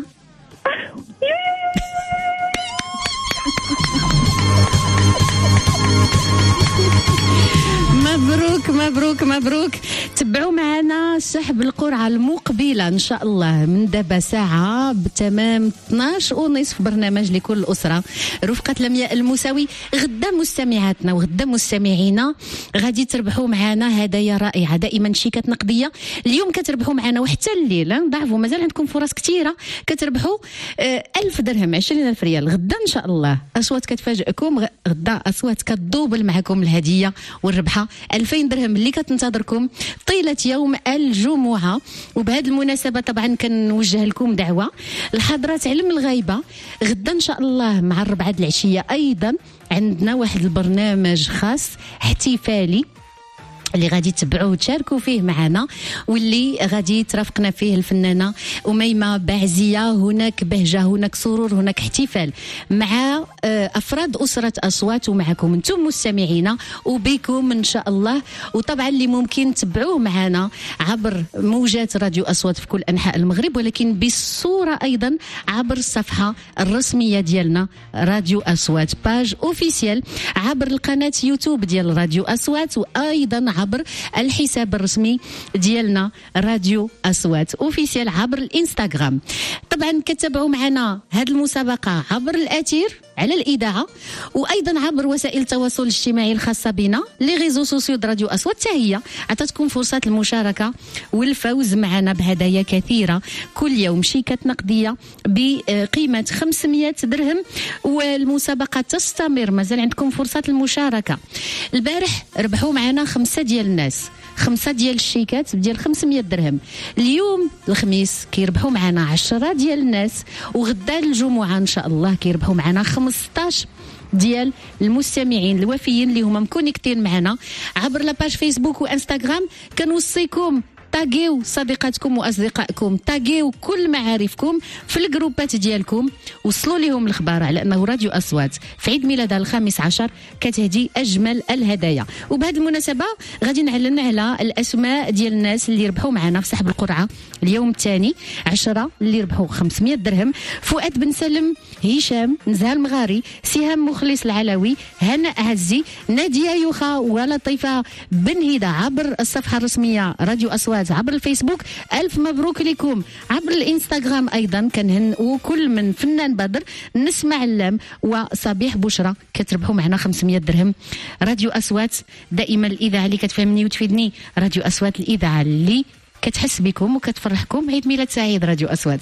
مبروك. تبعوا معنا سحب القرعة المقبلة إن شاء الله من دابا ساعة بتمام 12:30 برنامج لكل الأسرة رفقة لمياء الموسوي. غدا مستمعاتنا وغدا مستمعينا غادي تربحوا معنا هدايا رائعة، دائما شيكات نقدية. اليوم كتربحوا معنا وحتى الليل ضعفوا مازال عندكم فرص كثيرة، كتربحوا 1000 درهم 20,000 ريال. غدا إن شاء الله أصوات كتفاجئكم، غدا أصوات كتدوبل معكم الهدية والربحة 2000 درهم اللي كتنتظركم طيلة يوم الجمعة. وبهذه المناسبة طبعا كنوجه لكم دعوة لحضرة علم الغيبة. غدا إن شاء الله مع 4 العشية أيضا عندنا واحد البرنامج خاص احتفالي اللي غادي تتبعوه وتشاركوا فيه معنا، واللي غادي ترافقنا فيه الفنانة أميمة بعزية. هناك بهجة، هناك سرور، هناك احتفال مع أفراد أسرة أصوات ومعكم أنتم مستمعين وبكم إن شاء الله. وطبعا اللي ممكن تتبعوه معنا عبر موجات راديو أصوات في كل أنحاء المغرب، ولكن بالصورة أيضا عبر الصفحة الرسمية ديالنا راديو أصوات باج أوفيسيال، عبر القناة يوتيوب ديال راديو أصوات، وأيضا عبر الحساب الرسمي ديالنا راديو أصوات أوفيسيال عبر الانستغرام. طبعا كتابعوا معنا هذه المسابقة عبر الأثير على الإذاعة، وأيضا عبر وسائل التواصل الاجتماعي الخاصة بنا لي ريزو سوسيو راديو أصوات. هي عطاتكم فرصة المشاركة والفوز معنا بهدايا كثيرة كل يوم، شيكات نقدية بقيمة 500 درهم، والمسابقة تستمر، مازال عندكم فرصة المشاركة. البارح ربحوا معنا 5 ديال الناس 5 ديال الشيكات ديال 500 درهم. اليوم الخميس كيربحوا معنا 10 ديال الناس، وغدا الجمعة إن شاء الله كيربحوا معنا 15 ديال المستمعين الوفيين اللي هما مكونيكتين معنا عبر لاباج فيسبوك وانستغرام. كنوصيكم تاغيو صديقاتكم واصدقائكم، تاغيو كل معارفكم في الجروبات ديالكم، وصلوا لهم الخبر على انه راديو اصوات في عيد ميلادها 15 كتهدي اجمل الهدايا. وبهذه المناسبه غادي نعلن على الاسماء ديال الناس اللي ربحوا معنا في سحب القرعه اليوم الثاني. 10 اللي ربحوا 500 درهم: فؤاد بن سلم، هشام، نزهه المغاري، سهام مخلص العلوي، هناء عزي، ناديه يوخا، ولطيفه بن هدى عبر الصفحه الرسميه راديو اصوات عبر الفيسبوك. ألف مبروك لكم. عبر الانستغرام أيضا كنهنئوا كل من فنان بدر، نسمع اللام، وصبيح بشرى كتربحوا معنا 500 درهم. راديو أصوات دائما الإذاعة اللي كتفهمني وتفيدني، راديو أصوات الإذاعة اللي كتحس بكم وكتفرحكم. عيد ميلاد سعيد راديو أصوات.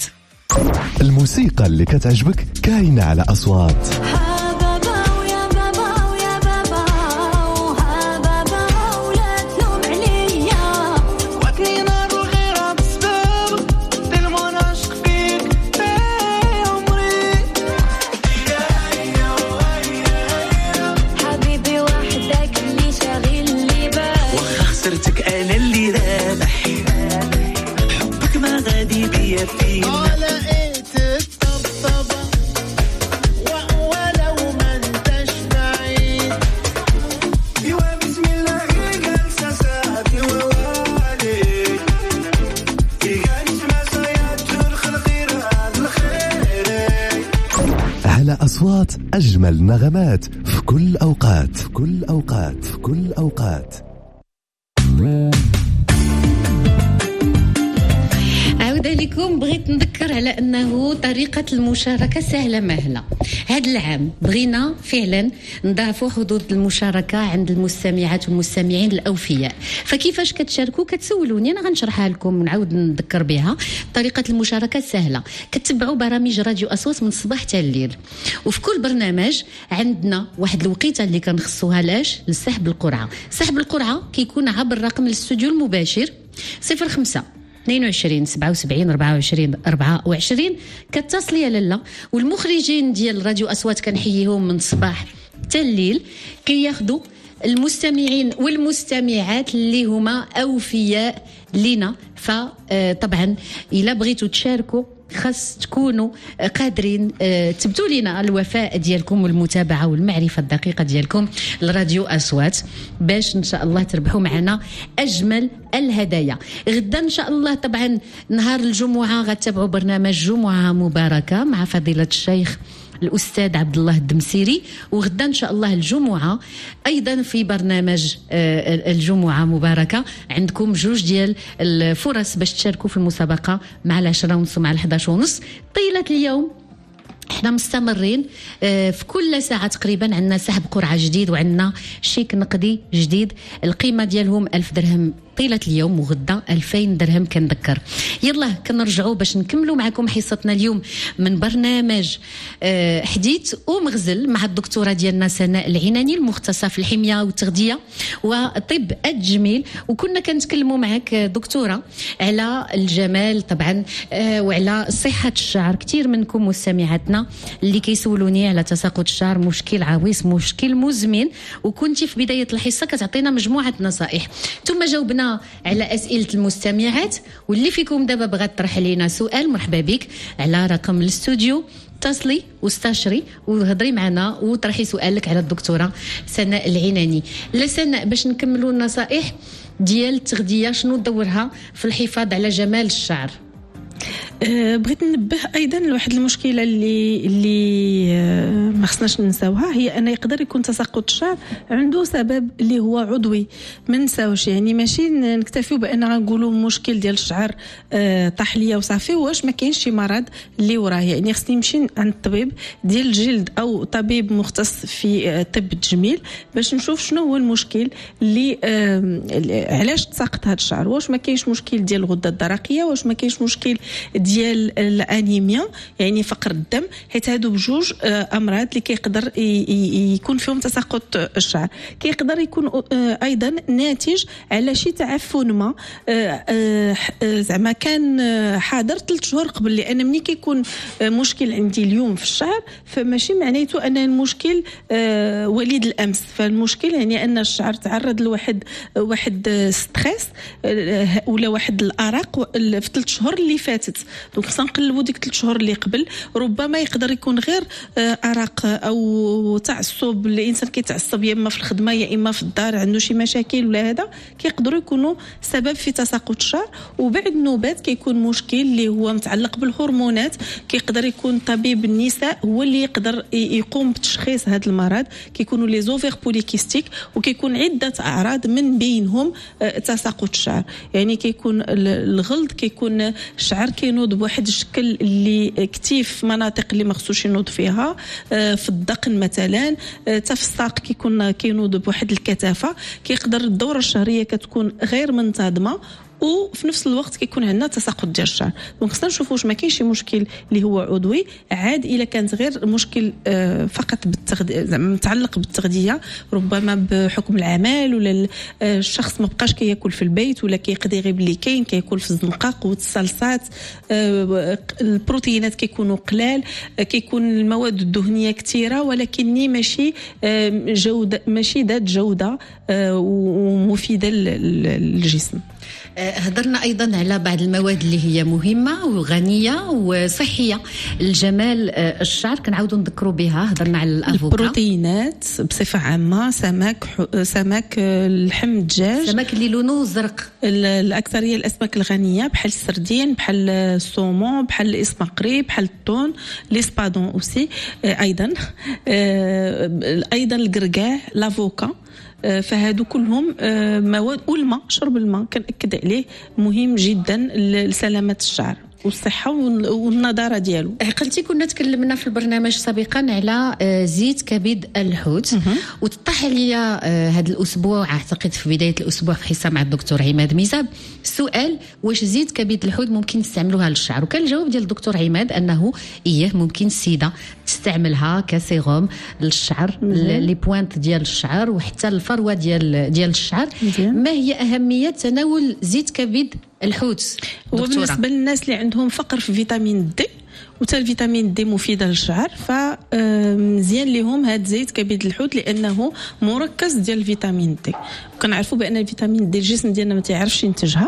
الموسيقى اللي كتعجبك كاينة على أصوات. أصوات أجمل نغمات في كل أوقات، في كل أوقات، في كل أوقات. عودة لكم. بغيت نذكر على أنه طريقة المشاركة سهلة مهلة. هذا العام بغينا فعلا نضاعفوا حدود المشاركة عند المستمعات والمستمعين الأوفياء. فكيفاش كتشاركوا؟ كتسولوني أنا غنشرحها لكم ونعاود نذكر بها. طريقة المشاركة سهلة، كتبعوا برامج راديو أصوات من الصباح حتى الليل، وفي كل برنامج عندنا واحد الوقيته اللي كنخصوها لاش لسحب القرعة. سحب القرعة كيكون عبر رقم الاستوديو المباشر 05 22 77 24 24. كتصلي يا لاله، والمخرجين ديال راديو أصوات كنحييهم من الصباح حتى الليل كياخذوا المستمعين والمستمعات اللي هما أوفياء لنا. فطبعا إلا بغيتوا تشاركوا خاص تكونوا قادرين تبتوا لنا الوفاء ديالكم والمتابعة والمعرفة الدقيقة ديالكم لراديو أصوات باش إن شاء الله تربحوا معنا أجمل الهدايا. غدا إن شاء الله طبعا نهار الجمعة غتتابعوا برنامج جمعة مباركة مع فضيلة الشيخ الأستاذ عبد الله الدمسيري، وغدا إن شاء الله الجمعة أيضا في برنامج الجمعة مباركة عندكم جوج ديال الفرص باش تشاركوا في المسابقة مع 10:30 ومع 11:30 طيلة اليوم. احنا مستمرين في كل ساعة تقريبا عندنا سحب قرعة جديد وعندنا شيك نقدي جديد القيمة ديالهم 1000 درهم طيلة اليوم، وغدا 2000 درهم كنذكر. يلا كنرجعوا باش نكملوا معكم حصتنا اليوم من برنامج حديث ومغزل مع الدكتورة ديالنا سناء العناني المختصة في الحمية والتغذية وطب التجميل. وكنا كنتكلموا معك دكتورة على الجمال طبعا وعلى صحة الشعر. كثير منكم مستمعاتنا اللي كيسولوني على تساقط الشعر، مشكل عويص، مشكل مزمن، وكنتي في بداية الحصة كتعطينا مجموعة نصائح ثم جاوبنا على أسئلة المستمعات. واللي فيكم دابا بغات تطرح لينا سؤال مرحبا بك على رقم الاستوديو، اتصلي واستشري وهضري معنا وطرحي سؤالك على الدكتورة سناء العناني. لا سناء باش نكملوا النصائح ديال التغذية شنو دورها في الحفاظ على جمال الشعر؟ بغيت ننبه ايضا لواحد المشكله اللي ما خصناش ننساوها، هي ان يقدر يكون تساقط الشعر عنده سبب اللي هو عضوي. ما نساوش يعني ماشي نكتفيو بان غنقولوا مشكل ديال الشعر طاح ليا وصافي، واش ما كاينش شي مرض اللي وراه. يعني خصني نمشي عند الطبيب ديال الجلد او طبيب مختص في طب التجميل باش نشوف شنو هو المشكل اللي علاش تساقط هذا الشعر. واش ما كاينش مشكل ديال الغده الدرقيه، واش ما كاينش مشكل ديال الانيميا يعني فقر الدم، حيت هادو بجوج امراض اللي كيقدر يكون فيهم تساقط الشعر. كيقدر يكون ايضا ناتج على شي تعفن ما زعما كان حاضر 3 شهور قبل، لان ملي كيكون مشكل عندي اليوم في الشعر فماشي معناته ان المشكل وليد الامس. فالمشكل يعني ان الشعر تعرض لواحد ستريس ولا واحد الارق في 3 شهور اللي فاتت. دونك خصنا نقلبوا ديك 3 شهور اللي قبل. ربما يقدر يكون غير ارق او تعصب، الانسان كيتعصب يا اما في الخدمه يا اما في الدار عنده شي مشاكل ولا هذا كيقدروا يكونوا سبب في تساقط الشعر. وبعد النوبات كيكون مشكل اللي هو متعلق بالهرمونات، كيقدر يكون طبيب النساء هو اللي يقدر يقوم بتشخيص هذا المرض. كيكونوا لي زوفير بوليكيستيك وكيكون عده اعراض من بينهم تساقط الشعر. يعني كيكون الغلظ، كيكون الشعر كينوض بواحد الشكل اللي كتيف في مناطق اللي ما خصوش ينوض فيها، في الذقن مثلا، حتى في الساق كينوض بواحد الكثافه. كيقدر الدوره الشهريه كتكون غير منتظمه، وفي نفس الوقت كيكون عندنا تساقط ديال الشعر. دونك خصنا نشوفوا واش ما كاينش شي مشكل اللي هو عضوي عاد. الا كانت غير مشكل فقط بالتغذيه زعما متعلق بالتغذيه، ربما بحكم العمل ولا الشخص ما بقاش كياكل في البيت ولا كيقضي غير باللي كياكل في الزنقاق والصلصات، البروتينات كيكونوا قلال، كيكون المواد الدهنيه كثيره ولكن ماشي جوده، ماشي ذات جوده ومفيده للجسم. هضرنا ايضا على بعض المواد اللي هي مهمه وغنيه وصحيه لجمال الشعر، كنعاودوا نذكروا بها. هضرنا على الافوكا، البروتينات بصفه عامه، سمك اللحم الدجاج، السمك اللي لونه زرق، الاكثريه الاسماك الغنيه بحال السردين، بحال السومون، بحال الاسماقري، بحال التون، ليسبادون اوسي، ايضا القرقاع، لافوكا. فهادو كلهم مواد، والماء، شرب الماء كنأكد عليه مهم جدا لسلامة الشعر والصحة والنضارة ديالو. قلتي كنا تكلمنا في البرنامج سابقا على زيت كبد الحوت، وتطرح لي هذا الأسبوع، أعتقد في بداية الأسبوع في حصة مع الدكتور عماد ميزاب، السؤال واش زيت كبد الحوت ممكن نستعملوها للشعر؟ وكان الجواب ديال الدكتور عماد أنه ممكن السيدة تستعملها كسيروم للشعر، لي بوينت ديال الشعر وحتى الفروة ديال الشعر. ما هي أهمية تناول زيت كبد الحوت دكتورة؟ وبالنسبة للناس اللي عندهم فقر في فيتامين دي، وتا الفيتامين دي مفيدة للشعر، فمزيان لهم هاد زيت كبد الحوت لأنه مركز ديال الفيتامين دي. وكنعرفوا بأن الفيتامين دي الجسم ديالنا ما تعرفش ينتجها،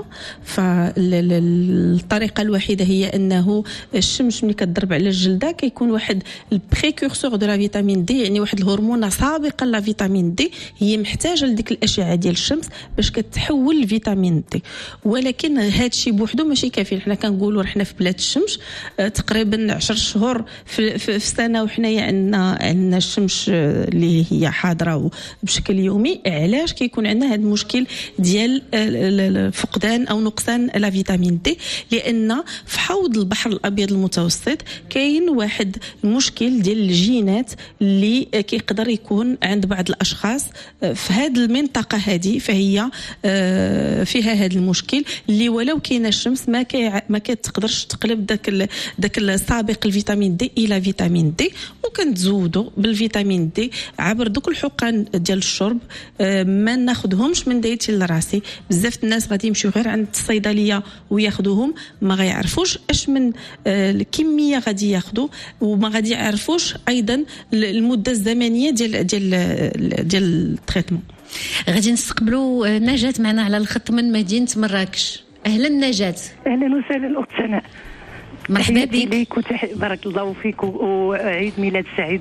فالطريقة الوحيدة هي أنه الشمس ملي كتضرب على الجلدة كيكون واحد البريكورسور دو لا فيتامين دي، يعني واحد الهرمونة سابقة لا فيتامين دي، هي محتاجة لديك الأشعة ديال الشمس باش كتحول الفيتامين دي. ولكن هاد الشيء بوحدو ماشي كافي. حنا كنقولوا رحنا في بلاد الشمس تقريبا 10 شهور في السنه، وحنايا عندنا الشمس اللي هي حاضره بشكل يومي. علاش كيكون عندنا هذا المشكل ديال فقدان او نقصان لا فيتامين دي؟ لان في حوض البحر الابيض المتوسط كاين واحد المشكل ديال الجينات اللي كيقدر يكون عند بعض الاشخاص في هذه المنطقه هذه، فهي فيها هذا المشكل اللي ولو كاينه الشمس ما كتقدرش تقلب داك سابق الفيتامين دي الى فيتامين دي. وكنتزودوا بالفيتامين دي عبر دوك الحقن ديال الشرب. ما ناخذهمش من دايتي لراسي. بزاف الناس غادي يمشيو غير عند الصيدليه وياخذوهم، ما غيعرفوش اش من الكميه غادي ياخذوا، وما غادي يعرفوش ايضا المده الزمنيه ديال التريتمون. غادي نستقبلوا نجاة معنا على الخط من مدينه مراكش. اهلا نجاة. اهلا وسهلا اخت سناء، مرحبا بك. بارك الله فيك وعيد ميلاد سعيد.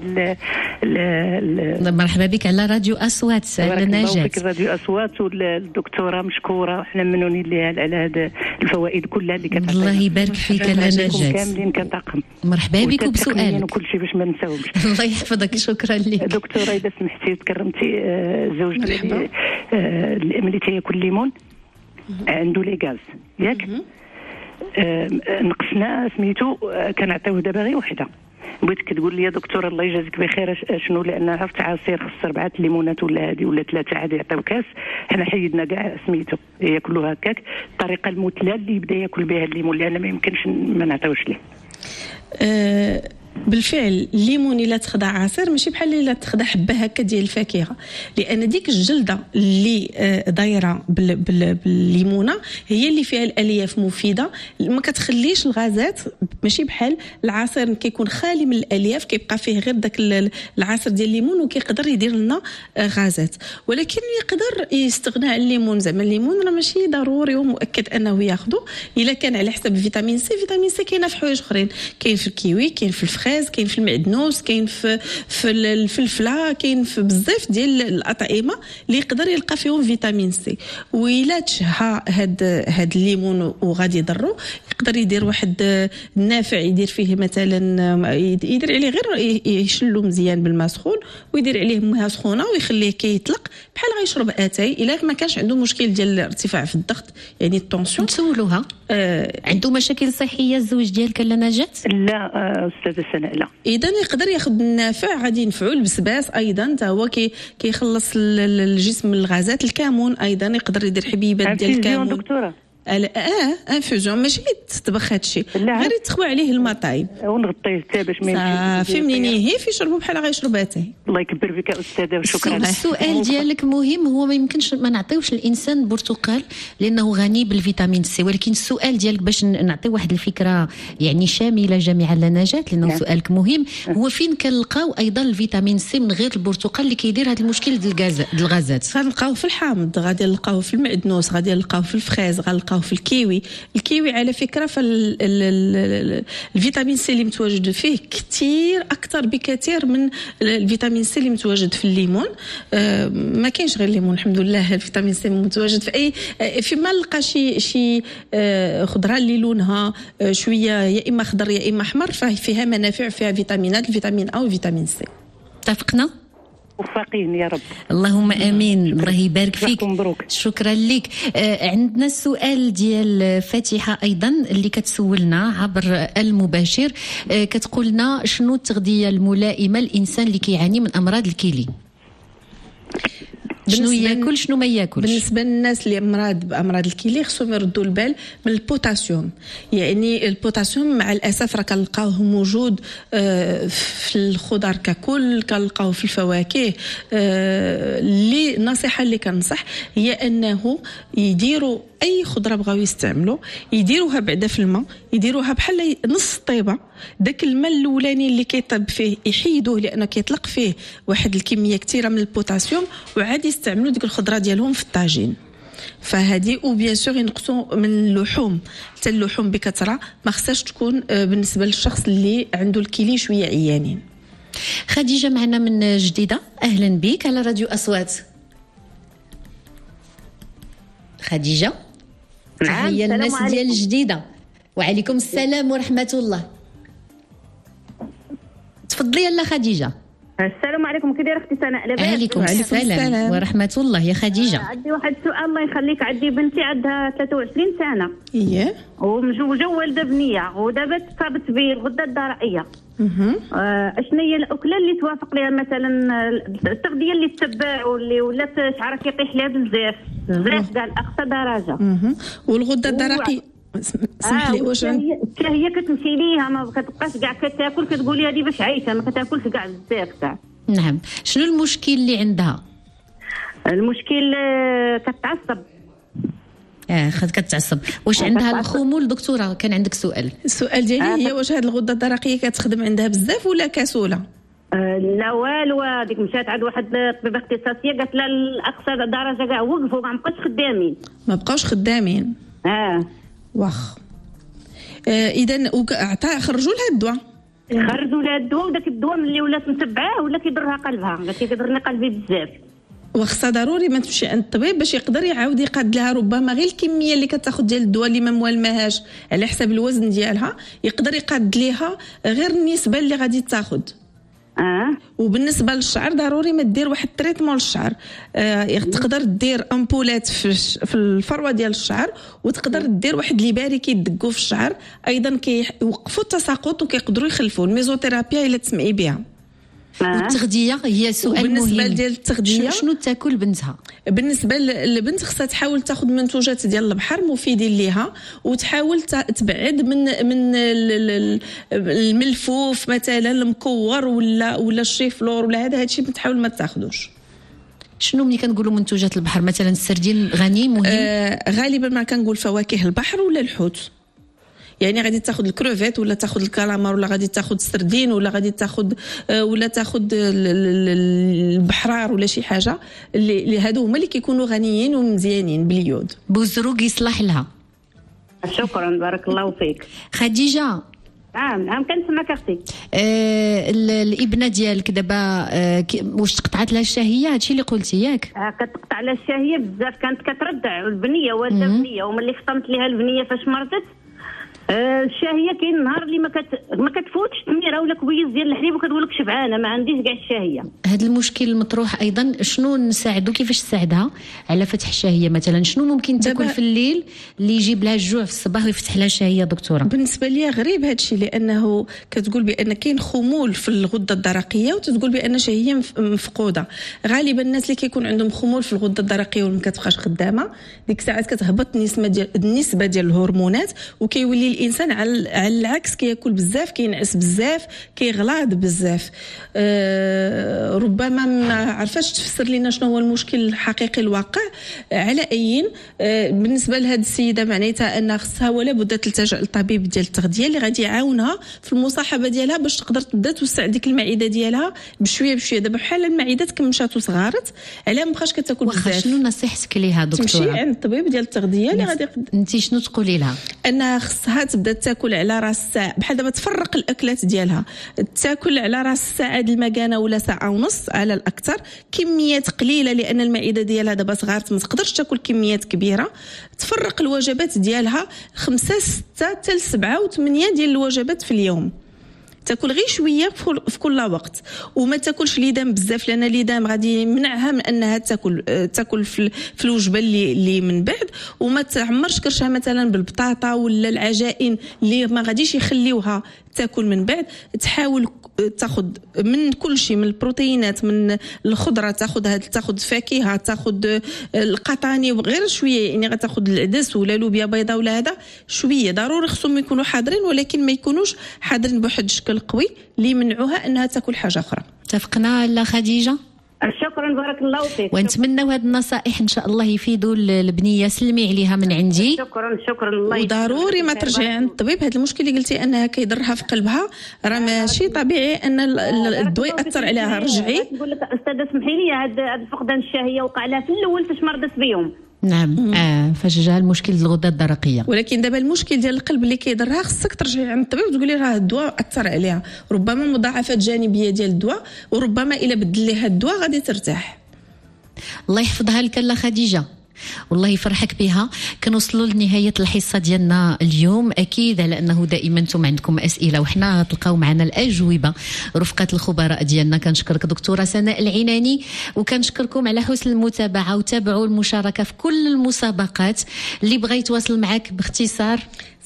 مرحبا بك على راديو أصوات. بارك الله فيك راديو أصوات، والدكتورة مشكورة، احنا منونين لها على هذه الفوائد كلها اللي كتعطينا. الله يبارك فيك على نجاة. كاملين كطاقم. مرحبا بك وبسؤالك وكل شيء باش ما نساومش. الله يحفظك، شكرا لك دكتورة. إذا سمحتي تكرمتي، زوج ملي تياكل ليمون عنده لي غاز ياك، نقصنا سميتو كنعطيوه دابا غير وحده. بغيتك تقول لي يا دكتور الله يجازيك بخير شنو، لان عرفت عصير خص 4 ليمونات ولا هذه ولا 3 عاد يعطيو كاس. حنا حيدنا كاع سميتو ياكلوا هكاك الطريقه المثلى اللي يبدا ياكل بها الليمون، لان ما يمكنش ما نعطيوش ليه. بالفعل الليمون الا تخدع عصير ماشي بحال الا تخدع حبه هكا ديال الفاكهه، لان ديك الجلده اللي دايره بالليمونه هي اللي فيها الالياف مفيده، ما كتخليش الغازات. ماشي بحال العصير كيكون خالي من الالياف، كيبقى فيه غير داك العصير ديال الليمون وكيقدر يدير لنا غازات. ولكن يقدر يستغنى عن الليمون. زعما الليمون راه ماشي ضروري ومؤكد انه ياخذه الا كان على حساب فيتامين سي. فيتامين سي كاينه في حوايج اخرين، كاين في الكيوي، كاين في الفخاز، كاين في المعدنوس، كاين في الفلفله، كاين في بزاف ديال الاطعمه اللي يقدر يلقى فيهم فيتامين سي. وإلا تشهى هاد الليمون وغادي يضرو، يقدر يدير واحد النافع، يدير فيه مثلا يدير عليه غير يشلو مزيان بالماء سخون ويدير عليه مياه سخونه ويخليه كيطلق بحال غيشرب اتاي. الا ما كانش عنده مشكل ديال الارتفاع في الضغط يعني التونسيون. نسولوها عنده مشاكل صحيه الزوج ديالك لا نجاة؟ لا استاذه سناء لا. اذا يقدر ياخذ النافع، غادي ينفعو. البسباس ايضا حتى هو كيخلص الجسم من الغازات. الكمون ايضا يقدر يدير حبيبات ديال الكمون. دكتوره انفوزيون ماشي تطبخ هادشي غير يتخوى عليه الماء طايب ونغطيه حتى باش ما يمشيش صافي منين يهيف يشربوا بحال غيشرب اتاي. الله يكبر بك يا استاذه وشكرا. السؤال ديالك مهم، هو ما يمكنش ما نعطيوش الانسان برتقال لانه غني بالفيتامين سي، ولكن السؤال ديالك باش نعطي واحد الفكره يعني شامله جامعه لنجاة، لانه سؤالك مهم، هو فين كنلقاو ايضا الفيتامين سي من غير البرتقال اللي كيدير هذا المشكل ديال الغازات؟ غنلقاو في الحامض، غادي نلقاو في المعدنوس، غادي نلقاو في الفخاز، غنلقاو في الكيوي على فكره الفيتامين سي اللي متواجد فيه كثير اكثر بكثير من الفيتامين سي اللي متواجد في الليمون. ما كاينش غير الليمون الحمد لله، الفيتامين سي متواجد في اي فيما نلقى شي خضره اللي لونها شويه يا اما خضر يا اما احمر فيها منافع، فيها فيتامينات، الفيتامين A وفيتامين سي. اتفقنا؟ وفاقين يا رب. اللهم امين. الله يبارك فيك. مبروك. شكرا لك. عندنا السؤال ديال فاتحه ايضا اللي كتسولنا عبر المباشر، كتقولنا شنو التغذيه الملائمه للانسان اللي كيعاني من امراض الكلى؟ شنو ياكل شنو ما ياكلش؟ بالنسبه للناس اللي بامراض الكلى خصهم يردوا البال من البوتاسيوم. يعني البوتاسيوم مع الاسف راه كنلقاوه موجود في الخضر ككل، كنلقاوه في الفواكه. اللي النصيحه اللي كنصح هي انه يديروا اي خضره بغاو يستعملوا يديروها بعدا في الماء، يديروها بحال نص طيبه، داك الماء الاولاني اللي كيطيب فيه يحيدوه لانه كيطلق فيه واحد الكميه كثيره من البوتاسيوم، وعاد يستعملوا ديك الخضره ديالهم في الطاجين. فهذه وبيان سور ينقصوا من اللحوم، حتى اللحوم بكثره ما خصهاش تكون بالنسبه للشخص اللي عنده الكلى شويه عيانين. خديجه معنا من جديده، اهلا بك على راديو اصوات. خديجه هي الناس ديال جديده. وعليكم السلام ورحمه الله. تفضلي يلا خديجه. السلام عليكم، كي دايره اختي سناء؟ لاباس؟ عليكم السلام ورحمه الله يا خديجه. عندي واحد السؤال الله يخليك. عندي بنتي عندها 23 سنه ومزوجه ووالده بنيه، ودابا تصابت بالغده الدرقيه. اشنو هي الاكله اللي توافق لها مثلا التغذيه اللي تتبع واللي ولات شعرها كيطيح لها بزاف كاع لاقصى درجه؟ والغده الدرقيه سمح لي واش حتى هي كتمشي ليها ما كتبقاش كاع كتاكل، كتقول لي هذه باش عايشه ما كتاكلش كاع بزاف كاع. نعم، شنو المشكل اللي عندها؟ المشكل كتعصب. كتعصب. واش عندها الخمول دكتوره؟ كان عندك سؤال. السؤال ديالي هي واش هاد الغده الدرقيه كتخدم عندها بزاف ولا كسوله؟ لا والو، هذيك مشات عند واحد الطبيبه اختصاصيه قالت لها لاقصى درجه كاع وقفوا ما بقاوش خدامين. ما بقاوش خدامين. واخ. اذا خرجوا لها الدواء. خرجوا لها الدواء، وداك الدواء ملي ولات متبعاه ولا كيضرها قلبها، قالت لي كيضرني قلبي بزاف. وخصها ضروري ما تمشي عند الطبيب باش يقدر يعاود يقاد لها ربما غير الكميه اللي كتاخذ ديال الدواء اللي ما موالماهاش على حساب الوزن ديالها، يقدر يقاد ليها غير النسبه اللي غادي تاخذ. وبالنسبه للشعر ضروري ما دير واحد التريتمون للشعر. تقدر دير امبولات في الفروه ديال الشعر، وتقدر دير واحد لي باري كيدقوا في الشعر ايضا كيوقفوا التساقط وكيقدروا يخلفوا الميزوثيرابيا الا تسمعي بها. والتغذيه هي سؤال مهم. بالنسبه ديال التغذيه شنو تاكل بنتها؟ بالنسبه للبنت خصها تحاول تاخذ منتوجات ديال البحر مفيدين ليها، وتحاول تبعد من الملفوف مثلا المكور ولا الشيفلور ولا هادشي تحاول ما تاخذوش. شنو ملي كنقولوا منتوجات البحر؟ مثلا السردين غني مهم. غالبا ما كنقول فواكه البحر ولا الحوت. يعني غادي تاخذ الكروفيت ولا تاخذ الكالامار ولا غادي تاخذ السردين ولا غادي تاخذ البحرار ولا شي حاجه اللي هادو هما اللي كيكونوا غنيين ومزيانين باليود. بوزروق يصلح لها. شكرا بارك الله فيك. خديجه. نعم كنسمعك اختي. الابنه ديالك دابا واش تقطعت لها الشهيه؟ هادشي اللي قلتي ياك؟ كتقطع لها الشهيه بزاف، كانت كتردع البنيه والده بنيه، وملي فطمت ليها البنيه فاش مرضت الشهيه كاين النهار اللي ما كتفوتش تميره ولا كويس ديال الحليب وكتقول لك شبعانه ما عنديش كاع الشهيه. هذا المشكل المطروح ايضا، شنو نساعدو كيفاش تساعدها على فتح الشهيه مثلا؟ شنو ممكن تاكل في الليل اللي يجيب لها الجوع في الصباح ويفتح لها شهيه دكتوره؟ بالنسبه لي غريب هذا الشيء، لانه كتقول بان كاين خمول في الغده الدرقيه وتتقول بان شهيه مفقوده. غالبا الناس اللي كيكون عندهم خمول في الغده الدرقيه وما كتبقاش خدامه ديك الساعات كتهبط النسبه ديال الهرمونات وكيولي الانسان على العكس كياكل بزاف، كينعس بزاف، كيغلاض بزاف. ربما ما عرفاش تفسر لنا شنو هو المشكل الحقيقي الواقع. على اي بالنسبه لهذه السيده معناتها ان خصها ولا بد تلتجأ للطبيب ديال التغذيه اللي غادي يعاونها في المصاحبه ديالها باش تقدر تبدا توسع ديك المعده ديالها بشويه بشويه. دابا بحال المعده كمشات وصغارت على ما بقاش كتاكل بزاف. شنو نصيحتك ليها دكتوره؟ تمشي عند الطبيب ديال التغذيه اللي غادي انت شنو تقولي لها؟ انها خصها تبدا تاكل على راس ساعه، بحال دابا تفرق الاكلات ديالها، تاكل على راس ساعه د المكانه ولا ساعه ونص على الاكثر، كميات قليله لان المعده ديالها دابا صغارت ما تقدرش تاكل كميات كبيره. تفرق الوجبات ديالها 5 6 حتى 7 و8 ديال الوجبات في اليوم، تاكل غير شويه في كل وقت، وما تاكلش ليدام بزاف لان ليدام غادي يمنعها من انها تاكل في الوجبه اللي من بعد، وما تعمرش كرشها مثلا بالبطاطا ولا العجائن اللي ما غاديش يخليوها تاكل من بعد. تحاول تاخذ من كل شيء، من البروتينات، من الخضره، تاخذ فاكهه، تاخذ القطاني وغير شويه، يعني غتاخذ العدس ولا لوبيا بيضاء ولا هذا شويه. ضروري خصهم يكونوا حاضرين ولكن ما يكونوش حاضرين بواحد الشكل قوي اللي يمنعوها انها تاكل حاجه اخرى. اتفقنا لا خديجه؟ شكرا بارك الله فيك. ونتمنوا هاد النصائح ان شاء الله يفيدوا البنيه. سلمي عليها من عندي. شكرا الله. وضروري ما ترجعي عند الطبيب. هذا المشكل اللي قلتي انها كيضرها في قلبها راه ماشي طبيعي ان الضوء ياثر عليها. رجعي تقول لك استاذه اسمحي لي هاد فقدان الشهيه وقع لها في الاول فاش مرضت بهم. نعم فاش جا المشكل الغده الدرقيه. ولكن دابا المشكل ديال القلب اللي كيضرها خصك ترجعي عند الطبيب وتقولي راه الدواء اثر عليها، ربما مضاعفات جانبيه ديال الدواء، وربما الا بدل ليها الدواء غادي ترتاح. الله يحفظها لك لا خديجه، والله يفرحك بها. كنوصلوا لنهايه الحصه ديالنا اليوم. اكيد على انه دائما انتم عندكم اسئله وحنا تلقاو معنا الاجوبه رفقه الخبراء ديالنا. كنشكرك دكتوره سناء العناني، وكنشكركم على حسن المتابعه، وتابعوا المشاركه في كل المسابقات. اللي بغى يتواصل معك باختصار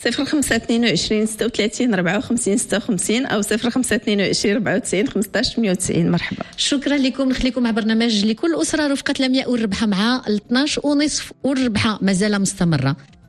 0522 36 54 56 أو 0522 94 15 190. مرحبا. شكرا لكم. نخليكم مع برنامج لكل أسرة رفقة لمياء والربحة مع 12:30 والربحة مازال مستمرة.